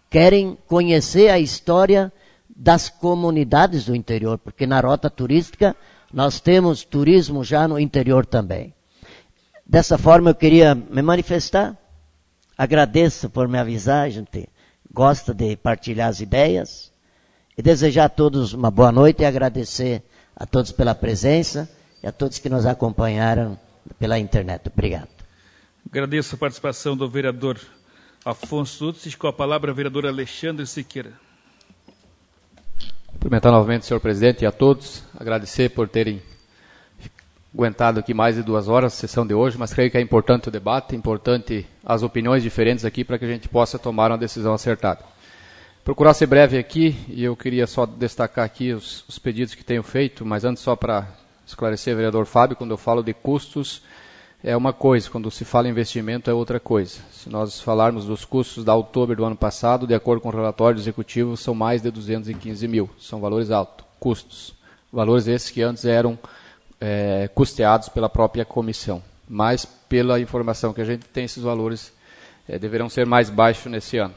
querem conhecer a história das comunidades do interior, porque na rota turística nós temos turismo já no interior também. Dessa forma eu queria me manifestar, agradeço por me avisar, a gente gosta de partilhar as ideias, e desejar a todos uma boa noite e agradecer a todos pela presença e a todos que nos acompanharam pela internet. Obrigado. Agradeço a participação do vereador Afonso Lutz, com a palavra o vereador Alexandre Siqueira. Cumprimentar novamente o senhor presidente e a todos, agradecer por terem aguentado aqui mais de 2 horas a sessão de hoje, mas creio que é importante o debate, importante as opiniões diferentes aqui para que a gente possa tomar uma decisão acertada. Procurar ser breve aqui, e eu queria só destacar aqui os pedidos que tenho feito, mas antes só para esclarecer, vereador Fábio, quando eu falo de custos, é uma coisa, quando se fala em investimento é outra coisa. Se nós falarmos dos custos da outubro do ano passado, de acordo com o relatório do Executivo, são mais de 215 mil. São valores altos, custos. Valores esses que antes eram custeados pela própria comissão. Mas, pela informação que a gente tem, esses valores deverão ser mais baixos nesse ano.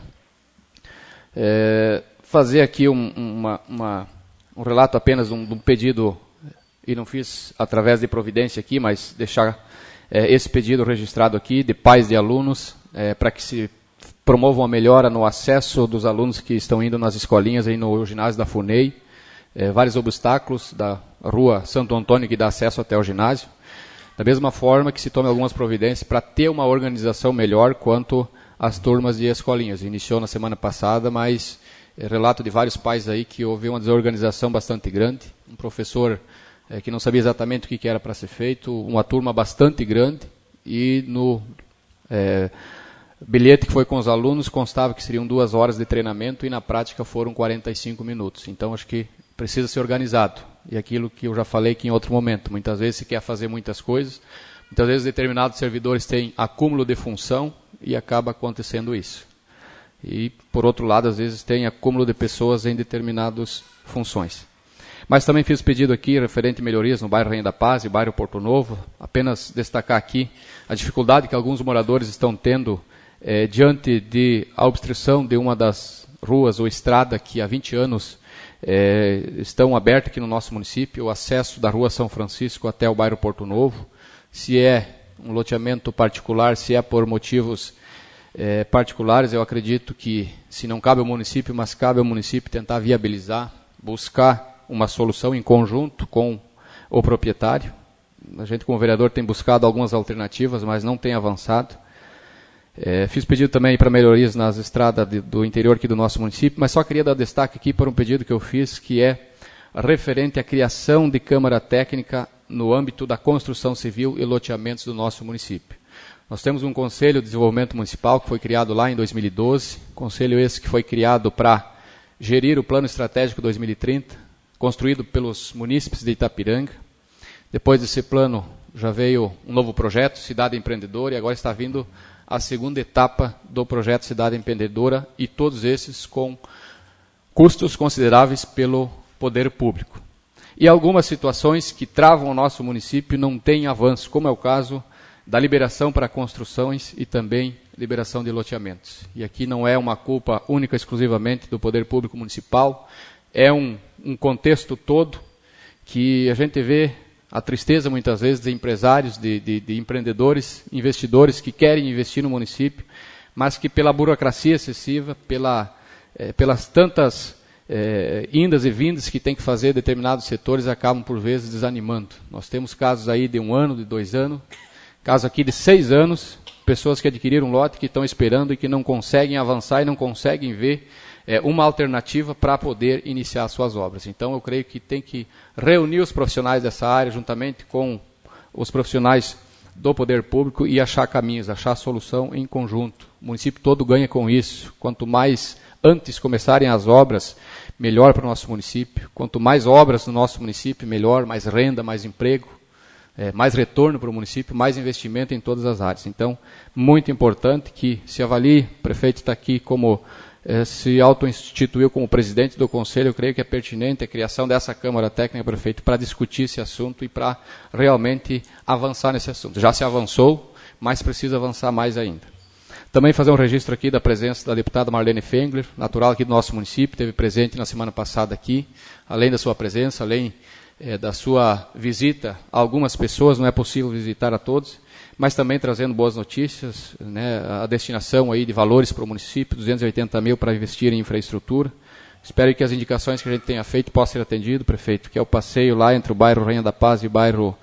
Fazer aqui um relato apenas de um pedido, e não fiz através de providência aqui, mas deixar esse pedido registrado aqui, de pais de alunos, para que se promova uma melhora no acesso dos alunos que estão indo nas escolinhas, aí no ginásio da FUNEI, vários obstáculos da rua Santo Antônio que dá acesso até o ginásio. Da mesma forma que se tome algumas providências para ter uma organização melhor quanto às turmas de escolinhas. Iniciou na semana passada, mas relato de vários pais aí que houve uma desorganização bastante grande, um professor que não sabia exatamente o que era para ser feito, uma turma bastante grande, e no bilhete que foi com os alunos constava que seriam 2 horas de treinamento e na prática foram 45 minutos. Então acho que precisa ser organizado. E aquilo que eu já falei aqui em outro momento, muitas vezes se quer fazer muitas coisas, muitas vezes determinados servidores têm acúmulo de função e acaba acontecendo isso. E, por outro lado, às vezes tem acúmulo de pessoas em determinadas funções. Mas também fiz pedido aqui, referente a melhorias no bairro Rainha da Paz e bairro Porto Novo, apenas destacar aqui a dificuldade que alguns moradores estão tendo diante de a obstrução de uma das ruas ou estrada que há 20 anos estão abertas aqui no nosso município, o acesso da rua São Francisco até o bairro Porto Novo, se é um loteamento particular, se é por motivos particulares, eu acredito que se não cabe ao município, mas cabe ao município tentar viabilizar, buscar uma solução em conjunto com o proprietário. A gente, como vereador, tem buscado algumas alternativas, mas não tem avançado. Fiz pedido também para melhorias nas estradas do interior aqui do nosso município, mas só queria dar destaque aqui para um pedido que eu fiz, que é referente à criação de Câmara Técnica no âmbito da construção civil e loteamentos do nosso município. Nós temos um Conselho de Desenvolvimento Municipal que foi criado lá em 2012, conselho esse que foi criado para gerir o Plano Estratégico 2030, construído pelos munícipes de Itapiranga. Depois desse plano já veio um novo projeto, Cidade Empreendedora, e agora está vindo a segunda etapa do projeto Cidade Empreendedora, e todos esses com custos consideráveis pelo poder público. E algumas situações que travam o nosso município não têm avanço, como é o caso da liberação para construções e também liberação de loteamentos. E aqui não é uma culpa única, exclusivamente do poder público municipal, é um contexto todo que a gente vê a tristeza, muitas vezes, de empresários, de empreendedores, investidores que querem investir no município, mas que pela burocracia excessiva, pelas tantas indas e vindas que tem que fazer determinados setores, acabam, por vezes, desanimando. Nós temos casos aí de 1 ano, de 2 anos, caso aqui de 6 anos, pessoas que adquiriram um lote, que estão esperando e que não conseguem avançar e não conseguem ver uma alternativa para poder iniciar suas obras. Então, eu creio que tem que reunir os profissionais dessa área, juntamente com os profissionais do poder público, e achar caminhos, achar solução em conjunto. O município todo ganha com isso. Quanto mais antes começarem as obras, melhor para o nosso município. Quanto mais obras no nosso município, melhor, mais renda, mais emprego, mais retorno para o município, mais investimento em todas as áreas. Então, muito importante que se avalie, o prefeito está aqui como se auto-instituiu como presidente do Conselho, eu creio que é pertinente a criação dessa Câmara Técnica, prefeito, para discutir esse assunto e para realmente avançar nesse assunto. Já se avançou, mas precisa avançar mais ainda. Também fazer um registro aqui da presença da deputada Marlene Fengler, natural aqui do nosso município, esteve presente na semana passada aqui. Além da sua presença, além da sua visita a algumas pessoas, não é possível visitar a todos, mas também trazendo boas notícias, né, a destinação aí de valores para o município, 280 mil para investir em infraestrutura. Espero que as indicações que a gente tenha feito possam ser atendidas, prefeito, que é o passeio lá entre o bairro Rainha da Paz e o bairro,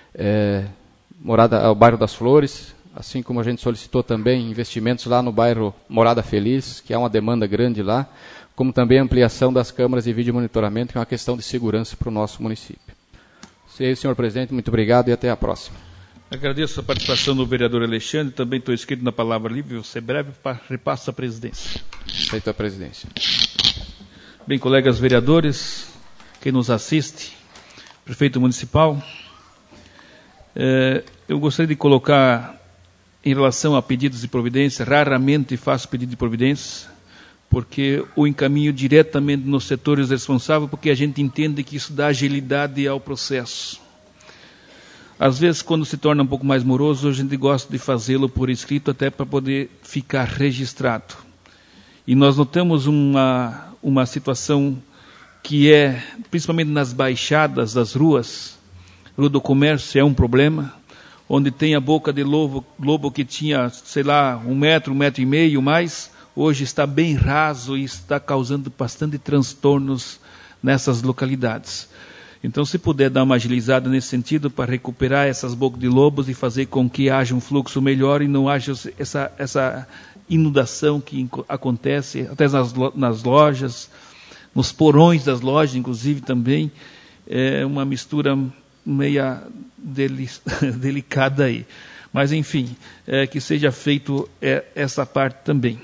o bairro das Flores, assim como a gente solicitou também investimentos lá no bairro Morada Feliz, que há uma demanda grande lá, como também a ampliação das câmaras de vídeo monitoramento, que é uma questão de segurança para o nosso município. Senhor presidente, muito obrigado e até a próxima. Agradeço a participação do vereador Alexandre, também estou inscrito na palavra livre, vou ser breve, repasso a presidência. Feito a presidência. Bem, colegas vereadores, quem nos assiste, prefeito municipal, eu gostaria de colocar, em relação a pedidos de providência, raramente faço pedido de providência, porque o encaminho diretamente nos setores responsáveis, porque a gente entende que isso dá agilidade ao processo. Às vezes, quando se torna um pouco mais moroso, a gente gosta de fazê-lo por escrito, até para poder ficar registrado. E nós notamos uma situação que é, principalmente nas baixadas das ruas, Rua do Comércio é um problema, onde tem a boca de lobo que tinha, sei lá, 1 metro, 1,5 metros mais, hoje está bem raso e está causando bastante transtornos nessas localidades. Então, se puder dar uma agilizada nesse sentido, para recuperar essas bocas de lobos e fazer com que haja um fluxo melhor e não haja essa inundação que acontece até nas lojas, nos porões das lojas, inclusive, também, é uma mistura meia delicada aí. Mas, enfim, que seja feito essa parte também.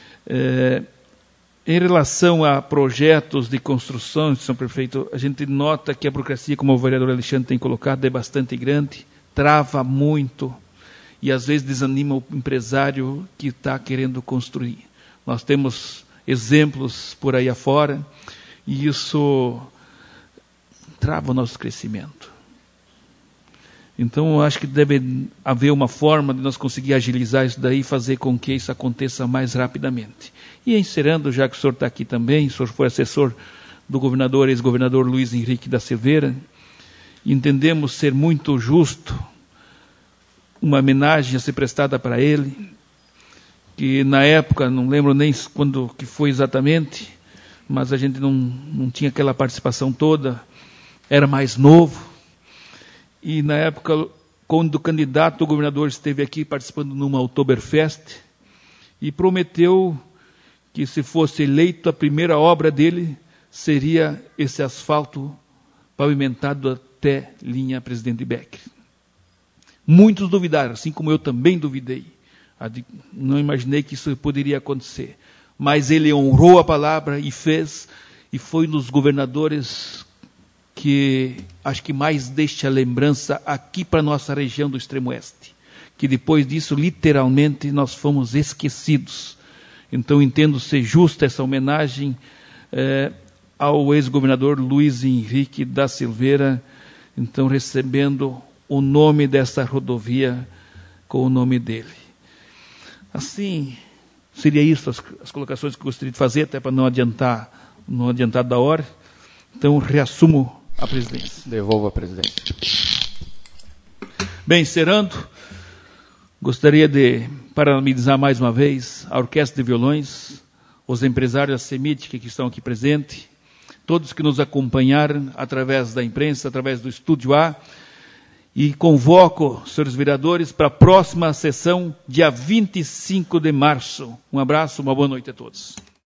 Em relação a projetos de construção, Sr. Prefeito, a gente nota que a burocracia, como o vereador Alexandre tem colocado, é bastante grande, trava muito e às vezes desanima o empresário que está querendo construir. Nós temos exemplos por aí afora e isso trava o nosso crescimento. Então, eu acho que deve haver uma forma de nós conseguir agilizar isso daí e fazer com que isso aconteça mais rapidamente. E encerrando, já que o senhor está aqui também, o senhor foi assessor do governador, ex-governador Luiz Henrique da Silveira, entendemos ser muito justo uma homenagem a ser prestada para ele, que na época, não lembro nem quando que foi exatamente, mas a gente não tinha aquela participação toda, era mais novo. E na época, quando o candidato, o governador esteve aqui participando numa Oktoberfest e prometeu que se fosse eleito, a primeira obra dele seria esse asfalto pavimentado até linha Presidente Becker. Muitos duvidaram, assim como eu também duvidei. Não imaginei que isso poderia acontecer. Mas ele honrou a palavra e fez, e foi nos governadores que acho que mais deixa lembrança aqui para a nossa região do Extremo Oeste, que depois disso, literalmente, nós fomos esquecidos. Então, entendo ser justa essa homenagem ao ex-governador Luiz Henrique da Silveira, então recebendo o nome dessa rodovia com o nome dele. Assim, seria isso as colocações que eu gostaria de fazer, até para não adiantar da hora. Então, reassumo a presidência. Devolvo a presidência. Bem, encerrando, gostaria de parabenizar mais uma vez a Orquestra de Violões, os empresários da CEMIT que estão aqui presentes, todos que nos acompanharam através da imprensa, através do Estúdio A, e convoco, senhores vereadores, para a próxima sessão, dia 25 de março. Um abraço, uma boa noite a todos.